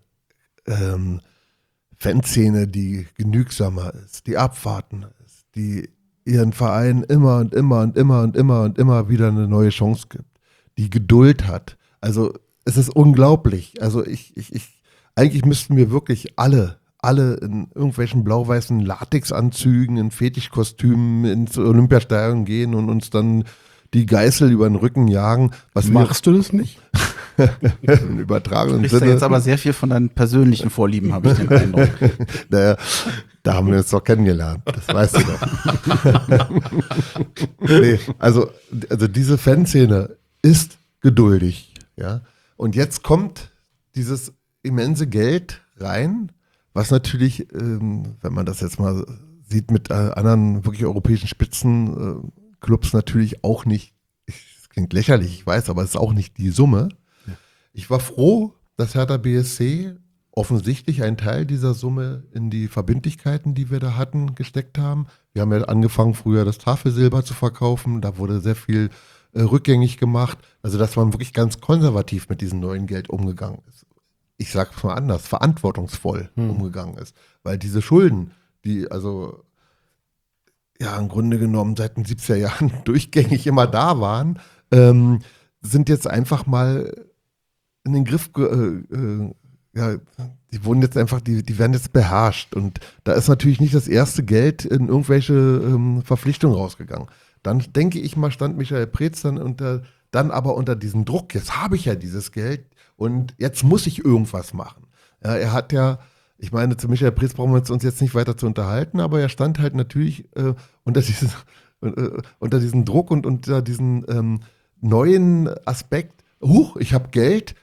Fanszene, die genügsamer ist, die abwarten ist, die ihren Verein immer und immer und immer und immer und immer wieder eine neue Chance gibt, die Geduld hat. Also es ist unglaublich. Also eigentlich müssten wir wirklich alle in irgendwelchen blau-weißen Latexanzügen, in Fetischkostümen ins Olympiastadion gehen und uns dann die Geißel über den Rücken jagen. Was Machst du das nicht? Im übertragenen Du sprichst Sinne. da jetzt aber sehr viel von deinen persönlichen Vorlieben, habe ich den Eindruck. Naja, da haben wir uns doch kennengelernt, das weißt du doch. Nee, also diese Fanszene ist geduldig. Ja? Und jetzt kommt dieses immense Geld rein, was natürlich, wenn man das jetzt mal sieht, mit anderen wirklich europäischen Spitzenclubs natürlich auch nicht, es klingt lächerlich, ich weiß, aber es ist auch nicht die Summe. Ja. Ich war froh, dass Hertha BSC offensichtlich einen Teil dieser Summe in die Verbindlichkeiten, die wir da hatten, gesteckt haben. Wir haben ja angefangen, früher das Tafelsilber zu verkaufen. Da wurde sehr viel rückgängig gemacht. Also, dass man wirklich ganz konservativ mit diesem neuen Geld umgegangen ist. Ich sage es mal anders, verantwortungsvoll umgegangen ist. Weil diese Schulden, die also ja im Grunde genommen seit den 70er Jahren durchgängig immer da waren, sind jetzt einfach mal in den Griff ja, die wurden jetzt einfach, die werden jetzt beherrscht und da ist natürlich nicht das erste Geld in irgendwelche Verpflichtungen rausgegangen. Dann denke ich mal, stand Michael Preetz dann aber unter diesem Druck, jetzt habe ich ja dieses Geld und jetzt muss ich irgendwas machen. Ja, er hat ja, ich meine, zu Michael Preetz brauchen wir uns jetzt nicht weiter zu unterhalten, aber er stand halt natürlich unter diesem Druck und unter diesem neuen Aspekt, ich habe Geld,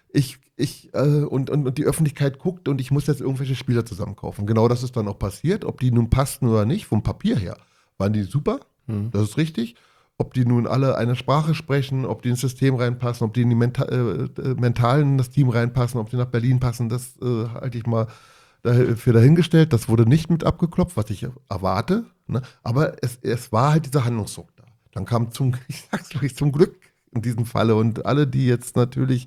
und die Öffentlichkeit guckt und ich muss jetzt irgendwelche Spieler zusammenkaufen. Genau das ist dann auch passiert. Ob die nun passten oder nicht, vom Papier her, waren die super, das ist richtig. Ob die nun alle eine Sprache sprechen, ob die ins System reinpassen, ob die in die mental in das Team reinpassen, ob die nach Berlin passen, das halte ich mal für dahingestellt. Das wurde nicht mit abgeklopft, was ich erwarte. Ne? Aber es war halt dieser Handlungsdruck da. Dann kam zum Glück in diesem Falle und alle, die jetzt natürlich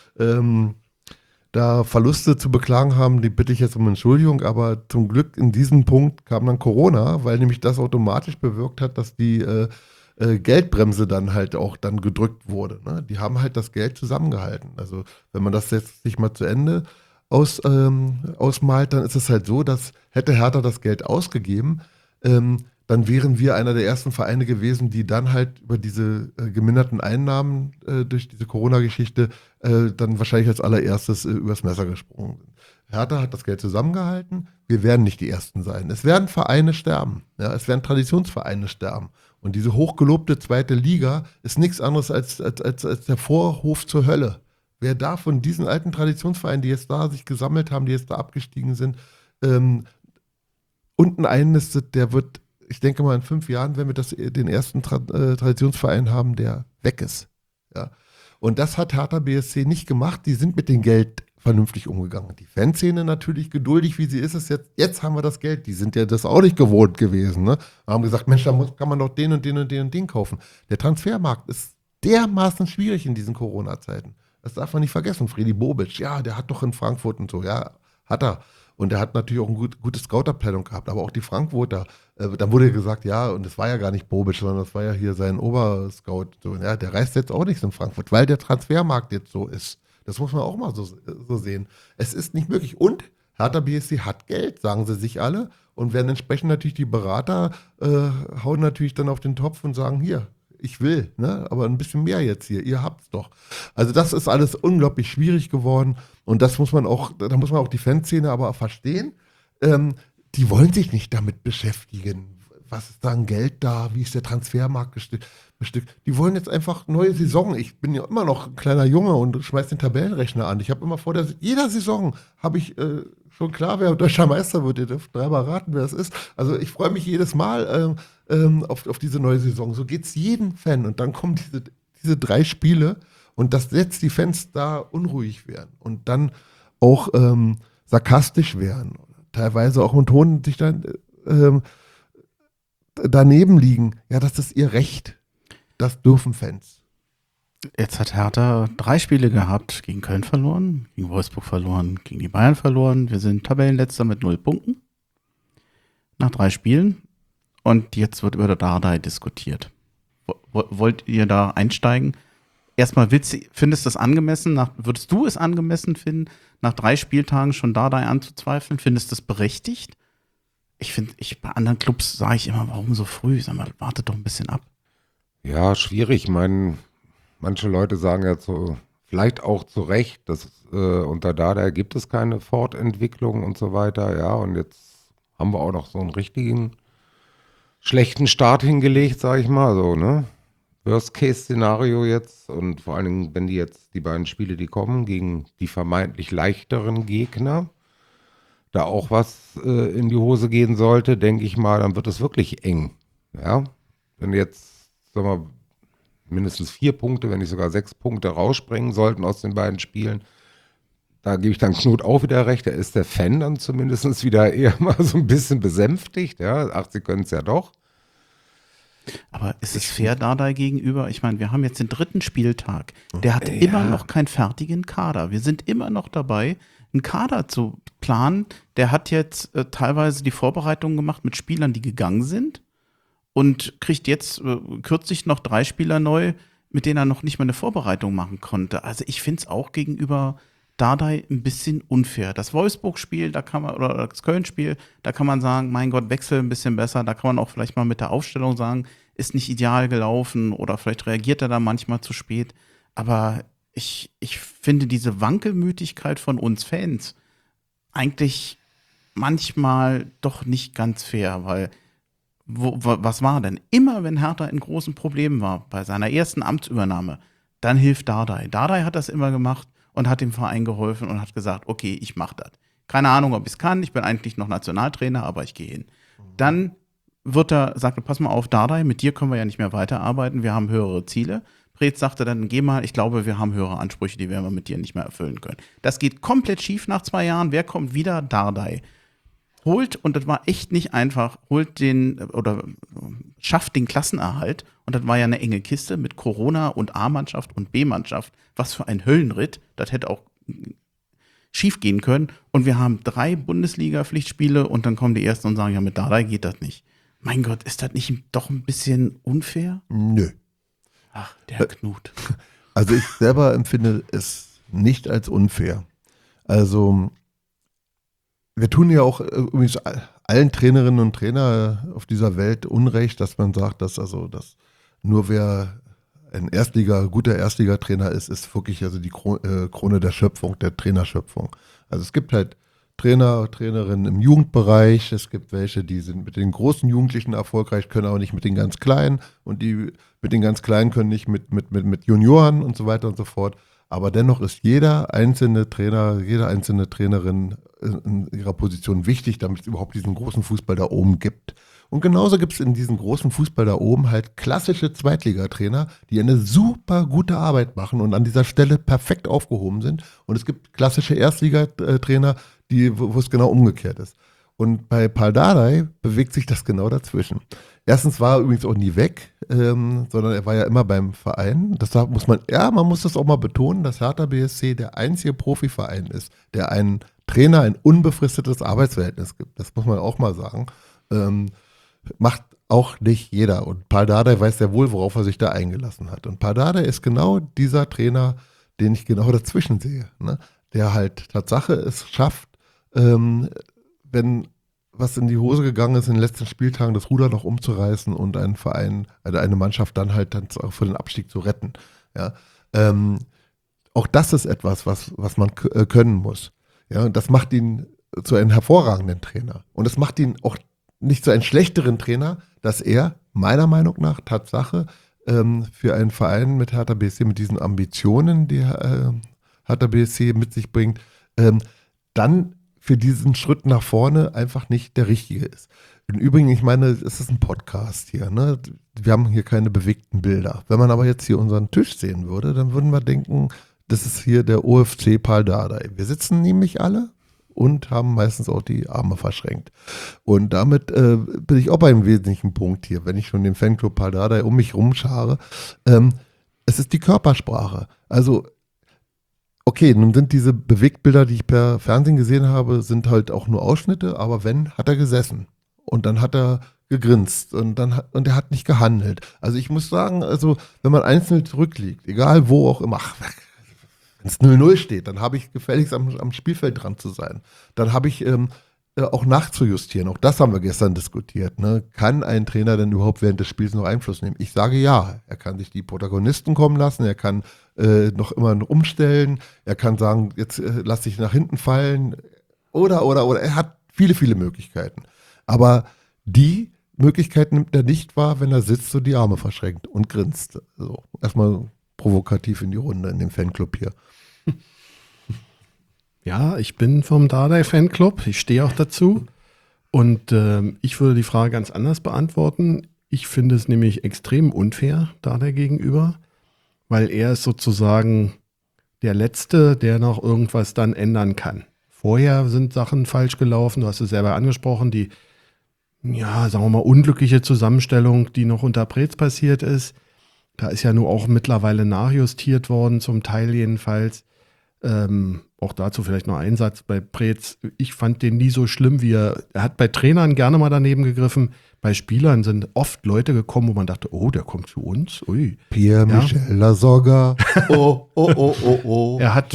da Verluste zu beklagen haben, die bitte ich jetzt um Entschuldigung, aber zum Glück in diesem Punkt kam dann Corona, weil nämlich das automatisch bewirkt hat, dass die Geldbremse dann halt auch dann gedrückt wurde. Ne? Die haben halt das Geld zusammengehalten. Also wenn man das jetzt sich mal zu Ende ausmalt, dann ist es halt so, dass hätte Hertha das Geld ausgegeben, dann wären wir einer der ersten Vereine gewesen, die dann halt über diese geminderten Einnahmen durch diese Corona-Geschichte dann wahrscheinlich als allererstes übers Messer gesprungen sind. Hertha hat das Geld zusammengehalten. Wir werden nicht die Ersten sein. Es werden Vereine sterben. Ja, es werden Traditionsvereine sterben. Und diese hochgelobte zweite Liga ist nichts anderes als der Vorhof zur Hölle. Wer da von diesen alten Traditionsvereinen, die jetzt da sich gesammelt haben, die jetzt da abgestiegen sind, unten einnistet, der wird, ich denke mal in 5 Jahren, wenn wir den ersten Traditionsverein haben, der weg ist. Ja. Und das hat Hertha BSC nicht gemacht. Die sind mit dem Geld vernünftig umgegangen. Die Fanszene natürlich geduldig, wie sie ist es jetzt. Jetzt haben wir das Geld. Die sind ja das auch nicht gewohnt gewesen. Ne? Haben gesagt, Mensch, kann man doch den und den und den und den kaufen. Der Transfermarkt ist dermaßen schwierig in diesen Corona-Zeiten. Das darf man nicht vergessen. Fredi Bobic, ja, der hat doch in Frankfurt und so, ja, hat er. Und er hat natürlich auch eine gute Scouter-Planung gehabt, aber auch die Frankfurter. Dann wurde gesagt, ja, und das war ja gar nicht Bobic, sondern das war ja hier sein Oberscout. So, ja, der reist jetzt auch nichts in Frankfurt, weil der Transfermarkt jetzt so ist. Das muss man auch mal so sehen. Es ist nicht möglich. Und Hertha BSC hat Geld, sagen sie sich alle. Und werden entsprechend natürlich die Berater hauen natürlich dann auf den Topf und sagen, hier, ich will, ne? Aber ein bisschen mehr jetzt hier, ihr habt's doch. Also das ist alles unglaublich schwierig geworden. Und das muss man auch, da muss man auch die Fanszene aber auch verstehen. Die wollen sich nicht damit beschäftigen. Was ist da an Geld da? Wie ist der Transfermarkt bestückt? Die wollen jetzt einfach neue Saison. Ich bin ja immer noch ein kleiner Junge und schmeiß den Tabellenrechner an. Ich habe immer vor jeder Saison habe ich schon klar, wer deutscher Meister wird. Ihr dürft dreimal raten, wer es ist. Also ich freue mich jedes Mal auf diese neue Saison. So geht es jedem Fan. Und dann kommen diese 3 Spiele und das setzt die Fans da unruhig werden und dann auch sarkastisch werden. Teilweise auch im Ton sich dann daneben liegen. Ja, das ist ihr Recht. Das dürfen Fans. Jetzt hat Hertha 3 Spiele gehabt, gegen Köln verloren, gegen Wolfsburg verloren, gegen die Bayern verloren. Wir sind Tabellenletzter mit 0 Punkten nach 3 Spielen. Und jetzt wird über der Dardai diskutiert. Wollt ihr da einsteigen? Erstmal, findest du es angemessen? Würdest du es angemessen finden, nach 3 Spieltagen schon Dardai anzuzweifeln? Findest du es berechtigt? Bei anderen Clubs sage ich immer, warum so früh? Sag mal, wartet doch ein bisschen ab. Ja, schwierig. Ich meine, manche Leute sagen ja vielleicht auch zu Recht, dass unter Dardai gibt es keine Fortentwicklung und so weiter. Ja, und jetzt haben wir auch noch so einen richtigen schlechten Start hingelegt, sage ich mal. So, ne? Worst-Case-Szenario jetzt. Und vor allen Dingen, wenn die beiden Spiele, die kommen, gegen die vermeintlich leichteren Gegner, da auch was in die Hose gehen sollte, denke ich mal, dann wird es wirklich eng. Ja, wenn jetzt, sagen wir, mindestens 4 Punkte, wenn nicht sogar 6 Punkte rausspringen sollten aus den beiden Spielen, da gebe ich dann Knut auch wieder recht, da ist der Fan dann zumindest wieder eher mal so ein bisschen besänftigt. Ja, ach, sie können es ja doch. Aber ist es fair Dardai gegenüber? Ich meine, wir haben jetzt den 3. Spieltag. Der hat immer noch keinen fertigen Kader. Wir sind immer noch dabei, einen Kader zu planen. Der hat jetzt teilweise die Vorbereitungen gemacht mit Spielern, die gegangen sind und kriegt jetzt kürzlich noch 3 Spieler neu, mit denen er noch nicht mal eine Vorbereitung machen konnte. Also ich finde es auch gegenüber Dardai ein bisschen unfair. Das Wolfsburg-Spiel, oder das Köln-Spiel, da kann man sagen, mein Gott, Wechsel ein bisschen besser. Da kann man auch vielleicht mal mit der Aufstellung sagen, ist nicht ideal gelaufen oder vielleicht reagiert er da manchmal zu spät. Aber ich finde diese Wankelmütigkeit von uns Fans eigentlich manchmal doch nicht ganz fair, weil was war denn? Immer wenn Hertha in großen Problemen war, bei seiner ersten Amtsübernahme, dann hilft Dardai. Dardai hat das immer gemacht und hat dem Verein geholfen und hat gesagt, okay, ich mache das. Keine Ahnung, ob ich es kann, ich bin eigentlich noch Nationaltrainer, aber ich gehe hin. Dann sagt er, pass mal auf, Dardai, mit dir können wir ja nicht mehr weiterarbeiten, wir haben höhere Ziele. Preetz sagte dann, geh mal, ich glaube, wir haben höhere Ansprüche, die werden wir mit dir nicht mehr erfüllen können. Das geht komplett schief nach 2 Jahren. Wer kommt wieder? Dardai. Und das war echt nicht einfach, schafft den Klassenerhalt. Und das war ja eine enge Kiste mit Corona und A-Mannschaft und B-Mannschaft. Was für ein Höllenritt. Das hätte auch schief gehen können. Und wir haben 3 Bundesliga-Pflichtspiele und dann kommen die Ersten und sagen, ja, mit Dardai geht das nicht. Mein Gott, ist das nicht doch ein bisschen unfair? Nö. Ach, der Knut. Also ich selber empfinde es nicht als unfair. Also wir tun ja auch übrigens allen Trainerinnen und Trainern auf dieser Welt Unrecht, dass man sagt, dass nur wer ein guter Erstligatrainer ist wirklich also die Krone der Schöpfung, der Trainerschöpfung. Also es gibt halt Trainer, Trainerinnen im Jugendbereich, es gibt welche, die sind mit den großen Jugendlichen erfolgreich, können aber nicht mit den ganz Kleinen und die mit den ganz Kleinen können nicht mit Junioren und so weiter und so fort. Aber dennoch ist jeder einzelne Trainer, jede einzelne Trainerin in ihrer Position wichtig, damit es überhaupt diesen großen Fußball da oben gibt. Und genauso gibt es in diesem großen Fußball da oben halt klassische Zweitligatrainer, die eine super gute Arbeit machen und an dieser Stelle perfekt aufgehoben sind. Und es gibt klassische Erstligatrainer, wo es genau umgekehrt ist. Und bei Pal Dardai bewegt sich das genau dazwischen. Erstens war er übrigens auch nie weg, sondern er war ja immer beim Verein. Deshalb muss man muss das auch mal betonen, dass Hertha BSC der einzige Profiverein ist, der einen Trainer ein unbefristetes Arbeitsverhältnis gibt. Das muss man auch mal sagen. Macht auch nicht jeder. Und Pal Dardai weiß sehr wohl, worauf er sich da eingelassen hat. Und Pal Dardai ist genau dieser Trainer, den ich genau dazwischen sehe. Ne? Der halt Tatsache es schafft, wenn was in die Hose gegangen ist in den letzten Spieltagen, das Ruder noch umzureißen und einen Verein, also eine Mannschaft dann für den Abstieg zu retten. Ja? Auch das ist etwas, was man können muss. Ja? Und das macht ihn zu einem hervorragenden Trainer. Und es macht ihn auch nicht zu einem schlechteren Trainer, dass er meiner Meinung nach Tatsache für einen Verein mit Hertha BSC, mit diesen Ambitionen, die Hertha BSC mit sich bringt, dann für diesen Schritt nach vorne einfach nicht der richtige ist. Im Übrigen, ich meine, es ist ein Podcast hier, ne? Wir haben hier keine bewegten Bilder. Wenn man aber jetzt hier unseren Tisch sehen würde, dann würden wir denken, das ist hier der OFC Pal Dardai. Wir sitzen nämlich alle und haben meistens auch die Arme verschränkt. Und damit bin ich auch bei einem wesentlichen Punkt hier, wenn ich schon den Fanclub Pal Dardai um mich rumschare. Es ist die Körpersprache. Also okay, nun sind diese Bewegtbilder, die ich per Fernsehen gesehen habe, sind halt auch nur Ausschnitte, aber hat er gesessen und dann hat er gegrinst und er hat nicht gehandelt. Also ich muss sagen, also wenn man einzeln zurückliegt, egal wo auch immer, wenn es 0-0 steht, dann habe ich gefälligst am Spielfeld dran zu sein. Dann habe ich auch nachzujustieren. Auch das haben wir gestern diskutiert. Ne? Kann ein Trainer denn überhaupt während des Spiels noch Einfluss nehmen? Ich sage ja. Er kann sich die Protagonisten kommen lassen, er kann noch umstellen, er kann sagen, jetzt lass dich nach hinten fallen oder. Er hat viele, viele Möglichkeiten. Aber die Möglichkeit nimmt er nicht wahr, wenn er sitzt und die Arme verschränkt und grinst. Also erstmal provokativ in die Runde, in dem Fanclub hier. Ja, ich bin vom Dardai-Fanclub, ich stehe auch dazu und ich würde die Frage ganz anders beantworten. Ich finde es nämlich extrem unfair Dardai gegenüber, weil er ist sozusagen der Letzte, der noch irgendwas dann ändern kann. Vorher sind Sachen falsch gelaufen, du hast es selber angesprochen, die, ja, sagen wir mal, unglückliche Zusammenstellung, die noch unter Preetz passiert ist. Da ist ja nur auch mittlerweile nachjustiert worden, zum Teil jedenfalls. Auch dazu vielleicht noch ein Satz bei Preetz. Ich fand den nie so schlimm, wie er hat bei Trainern gerne mal daneben gegriffen. Bei Spielern sind oft Leute gekommen, wo man dachte, oh, der kommt zu uns. Ui. Pierre-Michel Lasogga. Oh. Er hat,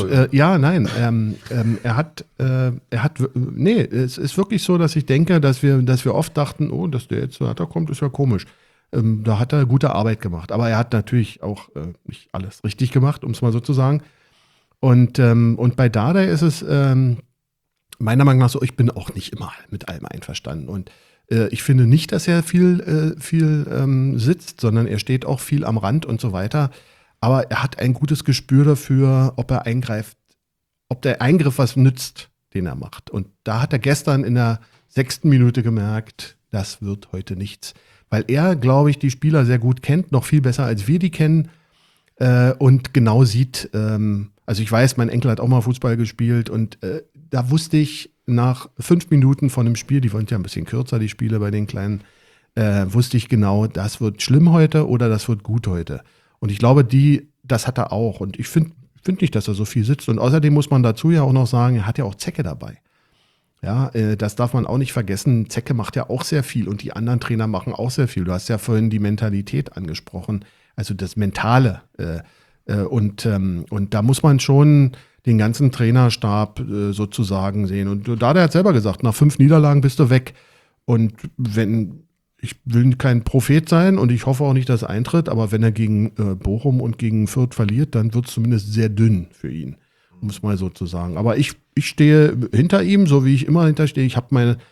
nee, es ist wirklich so, dass ich denke, dass wir oft dachten, oh, dass der jetzt da kommt, ist ja komisch. Da hat er gute Arbeit gemacht. Aber er hat natürlich auch nicht alles richtig gemacht, um es mal so zu sagen. Und bei Dardai ist es meiner Meinung nach so, ich bin auch nicht immer mit allem einverstanden. Und ich finde nicht, dass er viel sitzt, sondern er steht auch viel am Rand und so weiter. Aber er hat ein gutes Gespür dafür, ob er eingreift, ob der Eingriff was nützt, den er macht. Und da hat er gestern in der 6. Minute gemerkt, das wird heute nichts. Weil er, glaube ich, die Spieler sehr gut kennt, noch viel besser als wir die kennen und genau sieht, also ich weiß, mein Enkel hat auch mal Fußball gespielt und da wusste ich nach 5 Minuten von dem Spiel, die waren ja ein bisschen kürzer, die Spiele bei den Kleinen, wusste ich genau, das wird schlimm heute oder das wird gut heute. Und ich glaube, das hat er auch. Und ich finde nicht, dass er so viel sitzt. Und außerdem muss man dazu ja auch noch sagen, er hat ja auch Zecke dabei. Ja, das darf man auch nicht vergessen. Zecke macht ja auch sehr viel und die anderen Trainer machen auch sehr viel. Du hast ja vorhin die Mentalität angesprochen, also das Mentale. Und da muss man schon den ganzen Trainerstab sozusagen sehen. Und da hat er selber gesagt, nach 5 Niederlagen bist du weg. Und ich will kein Prophet sein und ich hoffe auch nicht, dass er eintritt, aber wenn er gegen Bochum und gegen Fürth verliert, dann wird es zumindest sehr dünn für ihn, um es mal so zu sagen. Aber ich stehe hinter ihm, so wie ich immer hinterstehe. Ich habe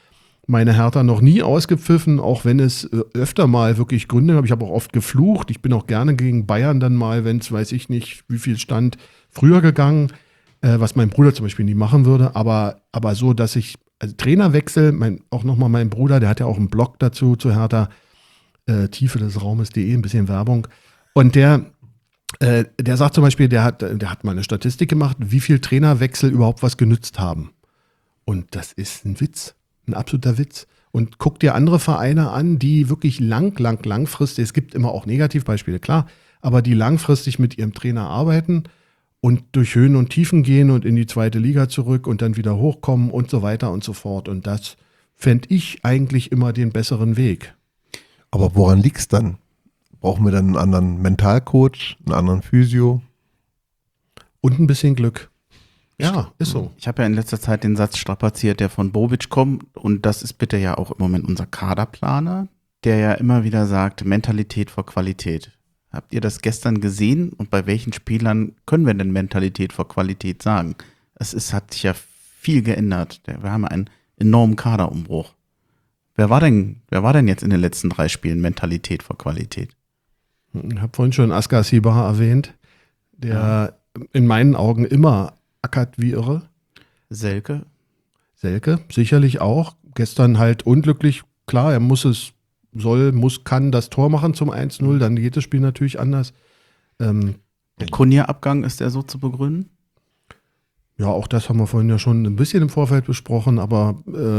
meine Hertha noch nie ausgepfiffen, auch wenn es öfter mal wirklich Gründe gab. Ich habe auch oft geflucht. Ich bin auch gerne gegen Bayern dann mal, wenn es, weiß ich nicht, wie viel stand, früher gegangen, was mein Bruder zum Beispiel nie machen würde. Aber so, dass ich, also Trainerwechsel, auch nochmal mein Bruder, der hat ja auch einen Blog dazu zu Hertha, Tiefe des Raumes.de, ein bisschen Werbung. Und der sagt zum Beispiel, der hat mal eine Statistik gemacht, wie viel Trainerwechsel überhaupt was genützt haben. Und das ist ein Witz. Ein absoluter Witz. Und guck dir andere Vereine an, die wirklich langfristig, es gibt immer auch Negativbeispiele, klar, aber die langfristig mit ihrem Trainer arbeiten und durch Höhen und Tiefen gehen und in die zweite Liga zurück und dann wieder hochkommen und so weiter und so fort. Und das fände ich eigentlich immer den besseren Weg. Aber woran liegt es dann? Brauchen wir dann einen anderen Mentalcoach, einen anderen Physio? Und ein bisschen Glück. Ja, ist so. Ich habe ja in letzter Zeit den Satz strapaziert, der von Bobic kommt, und das ist bitte ja auch im Moment unser Kaderplaner, der ja immer wieder sagt, Mentalität vor Qualität. Habt ihr das gestern gesehen und bei welchen Spielern können wir denn Mentalität vor Qualität sagen? Hat sich ja viel geändert. Wir haben einen enormen Kaderumbruch. Wer war denn jetzt in den letzten 3 Spielen Mentalität vor Qualität? Ich habe vorhin schon Askar Sibara erwähnt, der in meinen Augen immer ackert wie irre. Selke, sicherlich auch. Gestern halt unglücklich. Klar, er kann das Tor machen zum 1-0, dann geht das Spiel natürlich anders. der Kunja-Abgang, ist der so zu begründen? Ja, auch das haben wir vorhin ja schon ein bisschen im Vorfeld besprochen, aber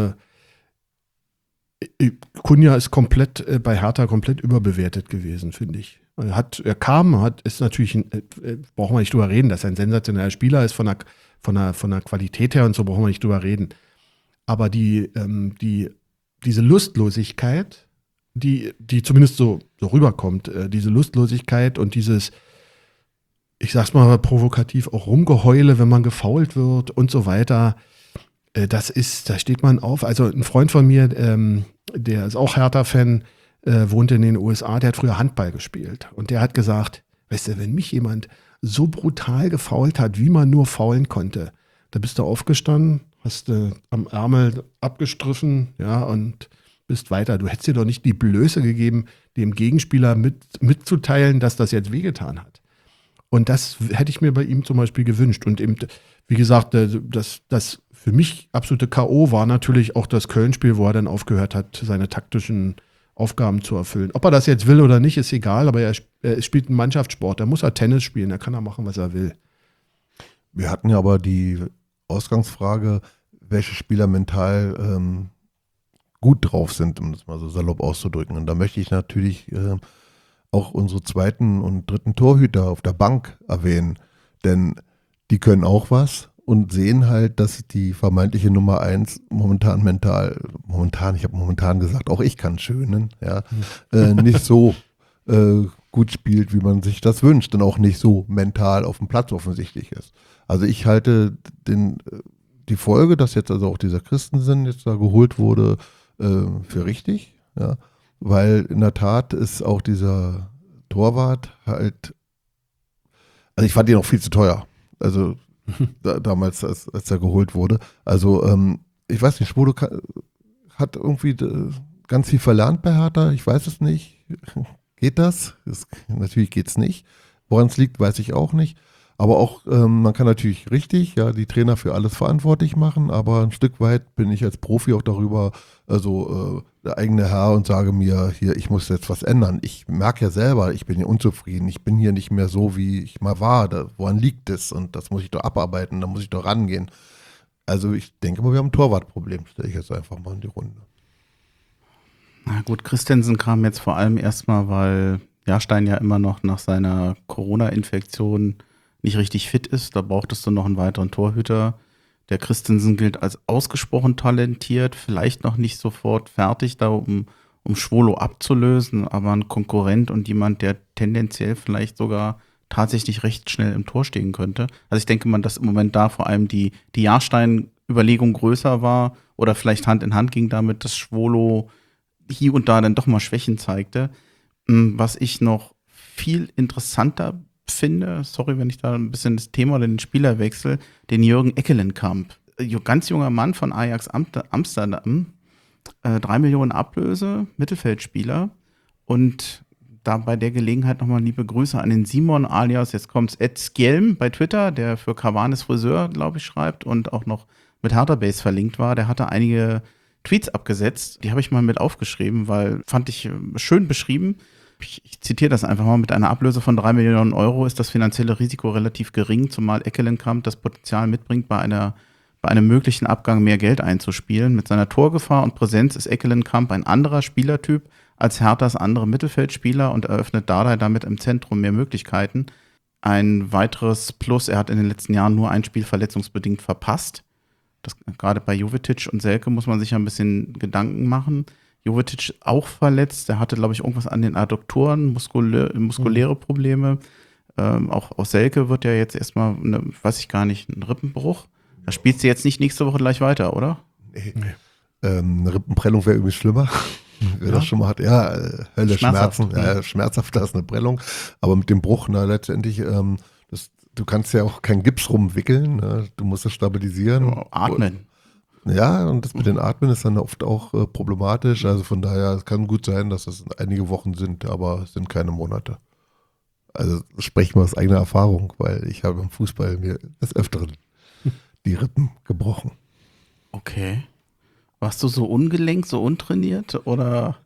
Kunja ist bei Hertha komplett überbewertet gewesen, finde ich. Ist natürlich, brauchen wir nicht drüber reden, dass er ein sensationeller Spieler ist, von der Qualität her und so brauchen wir nicht drüber reden. Aber diese Lustlosigkeit, die zumindest so rüberkommt, diese Lustlosigkeit und dieses, ich sag's mal provokativ, auch Rumgeheule, wenn man gefoult wird und so weiter, da steht man auf. Also ein Freund von mir, der ist auch Hertha-Fan, wohnt in den USA, der hat früher Handball gespielt. Und der hat gesagt, weißt du, wenn mich jemand so brutal gefoult hat, wie man nur faulen konnte, da bist du aufgestanden, hast am Ärmel abgestriffen, ja, und bist weiter. Du hättest dir doch nicht die Blöße gegeben, dem Gegenspieler mitzuteilen, dass das jetzt wehgetan hat. Und das hätte ich mir bei ihm zum Beispiel gewünscht. Und eben, wie gesagt, das für mich absolute K.O. war natürlich auch das Köln-Spiel, wo er dann aufgehört hat, seine taktischen Aufgaben zu erfüllen. Ob er das jetzt will oder nicht, ist egal, aber er spielt einen Mannschaftssport. Da muss er Tennis spielen, da kann er machen, was er will. Wir hatten ja aber die Ausgangsfrage, welche Spieler mental gut drauf sind, um das mal so salopp auszudrücken. Und da möchte ich natürlich auch unsere zweiten und dritten Torhüter auf der Bank erwähnen, denn die können auch was und sehen halt, dass die vermeintliche Nummer 1 ich habe momentan gesagt, auch ich kann schönen, ja, nicht so gut spielt, wie man sich das wünscht und auch nicht so mental auf dem Platz offensichtlich ist. Also ich halte die Folge, dass jetzt also auch dieser Christensen jetzt da geholt wurde, für richtig, ja, weil in der Tat ist auch dieser Torwart halt, also ich fand ihn auch viel zu teuer, also damals, als er geholt wurde. Also ich weiß nicht, Schwolo hat irgendwie ganz viel verlernt bei Hertha, ich weiß es nicht. Geht das? Natürlich geht es nicht. Woran es liegt, weiß ich auch nicht. Aber auch, man kann natürlich richtig, ja, die Trainer für alles verantwortlich machen, aber ein Stück weit bin ich als Profi auch darüber, der eigene Herr und sage mir, hier, ich muss jetzt was ändern. Ich merke ja selber, ich bin hier unzufrieden, ich bin hier nicht mehr so, wie ich mal war. Woran liegt es? Und das muss ich doch abarbeiten, da muss ich doch rangehen. Also ich denke mal, wir haben ein Torwartproblem, stelle ich jetzt einfach mal in die Runde. Na gut, Christensen kam jetzt vor allem erstmal, weil Jahrstein ja immer noch nach seiner Corona-Infektion nicht richtig fit ist. Da brauchtest du noch einen weiteren Torhüter. Der Christensen gilt als ausgesprochen talentiert, vielleicht noch nicht sofort fertig, da um Schwolo abzulösen, aber ein Konkurrent und jemand, der tendenziell vielleicht sogar tatsächlich recht schnell im Tor stehen könnte. Also ich denke mal, dass im Moment da vor allem die Jahrstein-Überlegung größer war oder vielleicht Hand in Hand ging damit, dass Schwolo hier und da dann doch mal Schwächen zeigte. Was ich noch viel interessanter finde, sorry, wenn ich da ein bisschen das Thema oder den Spieler wechsle, den Jürgen Eckelenkamp. Ganz junger Mann von Ajax Amsterdam, 3 Millionen Ablöse, Mittelfeldspieler. Und da bei der Gelegenheit nochmal liebe Grüße an den Simon alias, jetzt kommt's, Ed Skjelm bei Twitter, der für Cavanes Friseur, glaube ich, schreibt und auch noch mit Hertha-Base verlinkt war. Der hatte einige Tweets abgesetzt, die habe ich mal mit aufgeschrieben, weil fand ich schön beschrieben. Ich zitiere das einfach mal: Mit einer Ablöse von 3 Millionen Euro ist das finanzielle Risiko relativ gering, zumal Ekkelenkamp das Potenzial mitbringt, bei einem möglichen Abgang mehr Geld einzuspielen. Mit seiner Torgefahr und Präsenz ist Ekkelenkamp ein anderer Spielertyp als Herthas andere Mittelfeldspieler und eröffnet Dardai damit im Zentrum mehr Möglichkeiten. Ein weiteres Plus: Er hat in den letzten Jahren nur ein Spiel verletzungsbedingt verpasst. Das, gerade bei Jovetic und Selke muss man sich ja ein bisschen Gedanken machen. Jovetic auch verletzt. Der hatte, glaube ich, irgendwas an den Adduktoren, muskuläre Probleme. Auch Selke wird ja jetzt erstmal, weiß ich gar nicht, ein Rippenbruch. Da spielst du jetzt nicht nächste Woche gleich weiter, oder? Nee. Eine Rippenprellung wäre irgendwie schlimmer. Wer das schon mal hat, Hölle, Schmerzhaft, Schmerzen. Ja, schmerzhafter ist eine Prellung. Aber mit dem Bruch, letztendlich, du kannst ja auch keinen Gips rumwickeln. Ne? Du musst es stabilisieren. Ja, atmen. Ja, und das mit den Atmen ist dann oft auch problematisch. Also von daher, es kann gut sein, dass es einige Wochen sind, aber es sind keine Monate. Also sprechen wir aus eigener Erfahrung, weil ich habe im Fußball mir des Öfteren die Rippen gebrochen. Okay. Warst du so ungelenkt, so untrainiert oder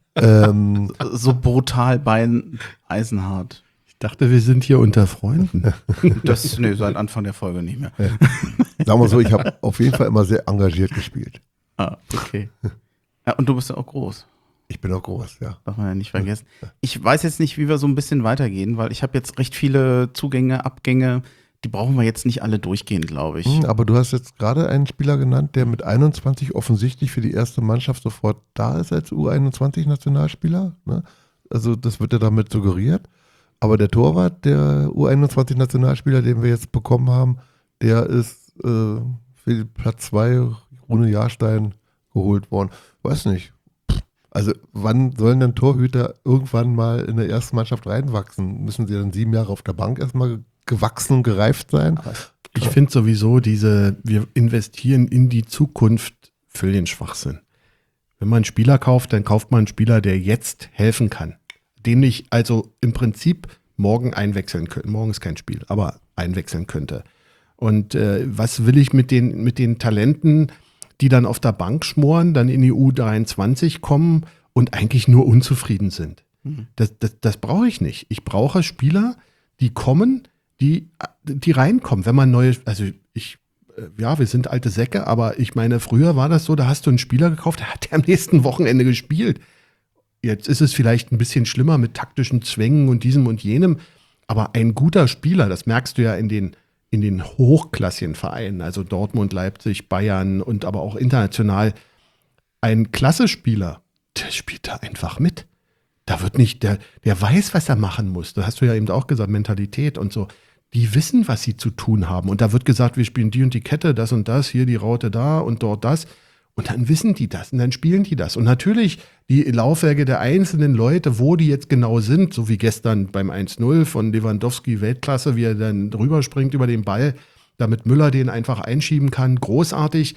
so brutal eisenhart? Ich dachte, wir sind hier unter Freunden. Seit Anfang der Folge nicht mehr. Sagen wir so, ich habe auf jeden Fall immer sehr engagiert gespielt. Ah, okay. Ja, und du bist ja auch groß. Ich bin auch groß, ja. Darf man ja nicht vergessen. Ich weiß jetzt nicht, wie wir so ein bisschen weitergehen, weil ich habe jetzt recht viele Zugänge, Abgänge. Die brauchen wir jetzt nicht alle durchgehend, glaube ich. Aber du hast jetzt gerade einen Spieler genannt, der mit 21 offensichtlich für die erste Mannschaft sofort da ist als U21-Nationalspieler. Ne? Also das wird ja damit suggeriert. Aber der Torwart, der U21-Nationalspieler, den wir jetzt bekommen haben, der ist für Platz 2 Rune Jahrstein geholt worden. Weiß nicht. Also wann sollen denn Torhüter irgendwann mal in der ersten Mannschaft reinwachsen? Müssen sie dann 7 Jahre auf der Bank erstmal gewachsen und gereift sein? Ich finde sowieso wir investieren in die Zukunft für den Schwachsinn. Wenn man einen Spieler kauft, dann kauft man einen Spieler, der jetzt helfen kann. Den ich also im Prinzip morgen einwechseln könnte. Morgen ist kein Spiel, aber einwechseln könnte. Und was will ich mit den Talenten, die dann auf der Bank schmoren, dann in die U23 kommen und eigentlich nur unzufrieden sind? Das brauche ich nicht. Ich brauche Spieler, die kommen, die reinkommen. Wenn man wir sind alte Säcke, aber ich meine, früher war das so, da hast du einen Spieler gekauft, der hat am nächsten Wochenende gespielt. Jetzt ist es vielleicht ein bisschen schlimmer mit taktischen Zwängen und diesem und jenem, aber ein guter Spieler, das merkst du ja in den hochklassigen Vereinen, also Dortmund, Leipzig, Bayern und aber auch international, ein Klasse-Spieler, der spielt da einfach mit. Da wird nicht, der weiß, was er machen muss. Das hast du ja eben auch gesagt, Mentalität und so. Die wissen, was sie zu tun haben. Und da wird gesagt, wir spielen die und die Kette, das und das, hier die Raute da und dort das. Und dann wissen die das und dann spielen die das. Und natürlich die Laufwerke der einzelnen Leute, wo die jetzt genau sind, so wie gestern beim 1-0 von Lewandowski, Weltklasse, wie er dann drüber springt über den Ball, damit Müller den einfach einschieben kann, großartig.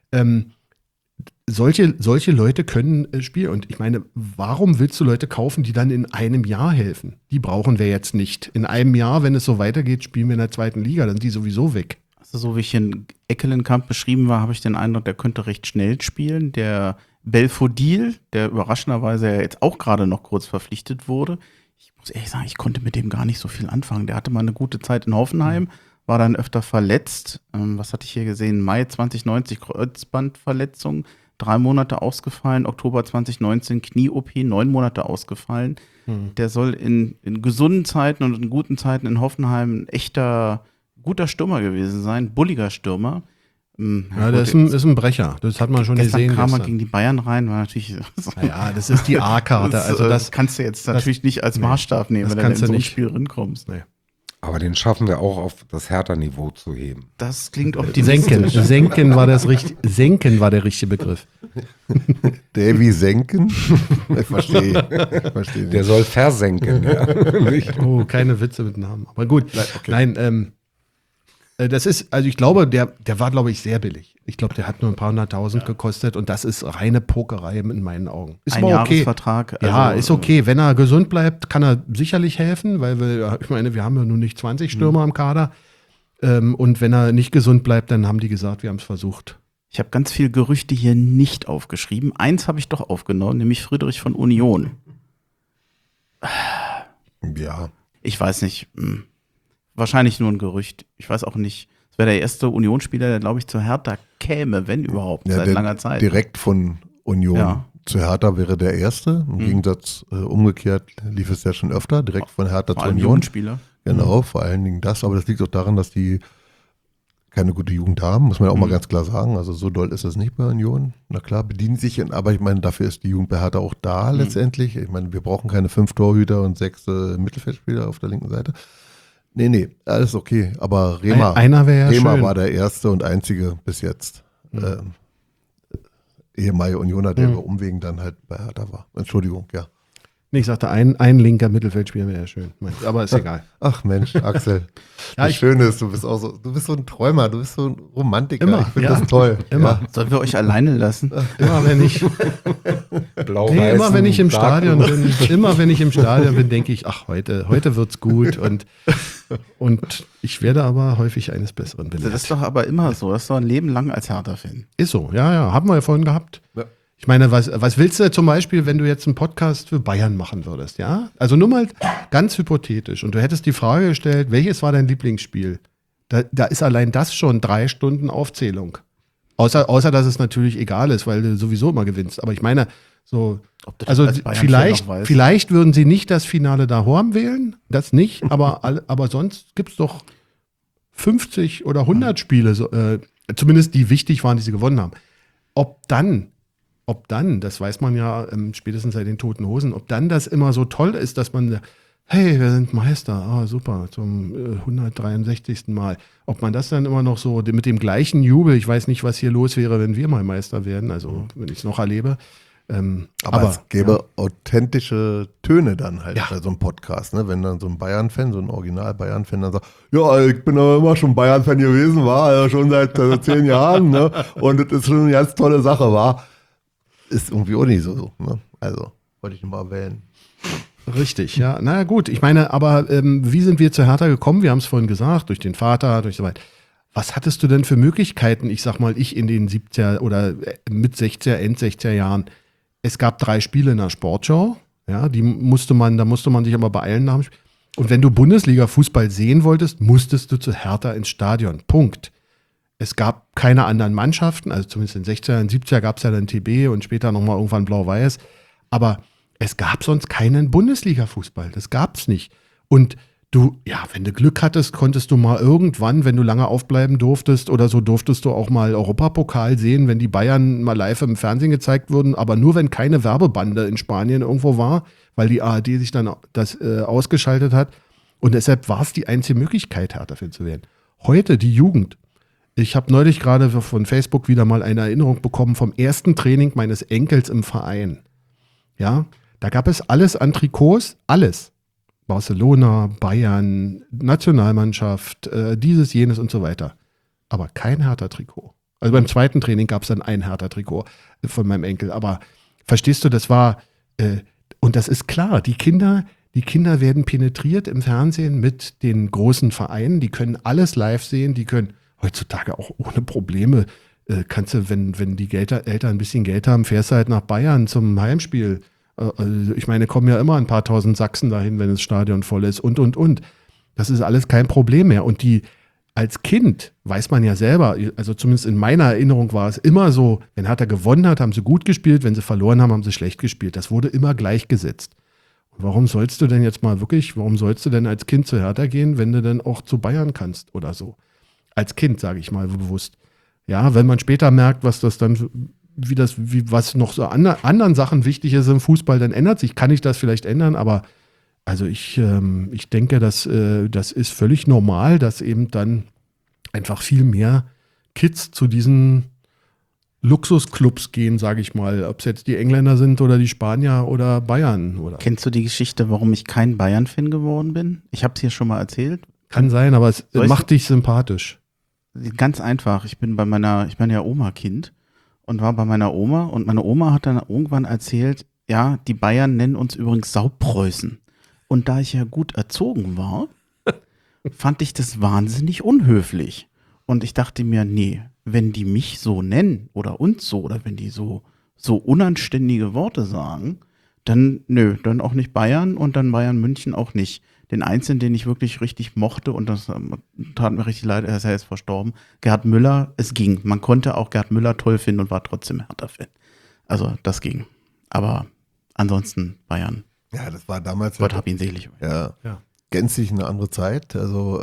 Solche Leute können spielen. Und ich meine, warum willst du Leute kaufen, die dann in einem Jahr helfen? Die brauchen wir jetzt nicht. In einem Jahr, wenn es so weitergeht, spielen wir in der 2. Liga, dann sind die sowieso weg. Also so wie ich in Ekkelenkamp beschrieben war, habe ich den Eindruck, der könnte recht schnell spielen. Der Belfodil, der überraschenderweise ja jetzt auch gerade noch kurz verpflichtet wurde. Ich muss ehrlich sagen, ich konnte mit dem gar nicht so viel anfangen. Der hatte mal eine gute Zeit in Hoffenheim, war dann öfter verletzt. Was hatte ich hier gesehen? Mai 2090 Kreuzbandverletzung, 3 Monate ausgefallen. Oktober 2019 Knie-OP, 9 Monate ausgefallen. Der soll in gesunden Zeiten und in guten Zeiten in Hoffenheim ein echter guter Stürmer gewesen sein, bulliger Stürmer. Ja, der ist ein Brecher, das hat man schon gesehen. Gestern kam er gegen die Bayern rein, war natürlich. Naja, das ist die A-Karte. Also das kannst du jetzt natürlich nicht als Maßstab nehmen, wenn du in so ein Spiel rankommst. Nee. Aber den schaffen wir auch auf das Hertha-Niveau zu heben. Das klingt optimistisch. Senken war der richtige Begriff. Davy Senken? Ich verstehe nicht. Der soll versenken, ja. Oh, keine Witze mit Namen. Aber gut. Nein, Das ist, also ich glaube, der war, glaube ich, sehr billig. Ich glaube, der hat nur ein paar 100.000 gekostet und das ist reine Pokerei in meinen Augen. Ist Ein aber okay. Jahresvertrag. Ja, ist okay. Wenn er gesund bleibt, kann er sicherlich helfen, weil ich meine, wir haben ja nun nicht 20 Stürmer im Kader. Und wenn er nicht gesund bleibt, dann haben die gesagt, wir haben es versucht. Ich habe ganz viele Gerüchte hier nicht aufgeschrieben. Eins habe ich doch aufgenommen, nämlich Friedrich von Union. Ja. Ich weiß nicht. Wahrscheinlich nur ein Gerücht. Ich weiß auch nicht. Es wäre der erste Unionsspieler, der, glaube ich, zu Hertha käme, wenn überhaupt, Ja, seit langer Zeit. Direkt von Union Ja. zu Hertha wäre der erste. Im Gegensatz umgekehrt lief es ja schon öfter, direkt von Hertha Vor zu allem Union. Jugendspieler. Genau, vor allen Dingen das. Aber das liegt auch daran, dass die keine gute Jugend haben, muss man ja auch mal ganz klar sagen. Also so doll ist es nicht bei Union. Na klar, bedienen sich, aber ich meine, dafür ist die Jugend bei Hertha auch da letztendlich. Ich meine, wir brauchen keine 5 Torhüter und 6 Mittelfeldspieler auf der linken Seite. Nee, alles okay. Aber Einer wäre ja Rema schön. war der erste und einzige bis jetzt. Ehemalige Unioner, der über Umwegen dann halt bei Hertha war. Entschuldigung, ja. Nee, ich sagte, ein linker Mittelfeldspieler wäre ja schön. Aber ist egal. Ach Mensch, Axel. Ja, Das Schöne ist, du bist so ein Träumer, du bist so ein Romantiker. Immer, Ich finde ja. das toll. Immer. Sollen wir euch alleine lassen? Immer wenn ich im Stadion bin, denke ich, ach, heute wird's gut und ich werde aber häufig eines Besseren Das belehrt. ist doch aber immer so. Das ist doch ein Leben lang als Hertha-Fan. Ist so, ja, haben wir ja vorhin gehabt. Ja. Ich meine, was willst du zum Beispiel, wenn du jetzt einen Podcast für Bayern machen würdest, ja? Also nur mal ganz hypothetisch und du hättest die Frage gestellt, welches war dein Lieblingsspiel? Da ist allein das schon 3 Stunden Aufzählung. Außer, dass es natürlich egal ist, weil du sowieso immer gewinnst. Aber ich meine, so, Ob du das also als Bayern-Fan noch weißt? vielleicht würden sie nicht das Finale da Horm wählen, das nicht, aber sonst gibt es doch 50 oder 100 Spiele, zumindest die wichtig waren, die sie gewonnen haben. Ob dann, das weiß man ja spätestens seit den Toten Hosen, ob dann das immer so toll ist, dass man, hey, wir sind Meister, super, zum 163. Mal. Ob man das dann immer noch so mit dem gleichen Jubel, ich weiß nicht, was hier los wäre, wenn wir mal Meister werden, also wenn ich es noch erlebe. Aber es gäbe authentische Töne dann halt Ja. bei so einem Podcast, ne? Wenn dann so ein Bayern-Fan, so ein Original-Bayern-Fan dann sagt, ja, ich bin aber immer schon Bayern-Fan gewesen, war ja schon seit 10 Jahren, ne? Und das ist schon eine ganz tolle Sache, war. Ist irgendwie auch nicht so, ne? Also, wollte ich nur mal wählen. Richtig, ja. Na gut, ich meine, aber wie sind wir zu Hertha gekommen? Wir haben es vorhin gesagt, durch den Vater, durch so weiter. Was hattest du denn für Möglichkeiten? Ich sag mal, ich in den 70er oder mit 60er, End 60er Jahren. Es gab 3 Spiele in der Sportschau, ja, da musste man sich aber beeilen nach dem Spiel. Und wenn du Bundesliga-Fußball sehen wolltest, musstest du zu Hertha ins Stadion. Punkt. Es gab keine anderen Mannschaften, also zumindest in den 60er, in den 70er gab es ja dann TB und später nochmal irgendwann Blau-Weiß. Aber es gab sonst keinen Bundesliga-Fußball. Das gab es nicht. Und wenn du Glück hattest, konntest du mal irgendwann, wenn du lange aufbleiben durftest oder so, durftest du auch mal Europapokal sehen, wenn die Bayern mal live im Fernsehen gezeigt wurden, aber nur wenn keine Werbebande in Spanien irgendwo war, weil die ARD sich dann das ausgeschaltet hat. Und deshalb war es die einzige Möglichkeit, Hertha-Fan zu werden. Heute die Jugend. Ich habe neulich gerade von Facebook wieder mal eine Erinnerung bekommen vom ersten Training meines Enkels im Verein. Ja, da gab es alles an Trikots, alles. Barcelona, Bayern, Nationalmannschaft, dieses, jenes und so weiter. Aber kein Hertha-Trikot. Also beim zweiten Training gab es dann ein Hertha-Trikot von meinem Enkel. Aber verstehst du, das war, und das ist klar, die Kinder werden penetriert im Fernsehen mit den großen Vereinen, die können alles live sehen, die können heutzutage auch ohne Probleme, kannst du, wenn die Eltern ein bisschen Geld haben, fährst du halt nach Bayern zum Heimspiel. Ich meine, kommen ja immer ein paar tausend Sachsen dahin, wenn das Stadion voll ist und. Das ist alles kein Problem mehr. Und als Kind weiß man ja selber, also zumindest in meiner Erinnerung war es immer so, wenn Hertha gewonnen hat, haben sie gut gespielt, wenn sie verloren haben, haben sie schlecht gespielt. Das wurde immer gleichgesetzt. Und warum sollst du denn als Kind zu Hertha gehen, wenn du dann auch zu Bayern kannst oder so? Als Kind, sage ich mal bewusst. Ja, wenn man später merkt, was das dann was noch so anderen Sachen wichtig ist im Fußball, dann ändert sich. Kann ich das vielleicht ändern, aber also ich denke, das ist völlig normal, dass eben dann einfach viel mehr Kids zu diesen Luxusclubs gehen, sage ich mal. Ob es jetzt die Engländer sind oder die Spanier oder Bayern. Oder. Kennst du die Geschichte, warum ich kein Bayern-Fan geworden bin? Ich habe es hier schon mal erzählt. Kann sein, aber es Soll ich- macht dich sympathisch. Ganz einfach. Ich bin ja Oma-Kind und war bei meiner Oma und meine Oma hat dann irgendwann erzählt, ja, die Bayern nennen uns übrigens Saupreußen. Und da ich ja gut erzogen war, fand ich das wahnsinnig unhöflich. Und ich dachte mir, nee, wenn die mich so nennen oder uns so, oder wenn die so unanständige Worte sagen, dann auch nicht Bayern und dann Bayern München auch nicht. Den einzigen, den ich wirklich richtig mochte, und das tat mir richtig leid, er ist ja jetzt verstorben, Gerd Müller, es ging. Man konnte auch Gerd Müller toll finden und war trotzdem Hertha-Fan. Also das ging. Aber ansonsten Bayern. Ja, das war damals. Gott hab ihn selig. Ja. Gänzlich eine andere Zeit. Also,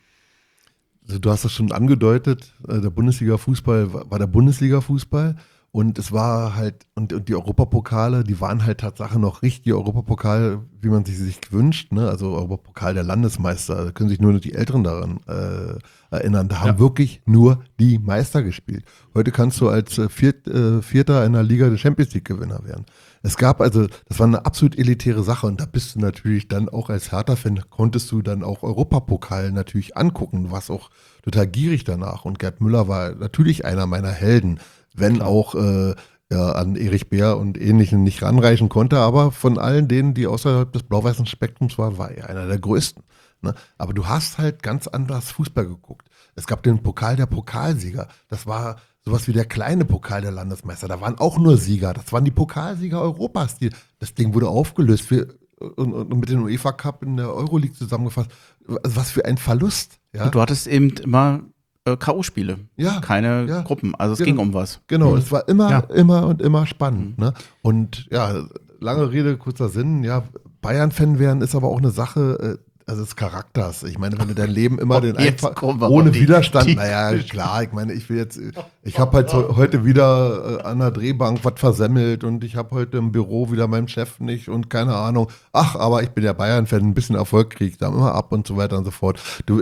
du hast das schon angedeutet, der Bundesliga-Fußball war der Bundesliga-Fußball. Und es war halt, und die Europapokale, die waren halt Tatsache noch richtig Europapokal, wie man sich wünscht, ne? Also Europapokal der Landesmeister, da können sich nur die Älteren daran erinnern. Da haben wirklich nur die Meister gespielt. Heute kannst du als Vierter einer Liga der Champions League Gewinner werden. Es gab also, das war eine absolut elitäre Sache und da bist du natürlich dann auch als Hertha-Fan, konntest du dann auch Europapokal natürlich angucken. Du warst auch total gierig danach und Gerd Müller war natürlich einer meiner Helden. Wenn auch an Erich Beer und Ähnlichen nicht ranreichen konnte, aber von allen denen, die außerhalb des blau-weißen Spektrums waren, war er einer der größten. Ne? Aber du hast halt ganz anders Fußball geguckt. Es gab den Pokal der Pokalsieger. Das war sowas wie der kleine Pokal der Landesmeister. Da waren auch nur Sieger. Das waren die Pokalsieger Europas. Das Ding wurde aufgelöst und mit dem UEFA Cup in der Euroleague zusammengefasst. Also was für ein Verlust. Ja? Und du hattest eben immer K.O.-Spiele, keine Gruppen. Also es ging um was. Genau, es war immer spannend. Ne? Und ja, lange Rede, kurzer Sinn. Ja, Bayern-Fan werden ist aber auch eine Sache des Charakters. Ich meine, wenn du dein Leben immer ohne Widerstand, naja, klar, ich meine, ich habe halt heute wieder an der Drehbank was versemmelt und ich habe heute im Büro wieder meinem Chef nicht und keine Ahnung. Ach, aber ich bin ja Bayern-Fan, ein bisschen Erfolg kriege ich da immer ab und so weiter und so fort. Du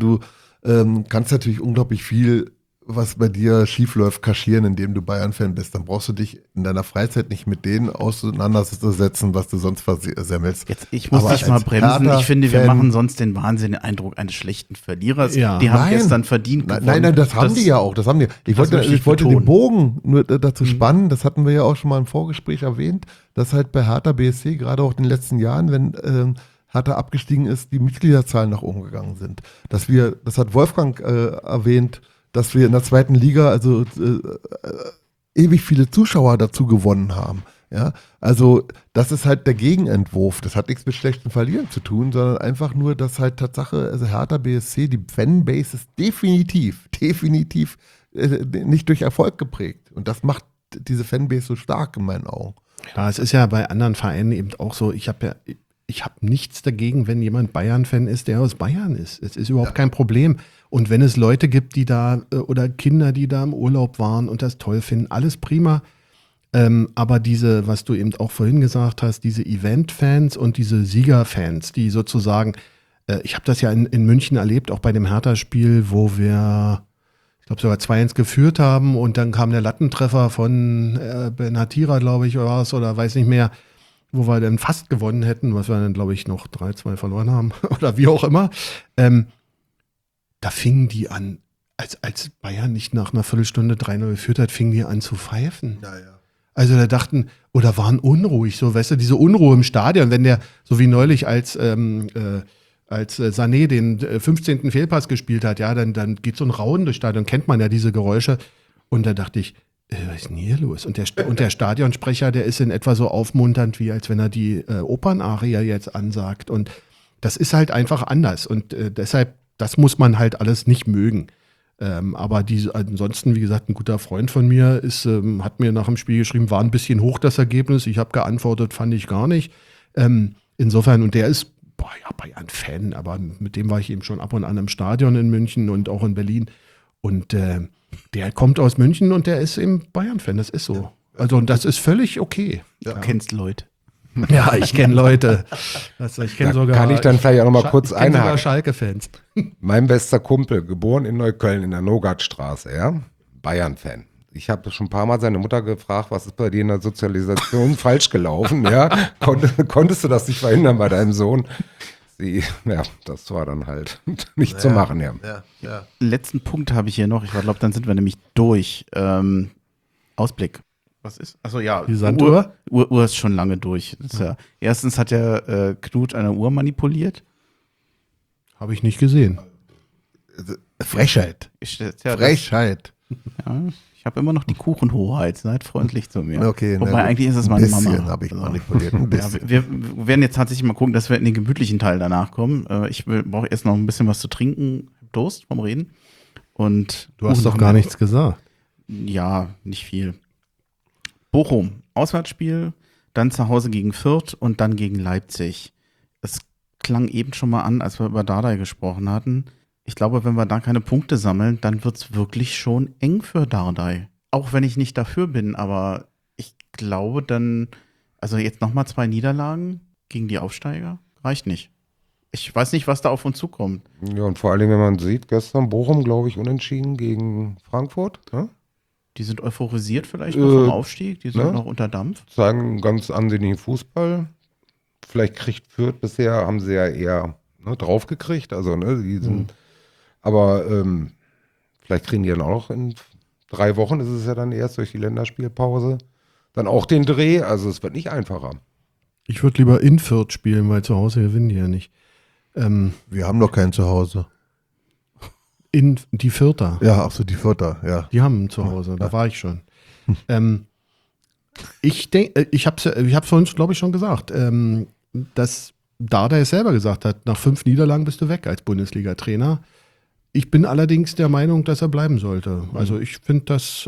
kannst natürlich unglaublich viel, was bei dir schief läuft, kaschieren, indem du Bayern-Fan bist. Dann brauchst du dich in deiner Freizeit nicht mit denen auseinandersetzen, was du sonst versemmelst. Jetzt, ich muss dich mal bremsen. Ich finde, wir machen sonst den wahnsinnigen Eindruck eines schlechten Verlierers. Ja. Die haben gestern verdient gewonnen. Nein, das haben die ja auch. Ich wollte den Bogen nur dazu spannen, das hatten wir ja auch schon mal im Vorgespräch erwähnt, dass halt bei Hertha BSC, gerade auch in den letzten Jahren, wenn Hertha abgestiegen ist, die Mitgliederzahlen nach oben gegangen sind. Das hat Wolfgang erwähnt, dass wir in der zweiten Liga ewig viele Zuschauer dazu gewonnen haben. Ja? Also das ist halt der Gegenentwurf. Das hat nichts mit schlechtem Verlieren zu tun, sondern einfach nur, dass halt Tatsache, also Hertha BSC, die Fanbase ist definitiv nicht durch Erfolg geprägt. Und das macht diese Fanbase so stark in meinen Augen. Ja, es ist ja bei anderen Vereinen eben auch so, ich habe nichts dagegen, wenn jemand Bayern-Fan ist, der aus Bayern ist. Es ist überhaupt kein Problem. Und wenn es Leute gibt, die da oder Kinder, die da im Urlaub waren und das toll finden, alles prima. Aber diese, was du eben auch vorhin gesagt hast, diese Event-Fans und diese Sieger-Fans, die sozusagen, ich habe das ja in München erlebt, auch bei dem Hertha-Spiel, wo wir, ich glaube sogar 2-1 geführt haben und dann kam der Lattentreffer von Benatira, glaube ich, oder weiß nicht mehr, wo wir dann fast gewonnen hätten, was wir dann, glaube ich, noch 3-2 verloren haben oder wie auch immer. Da fingen die an, als Bayern nicht nach einer Viertelstunde 3-0 geführt hat, fingen die an zu pfeifen. Ja. Also da dachten, oder waren unruhig, so, weißt du, diese Unruhe im Stadion, wenn der, so wie neulich als Sané den 15. Fehlpass gespielt hat, ja, dann geht so ein Raunen durchs Stadion, kennt man ja diese Geräusche. Und da dachte ich, was ist denn hier los? Und der Stadionsprecher, der ist in etwa so aufmunternd, wie als wenn er die Opernaria jetzt ansagt. Und das ist halt einfach anders. Und deshalb, das muss man halt alles nicht mögen. Aber ansonsten, wie gesagt, ein guter Freund von mir hat mir nach dem Spiel geschrieben, war ein bisschen hoch das Ergebnis. Ich habe geantwortet, fand ich gar nicht. Insofern, und der ist Bayern-Fan, aber mit dem war ich eben schon ab und an im Stadion in München und auch in Berlin. Und der kommt aus München und der ist eben Bayern-Fan, das ist so. Also und das ist völlig okay. Du kennst Leute. Ja, ich kenne Leute. Ich kenne sogar. Kann ich dann vielleicht auch noch mal kurz einhaken? Sogar Schalke-Fans. Mein bester Kumpel, geboren in Neukölln in der Nogatstraße, ja, Bayern-Fan. Ich habe schon ein paar Mal seine Mutter gefragt, was ist bei dir in der Sozialisation falsch gelaufen, ja? Konntest du das nicht verhindern bei deinem Sohn? das war dann halt nicht zu machen, ja. Ja. Letzten Punkt habe ich hier noch. Ich glaube, dann sind wir nämlich durch. Ausblick. Was ist? Achso, ja. Die Sanduhr? Uhr ist schon lange durch. Das ist ja, erstens hat ja Knut eine Uhr manipuliert. Habe ich nicht gesehen. Frechheit. Frechheit. Ja, ich habe immer noch die Kuchenhoheit. Seid freundlich zu mir. Okay, Wobei eigentlich ist es meine Mama. Ein bisschen habe ich manipuliert. Ein Ja, bisschen. wir werden jetzt tatsächlich mal gucken, dass wir in den gemütlichen Teil danach kommen. Ich brauche erst noch ein bisschen was zu trinken. Durst vom Reden. Und Du hast doch gar nichts gesagt. Ja, nicht viel. Bochum, Auswärtsspiel, dann zu Hause gegen Fürth und dann gegen Leipzig. Es klang eben schon mal an, als wir über Dardai gesprochen hatten. Ich glaube, wenn wir da keine Punkte sammeln, dann wird es wirklich schon eng für Dardai. Auch wenn ich nicht dafür bin, aber ich glaube dann, also jetzt nochmal 2 Niederlagen gegen die Aufsteiger, reicht nicht. Ich weiß nicht, was da auf uns zukommt. Ja, und vor allen Dingen, wenn man sieht, gestern Bochum, glaube ich, unentschieden gegen Frankfurt. Ja? Die sind euphorisiert vielleicht noch vom Aufstieg, die sind ne? noch unter Dampf. Zeigen ganz ansehnlichen Fußball. Vielleicht kriegt Fürth bisher, haben sie ja eher draufgekriegt. Also, die sind, aber vielleicht kriegen die dann auch in 3 Wochen, ist es ja dann erst durch die Länderspielpause, dann auch den Dreh. Also, es wird nicht einfacher. Ich würde lieber in Fürth spielen, weil zu Hause gewinnen die ja nicht. Wir haben noch kein Zuhause. In die Fürther. Ja, ach so, die Vierter, ja. Die haben ein Zuhause, da war ich schon. Ich denke, ich habe vorhin, glaube ich, schon gesagt, dass Dardai es selber gesagt hat, nach 5 Niederlagen bist du weg als Bundesliga-Trainer. Ich bin allerdings der Meinung, dass er bleiben sollte. Also ich finde, dass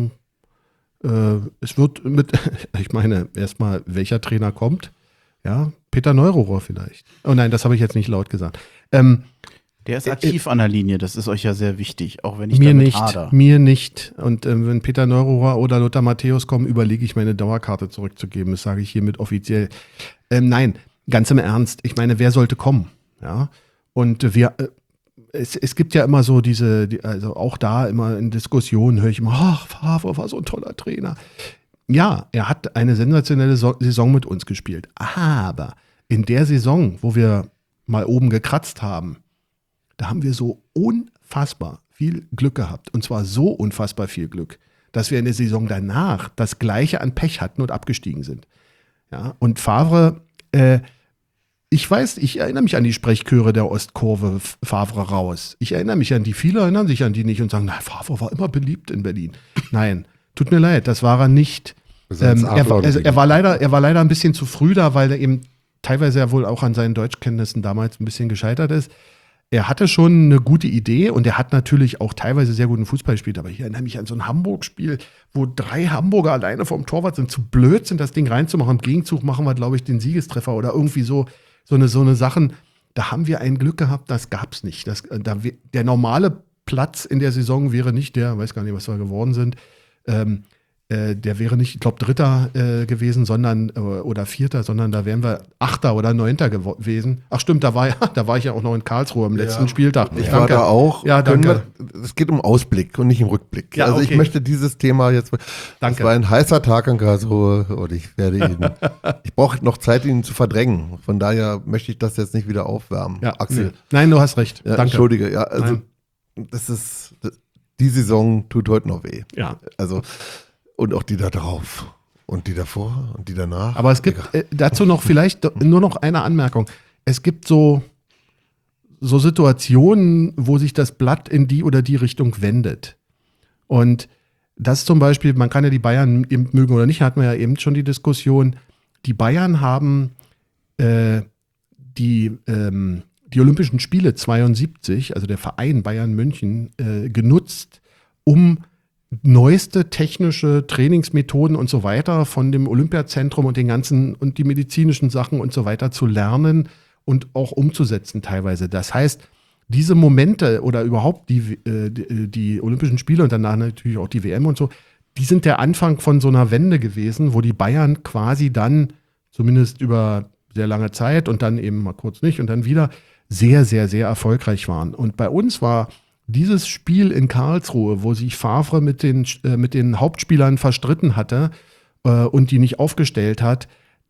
es wird ich meine, erstmal, welcher Trainer kommt? Ja, Peter Neururer vielleicht. Oh nein, das habe ich jetzt nicht laut gesagt. Der ist aktiv an der Linie, das ist euch ja sehr wichtig, auch wenn ich Mir damit nicht, hader. mir nicht. Und wenn Peter Neururer oder Lothar Matthäus kommen, überlege ich, meine Dauerkarte zurückzugeben. Das sage ich hiermit offiziell. Nein, ganz im Ernst. Ich meine, wer sollte kommen? Ja. Und es gibt ja immer so also auch da immer in Diskussionen höre ich immer, ach, Favre war so ein toller Trainer. Ja, er hat eine sensationelle Saison mit uns gespielt. Aber in der Saison, wo wir mal oben gekratzt haben, da haben wir so unfassbar viel Glück gehabt. Und zwar so unfassbar viel Glück, dass wir in der Saison danach das Gleiche an Pech hatten und abgestiegen sind. Ja, und Favre, ich erinnere mich an die Sprechchöre der Ostkurve, Favre raus. Ich erinnere mich an die, viele erinnern sich an die nicht und sagen, na, Favre war immer beliebt in Berlin. Nein, tut mir leid, das war er nicht. Er war leider ein bisschen zu früh da, weil er eben teilweise ja wohl auch an seinen Deutschkenntnissen damals ein bisschen gescheitert ist. Er hatte schon eine gute Idee und er hat natürlich auch teilweise sehr guten Fußball gespielt. Aber ich erinnere mich an so ein Hamburg-Spiel, wo 3 Hamburger alleine vom Torwart sind, zu blöd sind, das Ding reinzumachen. Im Gegenzug machen wir, glaube ich, den Siegestreffer oder irgendwie so eine Sachen. Da haben wir ein Glück gehabt, das gab es nicht. Der normale Platz in der Saison wäre nicht der, weiß gar nicht, was wir geworden sind, der wäre nicht, ich glaube, 3. gewesen, sondern oder 4., sondern da wären wir 8. oder 9. gewesen. Ach stimmt, da war ich ja auch noch in Karlsruhe am letzten Spieltag. Ich war da auch. Ja, danke. Es geht um Ausblick und nicht um Rückblick. Ja, also okay. ich möchte dieses Thema jetzt. Danke. Es war ein heißer Tag in Karlsruhe und ich brauche noch Zeit, ihn zu verdrängen. Von daher möchte ich das jetzt nicht wieder aufwärmen. Ja, Axel. nee. Nein, du hast recht. Ja, Danke. Entschuldige, ja, also die Saison tut heute noch weh. Ja. Also, und auch die da drauf. Und die davor und die danach. Aber es gibt dazu noch vielleicht nur noch eine Anmerkung. Es gibt so Situationen, wo sich das Blatt in die oder die Richtung wendet. Und das zum Beispiel, man kann ja die Bayern eben mögen oder nicht, hatten wir ja eben schon die Diskussion. Die Bayern haben die Olympischen Spiele 72, also der Verein Bayern München, genutzt, um neueste technische Trainingsmethoden und so weiter von dem Olympiazentrum und den ganzen und die medizinischen Sachen und so weiter zu lernen und auch umzusetzen teilweise. Das heißt, diese Momente oder überhaupt die Olympischen Spiele und danach natürlich auch die WM und so, die sind der Anfang von so einer Wende gewesen, wo die Bayern quasi dann zumindest über sehr lange Zeit und dann eben mal kurz nicht und dann wieder sehr, sehr, sehr erfolgreich waren. Und bei uns war dieses Spiel in Karlsruhe, wo sich Favre mit den Hauptspielern verstritten hatte und die nicht aufgestellt hat,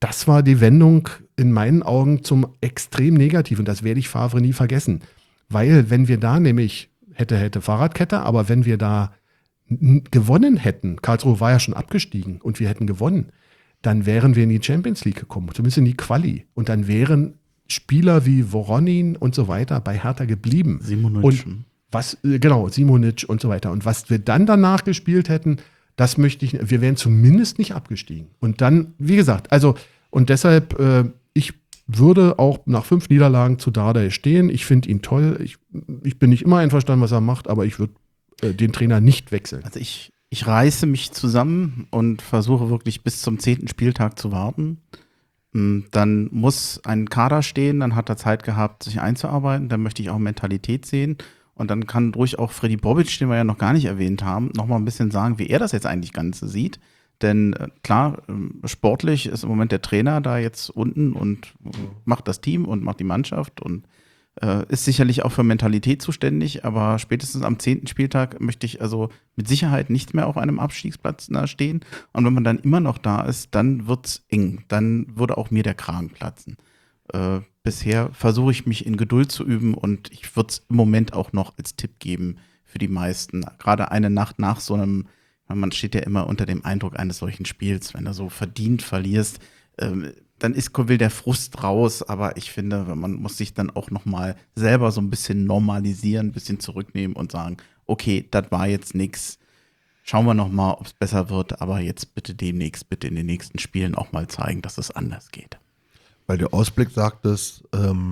das war die Wendung in meinen Augen zum extrem Negativen. Das werde ich Favre nie vergessen. Weil wenn wir da nämlich hätte Fahrradkette, aber wenn wir da gewonnen hätten, Karlsruhe war ja schon abgestiegen und wir hätten gewonnen, dann wären wir in die Champions League gekommen, zumindest in die Quali. Und dann wären Spieler wie Voronin und so weiter bei Hertha geblieben. Simonic. Und Simonic und so weiter. Und was wir dann danach gespielt hätten, das möchte ich, wir wären zumindest nicht abgestiegen. Und dann, wie gesagt, und deshalb, ich würde auch nach 5 Niederlagen zu Dardai stehen. Ich finde ihn toll. Ich bin nicht immer einverstanden, was er macht, aber ich würde den Trainer nicht wechseln. Also ich reiße mich zusammen und versuche wirklich bis zum 10. Spieltag zu warten. Dann muss ein Kader stehen, dann hat er Zeit gehabt, sich einzuarbeiten. Dann möchte ich auch Mentalität sehen. Und dann kann ruhig auch Freddy Bobic, den wir ja noch gar nicht erwähnt haben, noch mal ein bisschen sagen, wie er das jetzt eigentlich Ganze sieht. Denn klar, sportlich ist im Moment der Trainer da jetzt unten und macht das Team und macht die Mannschaft und ist sicherlich auch für Mentalität zuständig, aber spätestens am 10. Spieltag möchte ich also mit Sicherheit nicht mehr auf einem Abstiegsplatz stehen. Und wenn man dann immer noch da ist, dann wird's eng. Dann würde auch mir der Kragen platzen. Bisher versuche ich mich in Geduld zu üben und ich würde es im Moment auch noch als Tipp geben für die meisten. Gerade eine Nacht nach so einem, man steht ja immer unter dem Eindruck eines solchen Spiels, wenn du so verdient verlierst, dann will der Frust raus, aber ich finde, man muss sich dann auch noch mal selber so ein bisschen normalisieren, ein bisschen zurücknehmen und sagen, okay, das war jetzt nix. Schauen wir noch mal, ob es besser wird, aber jetzt bitte demnächst, bitte in den nächsten Spielen auch mal zeigen, dass es anders geht. Weil der Ausblick sagt es,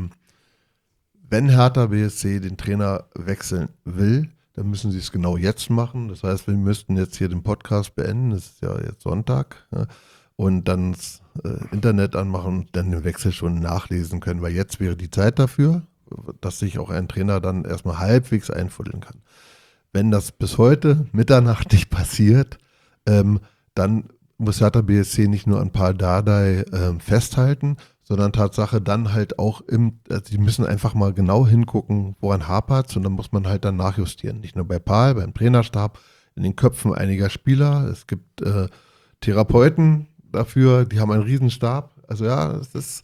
wenn Hertha BSC den Trainer wechseln will, dann müssen sie es genau jetzt machen. Das heißt, wir müssten jetzt hier den Podcast beenden, es ist ja jetzt Sonntag, ja, und dann das Internet anmachen und dann den Wechsel schon nachlesen können, weil jetzt wäre die Zeit dafür, dass sich auch ein Trainer dann erstmal halbwegs einfuddeln kann. Wenn das bis heute Mitternacht nicht passiert, dann muss Hertha BSC nicht nur an Paul Dardai festhalten, sondern Tatsache dann halt auch die müssen einfach mal genau hingucken, woran hapert's, und dann muss man halt dann nachjustieren. Nicht nur bei Paul, beim Trainerstab, in den Köpfen einiger Spieler. Es gibt Therapeuten dafür, die haben einen Riesenstab. Also ja, es ist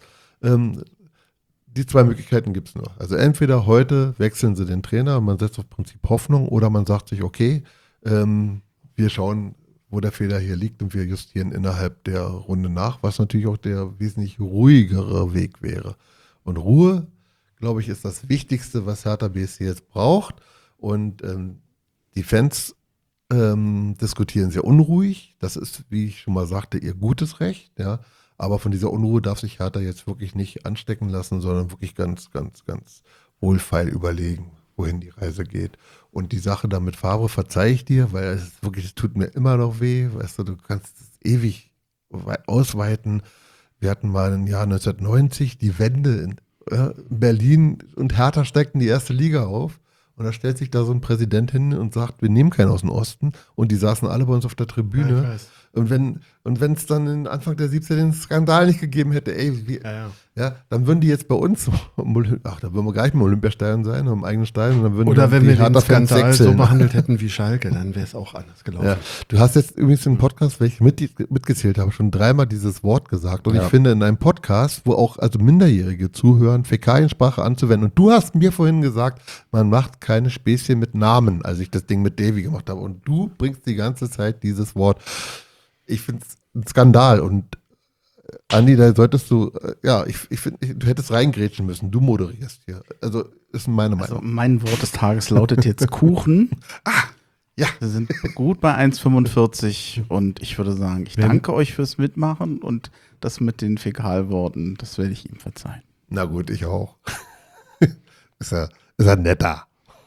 die 2 Möglichkeiten gibt es nur. Also entweder heute wechseln sie den Trainer, man setzt auf Prinzip Hoffnung, oder man sagt sich, okay, wir schauen, wo der Fehler hier liegt, und wir justieren innerhalb der Runde nach, was natürlich auch der wesentlich ruhigere Weg wäre. Und Ruhe, glaube ich, ist das Wichtigste, was Hertha BSC jetzt braucht. Und die Fans diskutieren sehr unruhig. Das ist, wie ich schon mal sagte, ihr gutes Recht. Ja. Aber von dieser Unruhe darf sich Hertha jetzt wirklich nicht anstecken lassen, sondern wirklich ganz, ganz, ganz wohlfeil überlegen, wohin die Reise geht. Und die Sache da mit Favre verzeihe ich dir, weil es tut mir immer noch weh. Weißt du kannst es ewig ausweiten. Wir hatten mal im Jahr 1990 die Wende in Berlin und Hertha steckten die erste Liga auf. Und da stellt sich da so ein Präsident hin und sagt, wir nehmen keinen aus dem Osten. Und die saßen alle bei uns auf der Tribüne. Ja, und wenn es dann Anfang der 70er den Skandal nicht gegeben hätte, dann würden die jetzt bei uns, da würden wir gar nicht im Olympiastadion sein, im eigenen Stadion. Dann würden oder wenn wir den Skandal so sechseln. behandelt hätten wie Schalke, dann wäre es auch anders gelaufen. Ja. Du hast jetzt übrigens im Podcast, wenn ich mitgezählt habe, schon 3-mal dieses Wort gesagt. Und ich finde, in einem Podcast, wo auch also Minderjährige zuhören, Fäkaliensprache anzuwenden. Und du hast mir vorhin gesagt, man macht keine Späßchen mit Namen, als ich das Ding mit Davy gemacht habe. Und du bringst die ganze Zeit dieses Wort. Ich finde es ein Skandal. Und Andi, da solltest du, ich finde, du hättest reingrätschen müssen. Du moderierst hier. Also, ist meine Meinung. Also, mein Wort des Tages lautet jetzt Kuchen. Ja. Wir sind gut bei 1,45 und ich würde sagen, ich danke euch fürs Mitmachen und das mit den Fäkalworten, das werde ich ihm verzeihen. Na gut, ich auch. Ist er netter.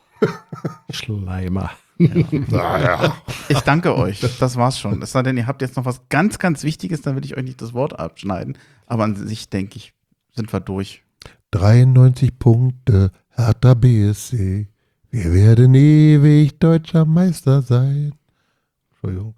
Schleimer. Ja. Ich danke euch, das war's schon. Es sei denn, ihr habt jetzt noch was ganz, ganz Wichtiges, dann will ich euch nicht das Wort abschneiden. Aber an sich, denke ich, sind wir durch. 93 Punkte, Hertha BSC. Wir werden ewig deutscher Meister sein. Entschuldigung.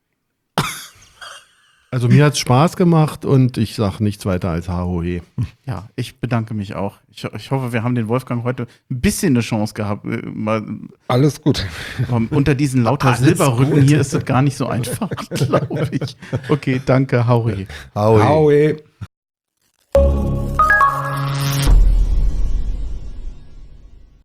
Also mir hat es Spaß gemacht und ich sage nichts weiter als Hahohe. Ja, ich bedanke mich auch. Ich hoffe, wir haben den Wolfgang heute ein bisschen eine Chance gehabt. Alles gut. Unter diesen lauter Silberrücken hier ist das gar nicht so einfach, glaube ich. Okay, danke, Hauri. Howie.